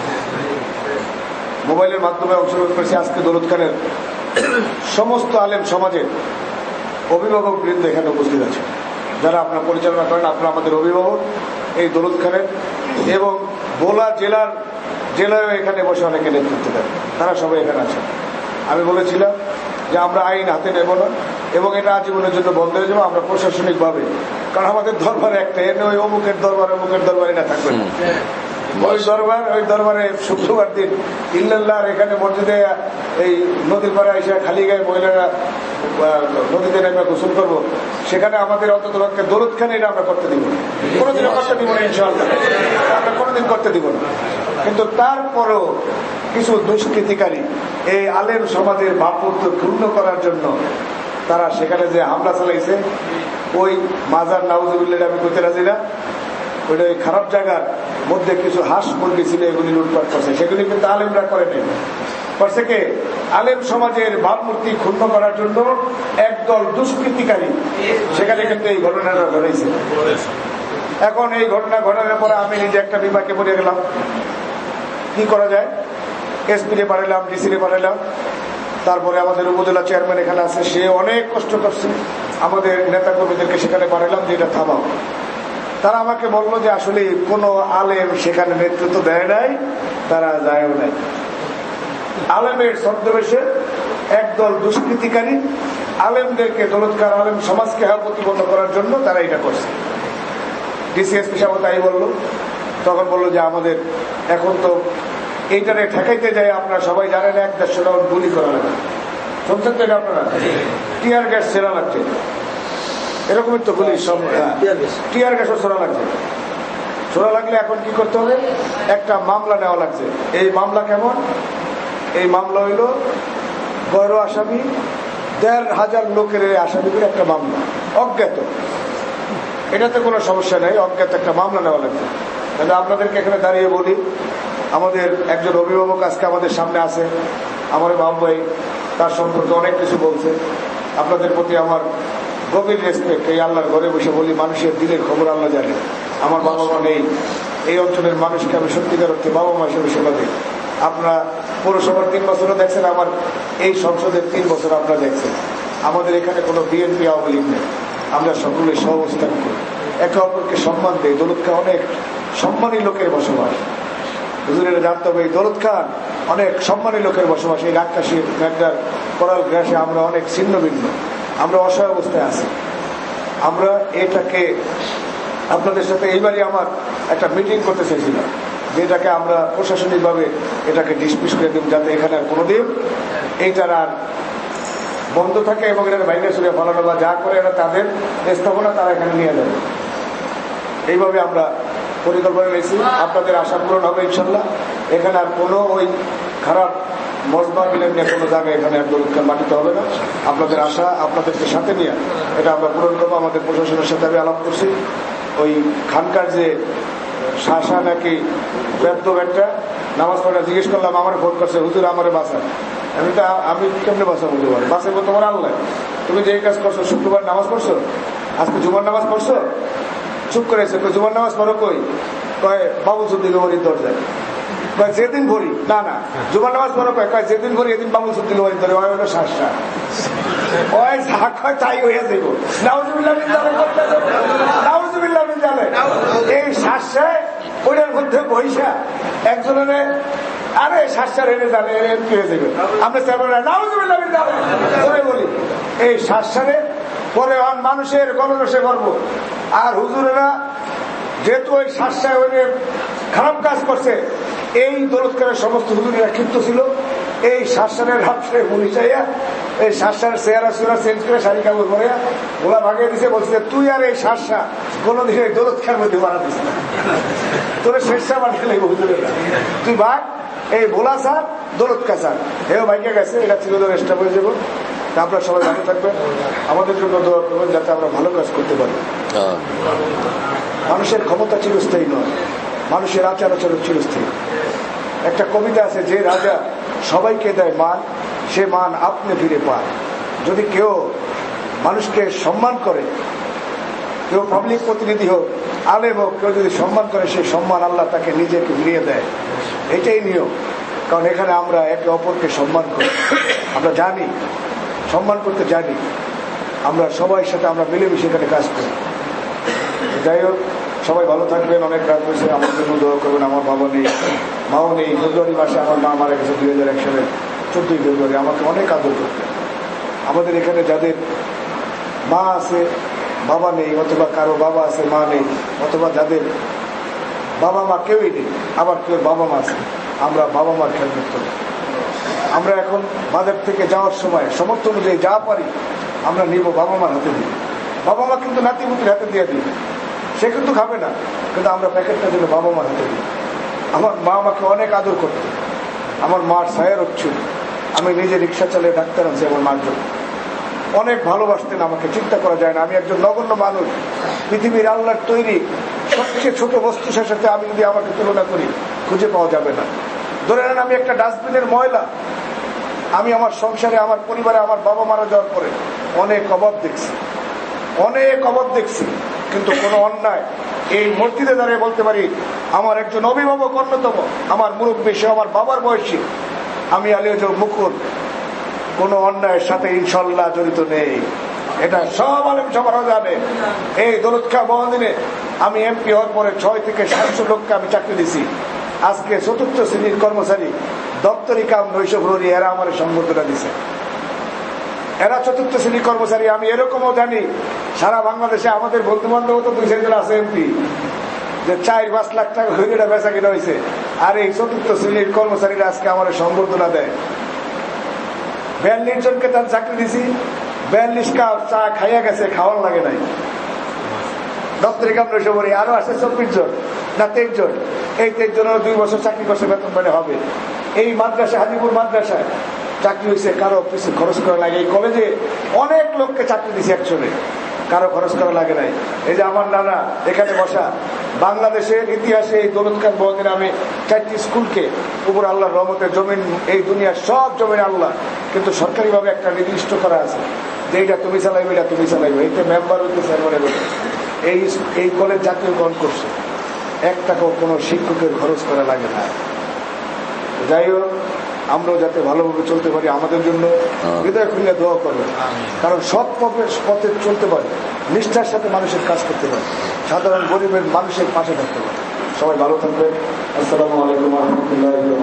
মোবাইলের মাধ্যমে অংশগ্রহণ করেছি। আজকে দৌলতখানের সমস্ত আলেম সমাজের অভিভাবক বৃন্দ এখানে উপস্থিত আছে, যারা আপনারা পরিচালনা করেন। আপনারা আমাদের অভিভাবক এই দৌলতখানের, এবং ভোলা জেলায় এখানে বসে অনেকে নেতৃত্ব দেন, তারা সবাই এখানে আছেন। আমি বলেছিলাম যে আমরা আইন হাতে নেব না এবং এটা আজীবনের জন্য বন্ধ হয়ে যাবো। আমরা প্রশাসনিকভাবে, কারণ আমাদের দরবার একটা, এনে ওই অমুকের দরবার এটা থাকবে না। ওই দরবারে শুক্রবার দিন ইল্লাল্লাহর এখানে মসজিদে এই নদীর পাড়ে এসে খালি গায়ে মহিলারা নদীতে নেমে গোসল করবো, সেখানে আমাদের অন্তত দৌলতখানে এটা আমরা করতে দিব না, কোনোদিনও করতে দিব না, ইনশাআল্লাহ আমরা কোনোদিন করতে দিব না। কিন্তু তারপরেও কিছু দুষ্কৃতিকারী এই আলেম সমাজের ভাবমূর্তি ক্ষুণ্ণ করার জন্য তারা সেখানে যে হামলা চালাইছে, ওই মাজার নাউজুবিল্লাহ আমি কইতে রাজি না, ওইটা ওই খারাপ জায়গার মধ্যে কিছু হাঁস মুরগি ছিল, এগুলি লুটপাট করছে। সেগুলি কিন্তু আলেমরা করে নেই, করছে কে? আলেম সমাজের ভাবমূর্তি ক্ষুণ্ণ করার জন্য একদল দুষ্কৃতিকারী সেখানে কিন্তু এই ঘটনাটা ঘটেছে। এখন এই ঘটনা ঘটানোর পরে আমি নিজে একটা বিভাগে পড়ে গেলাম, কি করা যায়? এসপিরে পাঠালাম, ডিসিরে পাঠালাম, তারপরে আমাদের উপজেলা চেয়ারম্যান এখানে আছে, সে অনেক কষ্ট করছে। আমাদের নেতা কর্মীদেরকে সেখানে পাঠালাম যে এটা থামাও। তারা আমাকে বললো যে আসলে কোনো আলেম সেখানে নেতৃত্ব দেয় নাই, তারা যায়ও নাই। আলেমের ছদ্মবেশে একদল দুষ্কৃতিকারী আলেমদেরকে, দৌলতখান আলেম সমাজকে প্রতিবন্ধ করার জন্য তারা এটা করছে। ডিসিএসপি সাহেব তাই বললো। তখন বললো যে আমাদের এখন তো এইটারে ঠেকাইতে যায়, আপনারা সবাই জানেন 1-1.5 রাউন্ড গুলি করা লাগে, শুনছেন তো এটা আপনারা? টিয়ার গ্যাস ছেড়া লাগছে, এরকমই তো গুলি, সব টিয়ার গ্যাসও ছোড়া লাগছে। ছোড়া লাগলে এখন কি করতে হবে? একটা মামলা নেওয়া লাগছে। এই মামলা কেমন? এই মামলা হইল গড় আসামি ১,৫০০ লোকের আসামি করে একটা মামলা, অজ্ঞাত। এটাতে কোনো সমস্যা নেই, অজ্ঞাত একটা মামলা নেওয়া লাগছে। তাহলে আপনাদেরকে এখানে দাঁড়িয়ে বলি, আমাদের একজন অভিভাবক আজকে আমাদের সামনে আছে, আমার বাবু ভাই, তার সম্পর্কে অনেক কিছু বলছে। আপনাদের প্রতি আমার গভীর রেসপেক্ট। এই আল্লাহর ঘরে বসে বলি, মানুষের দিলের খবর আল্লাহ জানে। আমার বাবা মা নেই, এই অঞ্চলের মানুষকে আমি সত্যিকার অর্থে বাবা মা হিসেবে সেবা দিই। আপনারা পৌরসভার 3 বছরও দেখছেন, আমার এই সংসদের 3 বছর আপনারা দেখছেন। আমাদের এখানে কোনো বিএনপি আওয়ামী লীগ নেই, আমরা সকলে সহাবস্থান করি, একে অপরকে সম্মান দেয়। দৌলত খান অনেক সম্মানী লোকের বসবাস, হুজুরের জানতে হবে। এই দৌলত খান অনেক সম্মানী লোকের বসবাস। এই রাক্ষসী ম্যাটার করাল গ্রাসে আমরা অনেক ছিন্ন ভিন্ন, আমরা অসহায় অবস্থায় আছি। আমরা এটাকে আপনাদের সাথে এইবারই আমার একটা মিটিং করতে চাইছিলাম, যেটাকে আমরা প্রশাসনিকভাবে এটাকে ডিসমিস করে দিব, যাতে এখানে আর কোনোদিন এইটার আর বন্ধ থাকে এবং এটার বাইরে সরে ফলানো বা যা করে এরা তাদের স্থাপনা তারা এখানে নিয়ে যাবে। এইভাবে আমরা পরিকল্পনা নিয়েছি। আপনাদের আশা পূরণ হবে ইনশাল্লাহ। এখানে আর কোনো ওই খারাপ মজবা মিলে নিয়ে কোনো জায়গায় এখানে আর দৌলত খান মাটিতে হবে না। আপনাদের আশা আপনাদেরকে সাথে নিয়ে এটা আমরা পূরণ করবো। আমাদের প্রশাসনের সাথে আমি আলাপ করছি, ওই খানকার যে শাসা নাকি ব্যর্থ একটা নামাজ পড়া জিজ্ঞেস করলাম, আমার ফোন করছে, হুজুর আমারে বাঁচা। আমি কেমনে বাঁচা বলতে পারি? বাঁচাবো তোমার আল্লাহ। তুমি যে কাজ করছো, শুক্রবার নামাজ পড়ছো, আজকে জুমার নামাজ পড়ছো, চুপ করেছে। জুমার নামাজ পড়ো কই? কয় বাবুল সুদ্দিন বাড়ির দরজায়। কয় যেদিন ভরি না না জুমার নামাজ পড়ো কয়, কয় যেদিন ভরি এদিন বাবুল সুদ্দিন বাড়ির ধরে। ওই হলো শাসা, ওই যা কয় তাই হয়ে যাইব। নাউজুবিল্লাহ মিন যালিক, নাউজুবিল্লাহ মিন যালিক। এই শাসায় ওইটার মধ্যে বৈশা একজনের আরে শাসার এনে জানে কি হয়ে যাবে। আমরা নাউজুবিল্লাহ মিন যালিক বলি এই শাসারে পরে মানুষের গণরসে করবো। আর হুজুরেরা যেহেতু ওই শাসায় ওই খারাপ কাজ করছে, এই দৌলত খানের সমস্ত হুজুরেরা ক্ষিপ্ত ছিল। এই শাসানের রাত্রে পুলিশাইয়া এই শাসার চেহারা সুরা চেঞ্জ করে শাড়ি কাপড় পরে ওলা ভাগিয়ে দিছে। বলছে তুই আর এই শাসা কোনদিন এই দৌলত খানের মধ্যে মারা দিস না, তোর শেষা বানিয়ে লাগবে হুজুরেরা, তুই ভাগ। এই ভোলা স্যার দৌলত খা স্যার এও ভাইকে গেছে, এটা ছিল স্টাফ হয়ে যাবো। আপনারা সবাই ভালো থাকবেন, আমাদের জন্য দোয়া করবেন যাতে আমরা ভালো কাজ করতে পারি। মানুষের ক্ষমতা চিরস্থায়ী নয়, মানুষের আচার আচরণ চিরস্থায়ী। একটা কবিতা আছে, যে রাজা সবাইকে দেয় মান, সে মান আপনি ফিরে পান। যদি কেউ মানুষকে সম্মান করে, কেউ পাবলিক প্রতিনিধি হোক, আলেম হোক, কেউ যদি সম্মান করে, সেই সম্মান আল্লাহ তাকে নিজেকে ফিরিয়ে দেয়। এটাই নিয়ম। কারণ এখানে আমরা একে অপরকে সম্মান করি, আমরা জানি সম্মান করতে জানি, আমরা সবাই সাথে আমরা মিলেমিশে এখানে কাজ করি। যাই হোক, সবাই ভালো থাকবেন। অনেক রাত হয়েছে, আমার জন্য দোয়া করবেন। আমার বাবা নেই, মাও নেই। ফেব্রুয়ারি মাসে আমার মা মারা গেছে 2001 সালের 14 ফেব্রুয়ারি। আমাকে অনেক আদর করতেন। আমাদের এখানে যাদের মা আছে বাবা নেই, অথবা কারো বাবা আছে মা নেই, অথবা যাদের বাবা মা কেউই নেই, আবার কেউ বাবা মা আছে, আমরা বাবা মার খেয়াল করতে হবে। আমরা এখন বাজার থেকে যাওয়ার সময় সমর্থ অনুযায়ী যা পারি আমরা নিব, বাবা মার হাতে দিই। বাবা মা কিন্তু নাতিপুতির হাতে দিয়ে দিই, সে কিন্তু খাবে না, কিন্তু আমরা প্যাকেটটা দিলে বাবা মার হাতে দিই। আমার মা আমাকে অনেক আদর করত, আমার মার ছায়া রক্ষু। আমি নিজে রিক্সা চালিয়ে ডাক্তার আনছি আমার মার জন্য। অনেক ভালোবাসতেন আমাকে, চিন্তা করা যায় না। আমি একজন নগণ্য মানুষ, পৃথিবীর আল্লাহর তৈরি সবচেয়ে ছোট বস্তুর সাথে আমি যদি আমাকে তুলনা করি খুঁজে পাওয়া যাবে না। ধরে নেন আমি একটা ডাস্টবিনের ময়লা। আমি আমার সংসারে, আমার পরিবারে, আমার বাবা মারা যাওয়ার পরে অনেক অভাব দেখছি, অনেক অভাব দেখছি, কিন্তু কোনো অন্যায় এই মসজিদে দাঁড়িয়ে বলতে পারি আমার একজন অভিভাবক অন্যতম, আমার মুরব্বী, সে আমার বাবার বয়সী, আমি আলিয়াজুল মুকুল, কোনো অন্যায়ের সাথে ইনশাল্লাহ জড়িত নেই। এটা সব আলেম সবারও জানে। এই দৌলত খাঁ মহাদিনে আমি এমপি হওয়ার পরে 6 থেকে 700 লোককে আমি চাকরি দিছি। আজকে 4th শ্রেণীর কর্মচারী, দপ্তরি কাম নৈশপ্রহরী, এরা আমার সম্বর্ধনা দিছে। এরা 4th শ্রেণীর কর্মচারী। আমি এরকমও জানি সারা বাংলাদেশে আমাদের বন্ধু বান্ধব তো 2-4 জন আছে এমপি, যে 4-5 লাখ টাকা হইলে বেচা কিনা হয়েছে। আর এই 4th শ্রেণীর কর্মচারীরা আজকে আমার সম্বর্ধনা দেয়। 42 জনকে তার চাকরি দিছি, 42 কাপ চা খাইয়া গেছে, খাওয়ার লাগে নাই। দপ্তরি কাম নৈশপ্রহরী আরো আছে 24 জন। না 23 জন? এই 23 জনের 2 বছর চাকরি করছে, বেতন মানে হবে। এই মাদ্রাসা, হাজিপুর মাদ্রাসায় চাকরি হয়েছে, কারো কিছু খরচ করা লাগে। এই কলেজে অনেক লোককে চাকরি দিয়েছে একজনে, কারো খরচ করা লাগে নাই। এই যে আমার নানা এখানে বসা, বাংলাদেশের ইতিহাসে এই দৌলত খান বহুদিন আমি 4টি স্কুলকে উপর আল্লাহর রহমতের জমিন, এই দুনিয়ার সব জমিন আল্লাহ, কিন্তু সরকারিভাবে একটা নির্দিষ্ট করা আছে যে এইটা তুমি চালাইবে, এটা তুমি চালাইবে। এইটা মেম্বার হইতে চেয়ারম্যান হইতে। এই কলেজ জাতীয়করণ করছে, 1 টাকাও কোনো শিক্ষকের খরচ করা লাগে না। যাই হোক, আমরাও যাতে ভালোভাবে চলতে পারি, আমাদের জন্য হৃদয় খুলে দোয়া করবেন। কারণ সৎ পথে চলতে পারে, নিষ্ঠার সাথে মানুষের কাজ করতে পারে, সাধারণ গরিবের মানুষের পাশে থাকতে পারে। সবাই ভালো থাকবেন। আসসালামু আলাইকুম ওয়া রাহমাতুল্লাহি ওয়া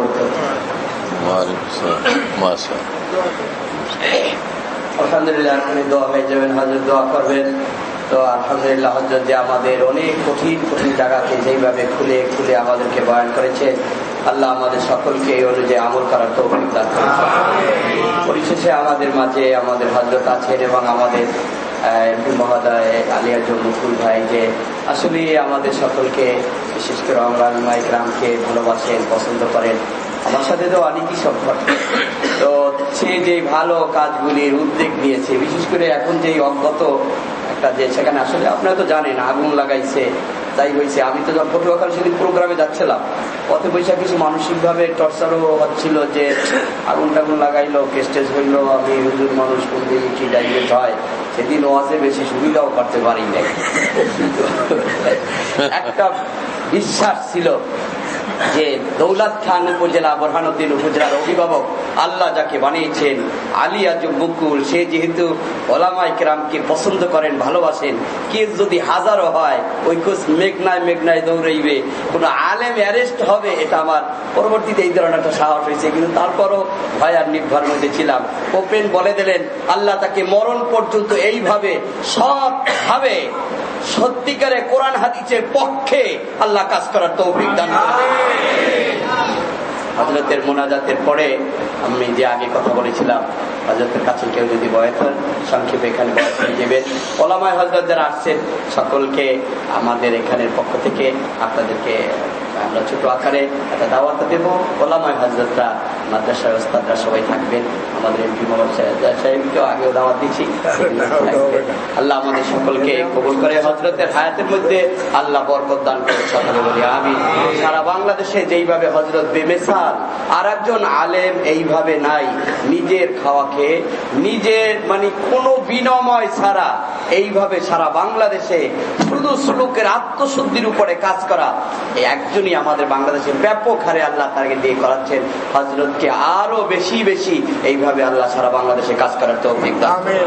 বারাকাতুহু। আলহামদুলিল্লাহ, আপনি দোয়া হয়ে যাবেন, হযরত দোয়া করবেন। তো আলহামদুলিল্লাহ, হযরত যে আমাদের অনেক কঠিন কঠিন জায়গাকে যেইভাবে খুলে খুলে আমাদেরকে বয়ান করেছেন, আল্লাহ আমাদের সকলকে এই অনুযায়ী আমল করার তৌফিক দান করুন। পরিশেষে আমাদের মাঝে আমাদের হযরত আছেন এবং আমাদের এমপি মহোদয় আলী আজম মুকুল ভাই, যে আসলে আমাদের সকলকে বিশেষ করে ওলামা ইকরামকে ভালোবাসেন, পছন্দ করেন। আমার সাথে তো অনেকই সম্পর্ক। তো সে যে ভালো কাজগুলির উদ্যোগ নিয়েছে, বিশেষ করে এখন যে অজ্ঞত একটা, যে সেখানে আসলে আপনারা তো জানেন আগুন লাগাইছে, তাই হয়েছে। আমি তো যখন পটুয়াখালী সেদিন প্রোগ্রামে যাচ্ছিলাম, পথে বৈশাখ কিছু মানসিকভাবে টর্চারও হচ্ছিল, যে আগুন টাগুন লাগাইলো, কেস্টেজ হইলো। আমি হুজুর মানুষ কোন দিকে কি ডাইভেট হয়, সেদিন ওয়াজে বেশি সুবিধাও করতে পারি নাই। একটা বিশ্বাস ছিল যে দৌলত খান উপজেলা, বোরহানুদ্দিন উপজেলার অভিভাবক আল্লাহ যাকে বানিয়েছেন আলী আজম মুকুল, সে যেহেতু ওলামায়ে কেরামকে পছন্দ করেন, ভালোবাসেন, কে যদি হাজারও হয় ওই কোচ মেঘনায় মেঘনায় দৌড়াইবে, কোন আলেম অ্যারেস্ট হবে, এটা আমার পরবর্তীতে এই ধরনের একটা সাহস হয়েছে। কিন্তু তারপরও ভয় আর নির্ভর মধ্যে ছিলাম। ওপেন বলে দিলেন, আল্লাহ তাকে মরণ পর্যন্ত এইভাবে সবভাবে সত্যিকারে কোরআন হাদিসের পক্ষে আল্লাহ কাজ করার তৌফিক দান করেন। হযরতের মোনাজাতের পরে আমি যে আগে কথা বলেছিলাম, হযরতের কাছে কেউ যদি বয়াত করেন, সংক্ষেপে এখানে বয়াত করে দেবেন। ওলামায়ে হযরত যারা আসছেন সকলকে আমাদের এখানের পক্ষ থেকে আপনাদেরকে আমরা ছোট আকারে একটা দাওয়াত দেব। ওলামায়ে হযরতরা, মাদ্রাসার ওস্তাদরা সবাই থাকবেন। আমাদের এমপি সাহেবকেও আগেও দাওয়াত দিচ্ছি। আল্লাহ আমাদের সকলকে কবুল করে, হযরতের হায়াতের মধ্যে আল্লাহ বরকত দান করে, সকলে বলি আমিন। সারা বাংলাদেশে যেইভাবে হযরত বেমিসাল, আর একজন আলেম এইভাবে নাই, নিজের খাওয়া খেয়ে, নিজের মানে কোনো বিনিময় ছাড়া এইভাবে সারা বাংলাদেশে শুধু সুলুকের আত্মশুদ্ধির উপরে কাজ করা, এই একজনই আমাদের বাংলাদেশে ব্যাপক হারে আল্লাহ তাকে দিয়ে করাচ্ছেন। হযরতকে আরো বেশি বেশি এইভাবে আল্লাহ সারা বাংলাদেশে কাজ করার তৌফিক দান করুন।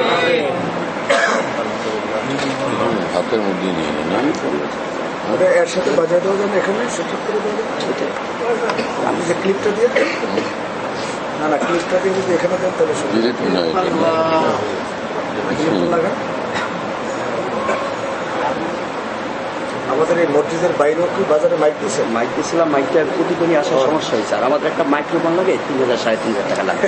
হাতের মধ্যে নিয়ে এর সাথে বাজার দেওয়া যাবে, এখানে সেটআপ করে দেওয়া যাবে। আমি যে ক্লিপটা দিয়ে, না ক্লিপটা দিয়ে যদি এখানে দেন তাহলে লাগা। আমাদের এই মসজিদের বাইরেও কি বাজারে মাইক দিচ্ছে? মাইক দিয়েছিলাম, মাইকটার প্রতিদিনই আসার সমস্যা হয়েছে। আর আমাদের একটা মাইক্রোফোন লাগে 3000 3.5 টাকা লাগে।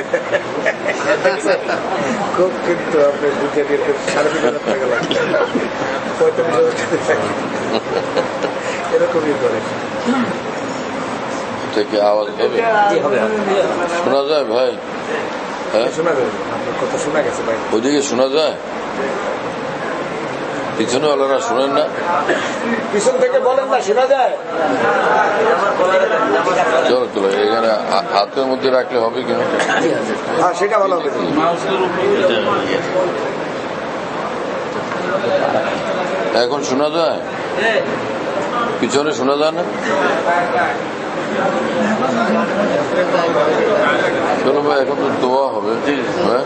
খুব, কিন্তু আপনি 3.5 টাকা লাগে, 45,000 টাকা এরকমই করে। আওয়াজ শোনা যায় ভাই? হ্যাঁ শোনা যাবে, আপনার কথা শোনা গেছে ভাই। ওইদিকে শোনা যায়? পিছনে ওনারা শোনেন না? পিছন থেকে বলেন না, শোনা যায়? চলো চলো, এখানে হাতের মধ্যে রাখলে হবে কিনা? হ্যাঁ, সেটা ভালো হবে। এখন শোনা যায়? পিছনে শোনা যায় না? চলো ভাই, এখন তো দোয়া হবে। হ্যাঁ,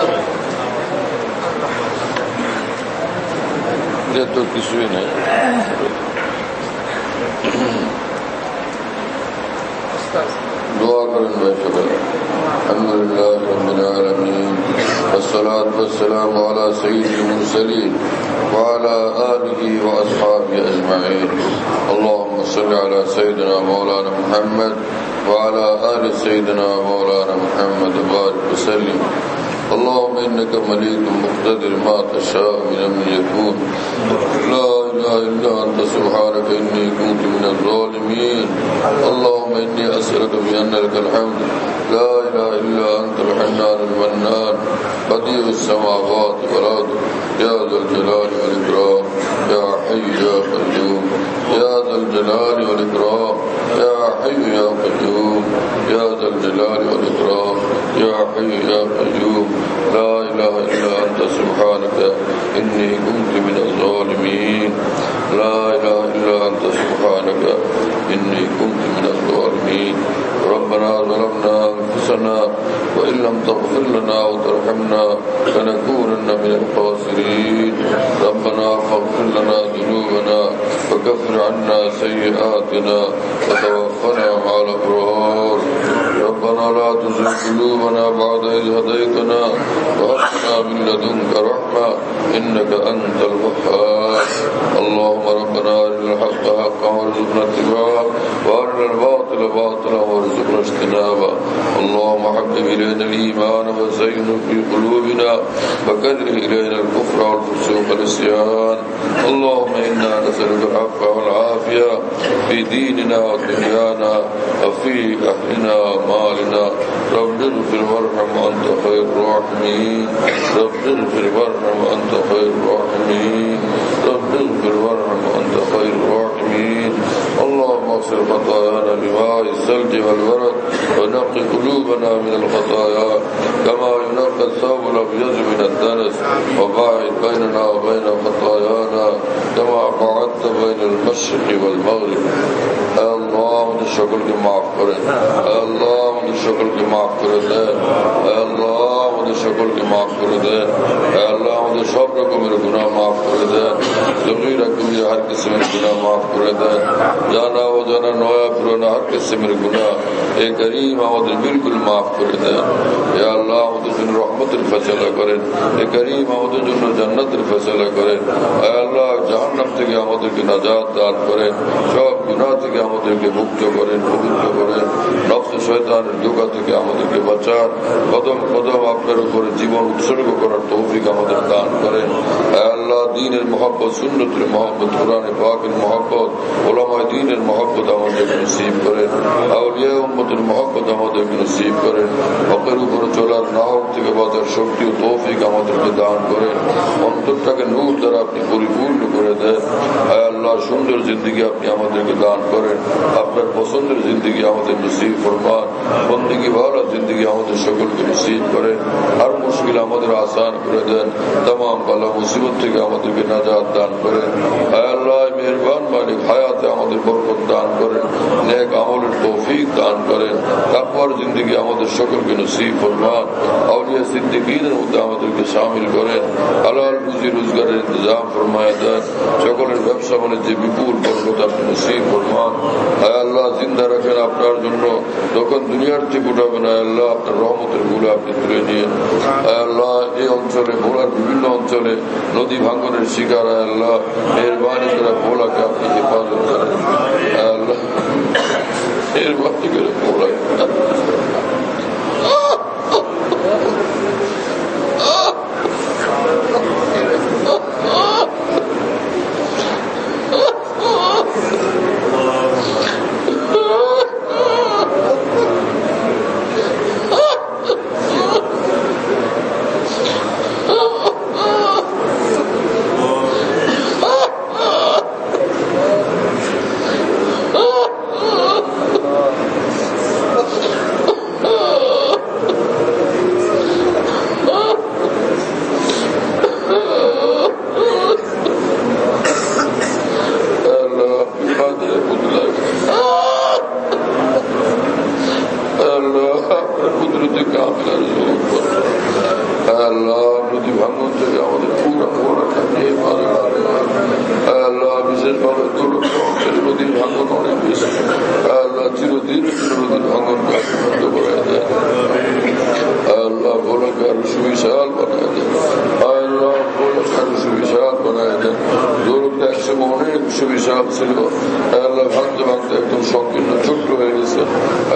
তো কিছুই নেই। দোয়া করেন ভাই সবাই। আলহামদুলিল্লাহ রাব্বিল আলামিন, والصلاة والسلام على سيد المرسلين وعلى آله وأصحابه أجمعين. اللهم صل على سيدنا مولانا محمد وعلى آل سيدنا مولانا محمد وبارك وسلم. اللهم إنك مليك مقتدر ما تشاء من أمر يكون لا إله إلا أنت سبحانك إني كنت من الظالمين اللهم إني أسألك بأن لك الحمد لا إله إلا أنت الحنان المنان بديع السماوات والأرض يا ذا الجلال والإكرام يا حي يا قيوم يا ذا الجلال والإكرام يا حي يا قيوم يا ذا الجلال والإكرام يا حي يا قيوم لا إله إلا أنت سبحانك إني كنت من الظالمين لا إله إلا أنت سبحانك إني كنت من الظالمين ربنا ظلمنا أنفسنا وإن لم تغفر لنا وترحمنا لنكونن من الخاسرين ربنا فاغفر لنا ذنوبنا وكفر عنا سيئاتنا وتوفنا مع الأبرار ربنا لا تزغ قلوبنا بعد إذ هديتنا وهب لنا من لدنك رحمة إنك أنت الوهاب اللهم ربنا أرنا الحق حقا وارزقنا اتباعه وأرنا الباطل باطلا وارزقنا اجتنابه اللهم حبب إلينا الإيمان وزينه في قلوبنا وكره إلينا الكفر والفسوق والعصيان اللهم إنا نسألك العفو والعافية في ديننا ودنيانا وفي أهلنا ومالنا رب اغفر وارحم وأنت خير الراحمين رب اغفر وارحم وأنت خير الراحمين رب اغفر وارحم وأنت خير الراحمين اللهم اغفر خطايانا بماء الثلج والبرد ونقي قلوبنا من الخطايا كما ينقى الثوب الأبيض من الدنس وباعد بيننا وبين خطايانا كما قعدت بين المشرق والمغرب اللہ مجھے شکل کی معاف کرے اللہ مجھے شکل کی معاف کر دے اللہ مجھے شکل کی معاف کر دے اللہ مجھے صبر کو میرے گناہ معاف کر دے ضمیر کو میرے ہر کسی میرے گناہ معاف کر دے جانا و جانا نویا پرانا ہر کسی میرے گناہ اے کریم مجھے بالکل معاف کر دے یا اللہ مجھے جن رحمت فیصلہ کرے اے کریم مجھے جن جنت فیصلہ کرے اے اللہ جہنم থেকে আমাদেরকে নাজাত দান করেন সব গুনাহ থেকে আমাদেরকে মুক্ত করেন পবিত্র করেন নফস শয়তানের ধোঁকা থেকে আমাদেরকে বাঁচান কদম কদম আপনার উপরে জীবন উৎসর্গ করার তৌফিক আমাদের দান করেন হে আল্লাহ দ্বীনের মহব্বত সুন্নতের মহব্বত কোরআনে পাকের মহব্বত উলামায়ে দ্বীনের মহব্বত আমাদেরকে নসিব করেন আউলিয়া উম্মতের মহব্বত আমাদেরকে নসিব করেন হকের উপরে চলার নাহক থেকে বাঁচার শক্তি ও তৌফিক আমাদেরকে দান করেন অন্তরটাকে নূর দ্বারা আপনি পরিপূর্ণ করে দেন হে আল্লাহ সুন্দর জিন্দেগি আপনি আমাদেরকে দান করেন আপনার পছন্দের জিন্দেগি আমাদের নসিব ফরমান বন্দেগি ভালো জিন্দেগি আমাদের সকলকে নসিব করেন আর মুশকিল আমাদের আসান করে দেন तमाम বালা মুসিবত থেকে আমাদেরকে নাজাত দান করেন হে আল্লাহ মেহেরবান মালিক হায়াতে আমাদের বরকত দান করেন নেক আমলের তৌফিক দান করেন তাকওয়ার জিন্দেগি আমাদের সকলকে নসিব ফরমান আউলিয়া সিদ্দিকীনের মধ্যে আমাদেরকে শামিল করেন হালাল রুজি রোজগারের ইন্তজাম ফরমায় দেন সকলের ব্যবসা বাণিজ্যে বিপুল বরকত আপনি নসিব ফরমান হে আল্লাহ জিন্দা রাখেন আপনার জন্য যখন দুনিয়ার থেকে উঠাবেন হে আল্লাহ আপনার রহমতের গুলো আপনি তুলে নিয়ে হে আল্লাহ এই অঞ্চলে ভোলার বিভিন্ন অঞ্চলে নদী ভাঙ্গনের শিকার হে আল্লাহ মেহেরবানি করে ভোলাকে আপনি হেফাজত করেন হে আল্লাহ মেহেরবানি করে ভোলাকে সুবিশাল ছিল আল্লাহ ভাঙতে ভাঙতে একদম সংকীর্ণ ছোট্ট হয়ে গেছে আল্লাহ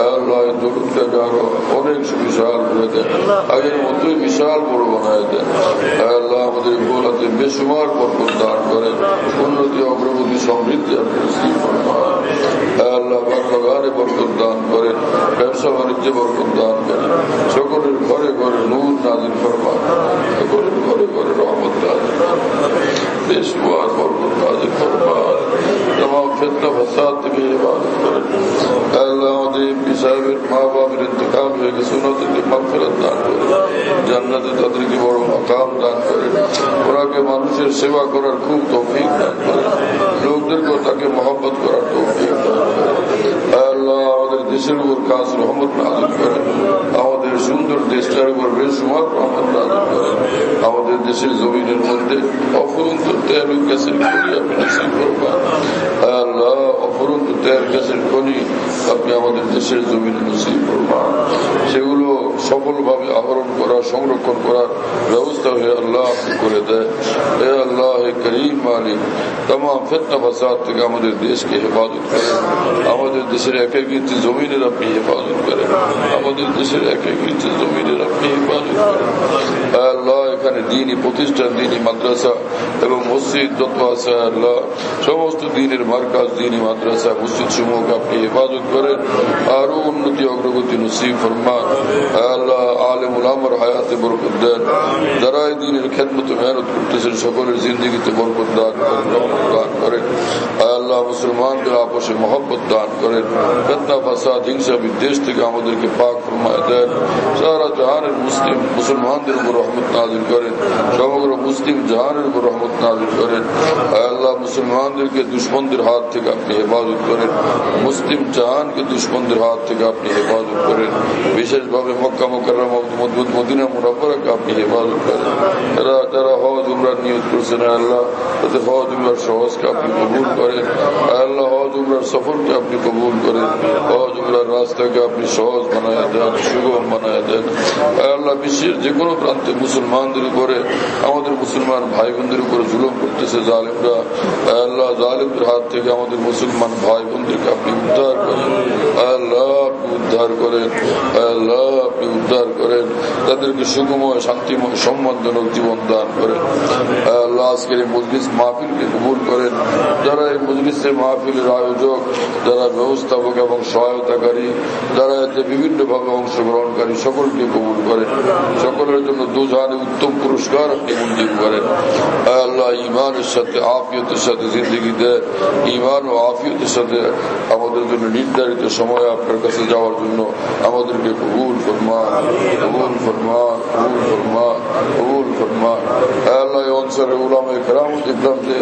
দরুদটাকে আরো অনেক সুবিশাল করে দেন, আগের মতোই বিশাল বড় বানায় দেন। আল্লাহ আমাদের গোলাতে বেসুমার বরকত দান করেন, উন্নতি অগ্রগতি সমৃদ্ধি আপনি নসিব ফরমান। আল্লাহ বাগানে বরকত দান করেন, ব্যবসা বাণিজ্যে বরকত দান করেন, সকলের ঘরে ঘরে নূর নাজিল ফরমান, সকলের ঘরে ঘরে রহমত নাজিল ফরমান, বেসুমার বরকত নাজিল ফরমান, तमाम फितना फसाद থেকে हिफाजत করেন। আল্লাহ আমাদের এমপি সাহেবের মা বাবার ইন্তেকাল হয়ে গেছে, ওনাদেরকে মাগফিরাত দান করেন, জান্নাতে তাদেরকে বড় মাকাম দান করেন, ওনাকে মানুষের সেবা করার খুব তৌফিক দান করেন, লোকদেরকে তাকে মহব্বত করার তৌফিক দান করেন। আল্লাহ আমাদের দেশের উপর কাজ রহমত নাজিল করেন, আমাদের সুন্দর দেশটার উপর বেসুমার রহমত নাজিল করেন। আমাদের দেশের জমিনের মধ্যে অফুরন্ত তেল গ্যাসের খনি আপনি নসিব করবেন। আল্লাহ অফুরন্ত তেল গ্যাসের খনি আপনি আমাদের দেশের জমিনে নসিব করবেন, সেগুলো সফলভাবে আহরণ করা সংরক্ষণ করার ব্যবস্থা হয়ে আল্লাহ আপনি করে দেয়। হে আল্লাহ হে করিম মালিক, तमाम फितना फसाद থেকে আমাদের দেশকে হেফাজত করেন, আমাদের দেশের এক এক ইঞ্চি জমিনের আপনি হেফাজত করেন, আমাদের দেশের এক এক ইঞ্চি জমিনের আপনি হেফাজত করেন। আল্লাহ এখানে দ্বীনি প্রতিষ্ঠান, দ্বীনি মাদ্রাসা এবং মসজিদ যত আছে আল্লাহ সমস্ত দ্বীনের মার্কাজ, দ্বীনি মাদ্রাসা মসজিদ সমূহকে আপনি হেফাজত করেন, আরো উন্নতি অগ্রগতি নসিব ফরমান। আল্লাহ আলেম উলামার হায়াতে বরকত দেন, যারা এই দ্বীনের খেদমতে মেহনত করতেছেন সকলের জিন্দগিতে বরকত দান করেন, রহমত দান করেন। আল্লাহ মুসলমানদের আপসে মহব্বত দান করেন, ফিতনা ফাসাদ হিংসা বিদ্বেষ থেকে আমাদেরকে পাক ফরমায় দেন। সারা জাহানের মুসলিম মুসলমানদের উপর রহমত নাজিল করেন, সমগ্র মুসলিম জাহানের উপর রহমত নাজিল করেন। আল্লাহ মুসলমানদেরকে দুশ্মনদের হাত থেকে আপনি হেফাজত করেন, মুসলিম জাহানকে দুশ্মনদের হাত থেকে আপনি হেফাজত করেন, বিশেষভাবে মক্কা মুকাররমা মদিনা মুনাওয়ারাকে আপনি হেফাজত করেন। যারা হজ উমরার নিয়ত করছেন আল্লাহ তাদের হজ উমরার সহজকে আপনি কবুল করেন। আল্লাহ হজ উমরার সফরকে আপনি কবুল করেন, হজ উমরার রাস্তাকে আপনি সহজ বানায় দেন, সুগম বানায় দেন। আল্লাহ বিশ্বের যে কোনো প্রান্তে মুসলমানদের উপরে, আমাদের মুসলমান ভাই বোনদের উপরে জুলুম করতেছে জালিমরা, আল্লাহ জালিমদের হাত থেকে আমাদের মুসলমান ভাই বোনদেরকে আপনি উদ্ধার করেন। আল্লাহ আপনি উদ্ধার করেন, আল্লাহ আপনি উদ্ধার করেন, তাদেরকে সুখময় শান্তিময় সম্মানজনক জীবন দান করেন। আল্লাহ আজকের এই মজলিস মাহফিলকে কবুল করেন, যারা এই মজলিসের মাহফিলের আয়োজক, যারা ব্যবস্থাপক এবং সহায়তাকারী, যারা এতে বিভিন্নভাবে অংশগ্রহণকারী সকলকে কবুল করেন, সকলের জন্য দুজাহানে উত্তম পুরস্কার আপনি মঞ্জুর করেন। আল্লাহ ইমানের সাথে আফিয়তের সাথে জিন্দগি দেন, ইমান ও আফিয়তের সাথে আমাদের জন্য নির্ধারিত সময় আপনার কাছে যাওয়ার জন্য আমাদেরকে কবুল ফরমান, কবুল ফরমান, কবুল ফরমান, কবুল ফরমান। আল্লাহ অনসারে উলামায়ে কেরাম দেখলাম যে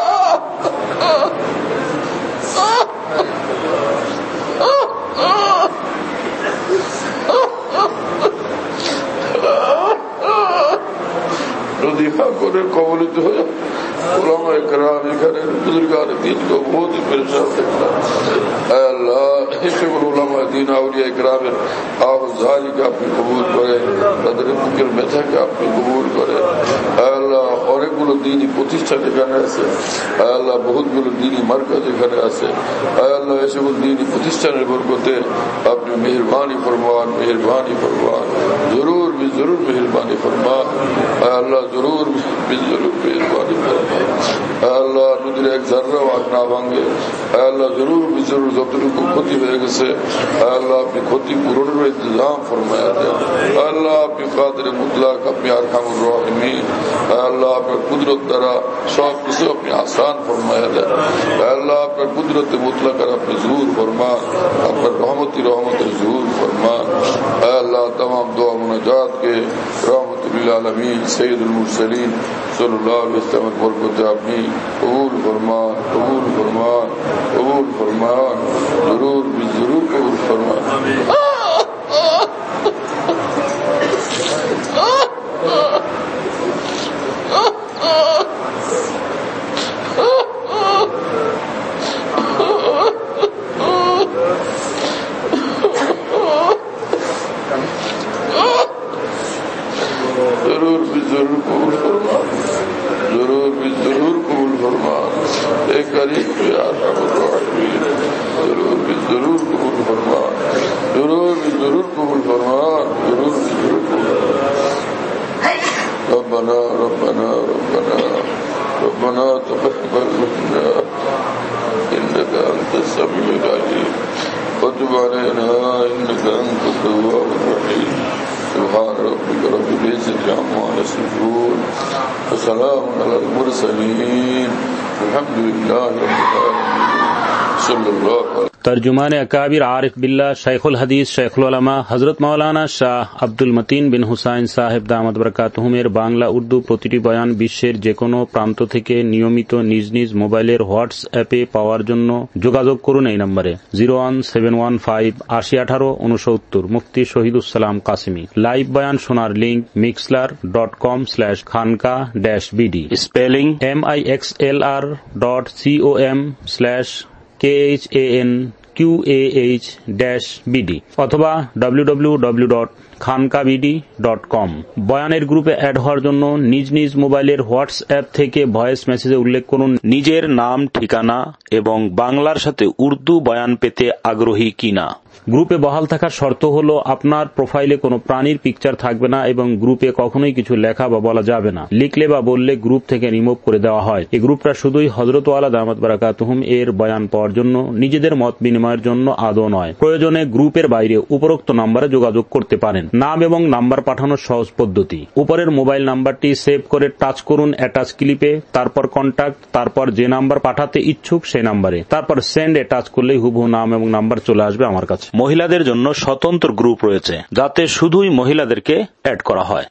নদীফা করে কবলিত হয়ে उलमाए कराम এখানে বুজুর্গানে দিন को बहुत ही परेशान देखता अल्लाह ऐसे उलमाए दीन औलिया करामेর আহজারিকে আপনি কবুল করেন, তাদের বুকের ব্যথাকে আপনি কবুল করেন। আল্লাহ অনেকগুলো দিনই প্রতিষ্ঠান এখানে আছে, আল্লাহ বহুতগুলো দিনই মার্কাজ এখানে আছে। আল্লাহ এসব দিনই প্রতিষ্ঠানের বরকতে আপনি মেহরবানি ফরমান, মেহরবানি ফরমান, জরুর भी जरूर मेहरबानी फरमा। अल्लाह जरूर भी जरूर मेहरबानी फरमा। अल्लाह नदीर एक जर्रा वाक ना भांगे। अल्लाह जरूर भी जरूर যতটুকু ক্ষতি হয়ে গেছে আল্লাহ আপনি ক্ষতি পূরণের ইন্তজাম ফরমায়া দেন। আল্লাহ আপনি কাদের মুতলাক, আপনি আরহামুর রাহিমিন। আল্লাহ আপনার কুদরত দ্বারা সব কিছু আপনি আসান ফরমায়া দেন। আল্লাহ আপনার কুদরতে মুতলাক আর আপনি জুহুর ফরমান, আপনার রহমতের জুহুর ফরমান। আল্লাহ तमाम दुआ मुनाजात के रहमतुल आलमीन सैयदुल मुरसलीन सल्लल्लाहु अलैहि वसल्लम बरकत अपनी कबूल फरमान, कबूल फरमान, कबूल फरमान, जरूर भी जरूर कबूल फरमान। जरूर भी जरूर कबूल फरमान, जरूर भी जरूर कबूल फरमान। एक करीब जरूर भी जरूर कबूल फरमान, जरूर إنك أنت التواب الرحيم سبحان ربك رب العزة عما يصفون وسلام على المرسلين الحمد لله رب العالمين صلى الله عليه তর্জুমানে আকাবির আরিফ বিল্লাহ শাইখুল হাদিস শাইখুল উলামা হযরত মাওলানা শাহ আব্দুল মতিন বিন হুসাইন সাহেব দামাত বরকাতুহুমের বাংলা উর্দু প্রতিটি বয়ান বিশ্বের যে কোনো প্রান্ত থেকে নিয়মিত নিজ নিজ মোবাইলের হোয়াটসঅ্যাপে পাওয়ার জন্য যোগাযোগ করুন এই নম্বরে 01715801869 মুফতি শহীদুসালাম কাসিমি। লাইভ বয়ান শোনার লিংক mixlr.com/khanka-bd স্পেলিং mixlr.com/KHANQAH-BD অথবা www.khankabd.com। বয়ানের গ্রুপে অ্যাড হওয়ার জন্য নিজ নিজ মোবাইলের হোয়াটসঅ্যাপ থেকে ভয়েস মেসেজে উল্লেখ করুন নিজের নাম, ঠিকানা এবং বাংলার সাথে উর্দু বয়ান পেতে আগ্রহী কিনা। গ্রুপে বহাল থাকার শর্ত হল আপনার প্রোফাইলে কোনো প্রাণীর পিকচার থাকবে না এবং গ্রুপে কখনোই কিছু লেখা বা বলা যাবে না। লিখলে বা বললে গ্রুপ থেকে রিমুভ করে দেওয়া হয়। এই গ্রুপটা শুধুই হযরত ওয়ালা দামাত বারাকাতুহুম এর বয়ান পাওয়ার জন্য, নিজেদের মত বিনিময়ের জন্য আদৌ নয়। প্রয়োজনে গ্রুপের বাইরে উপরোক্ত নম্বরে যোগাযোগ করতে পারেন। নাম এবং নাম্বার পাঠানোর সহজ পদ্ধতি: উপরের মোবাইল নাম্বারটি সেভ করে টাচ করুন অ্যাটাচ ক্লিপে, তারপর কন্টাক্ট, তারপর যে নাম্বার পাঠাতে ইচ্ছুক সেই নাম্বারে, তারপর সেন্ড এ টাচ করলেই হুবহু নাম এবং নাম্বার চলে আসবে আমার কাছে। মহিলাদের জন্য স্বতন্ত্র গ্রুপ রয়েছে যাতে শুধুই মহিলাদেরকে অ্যাড করা হয়।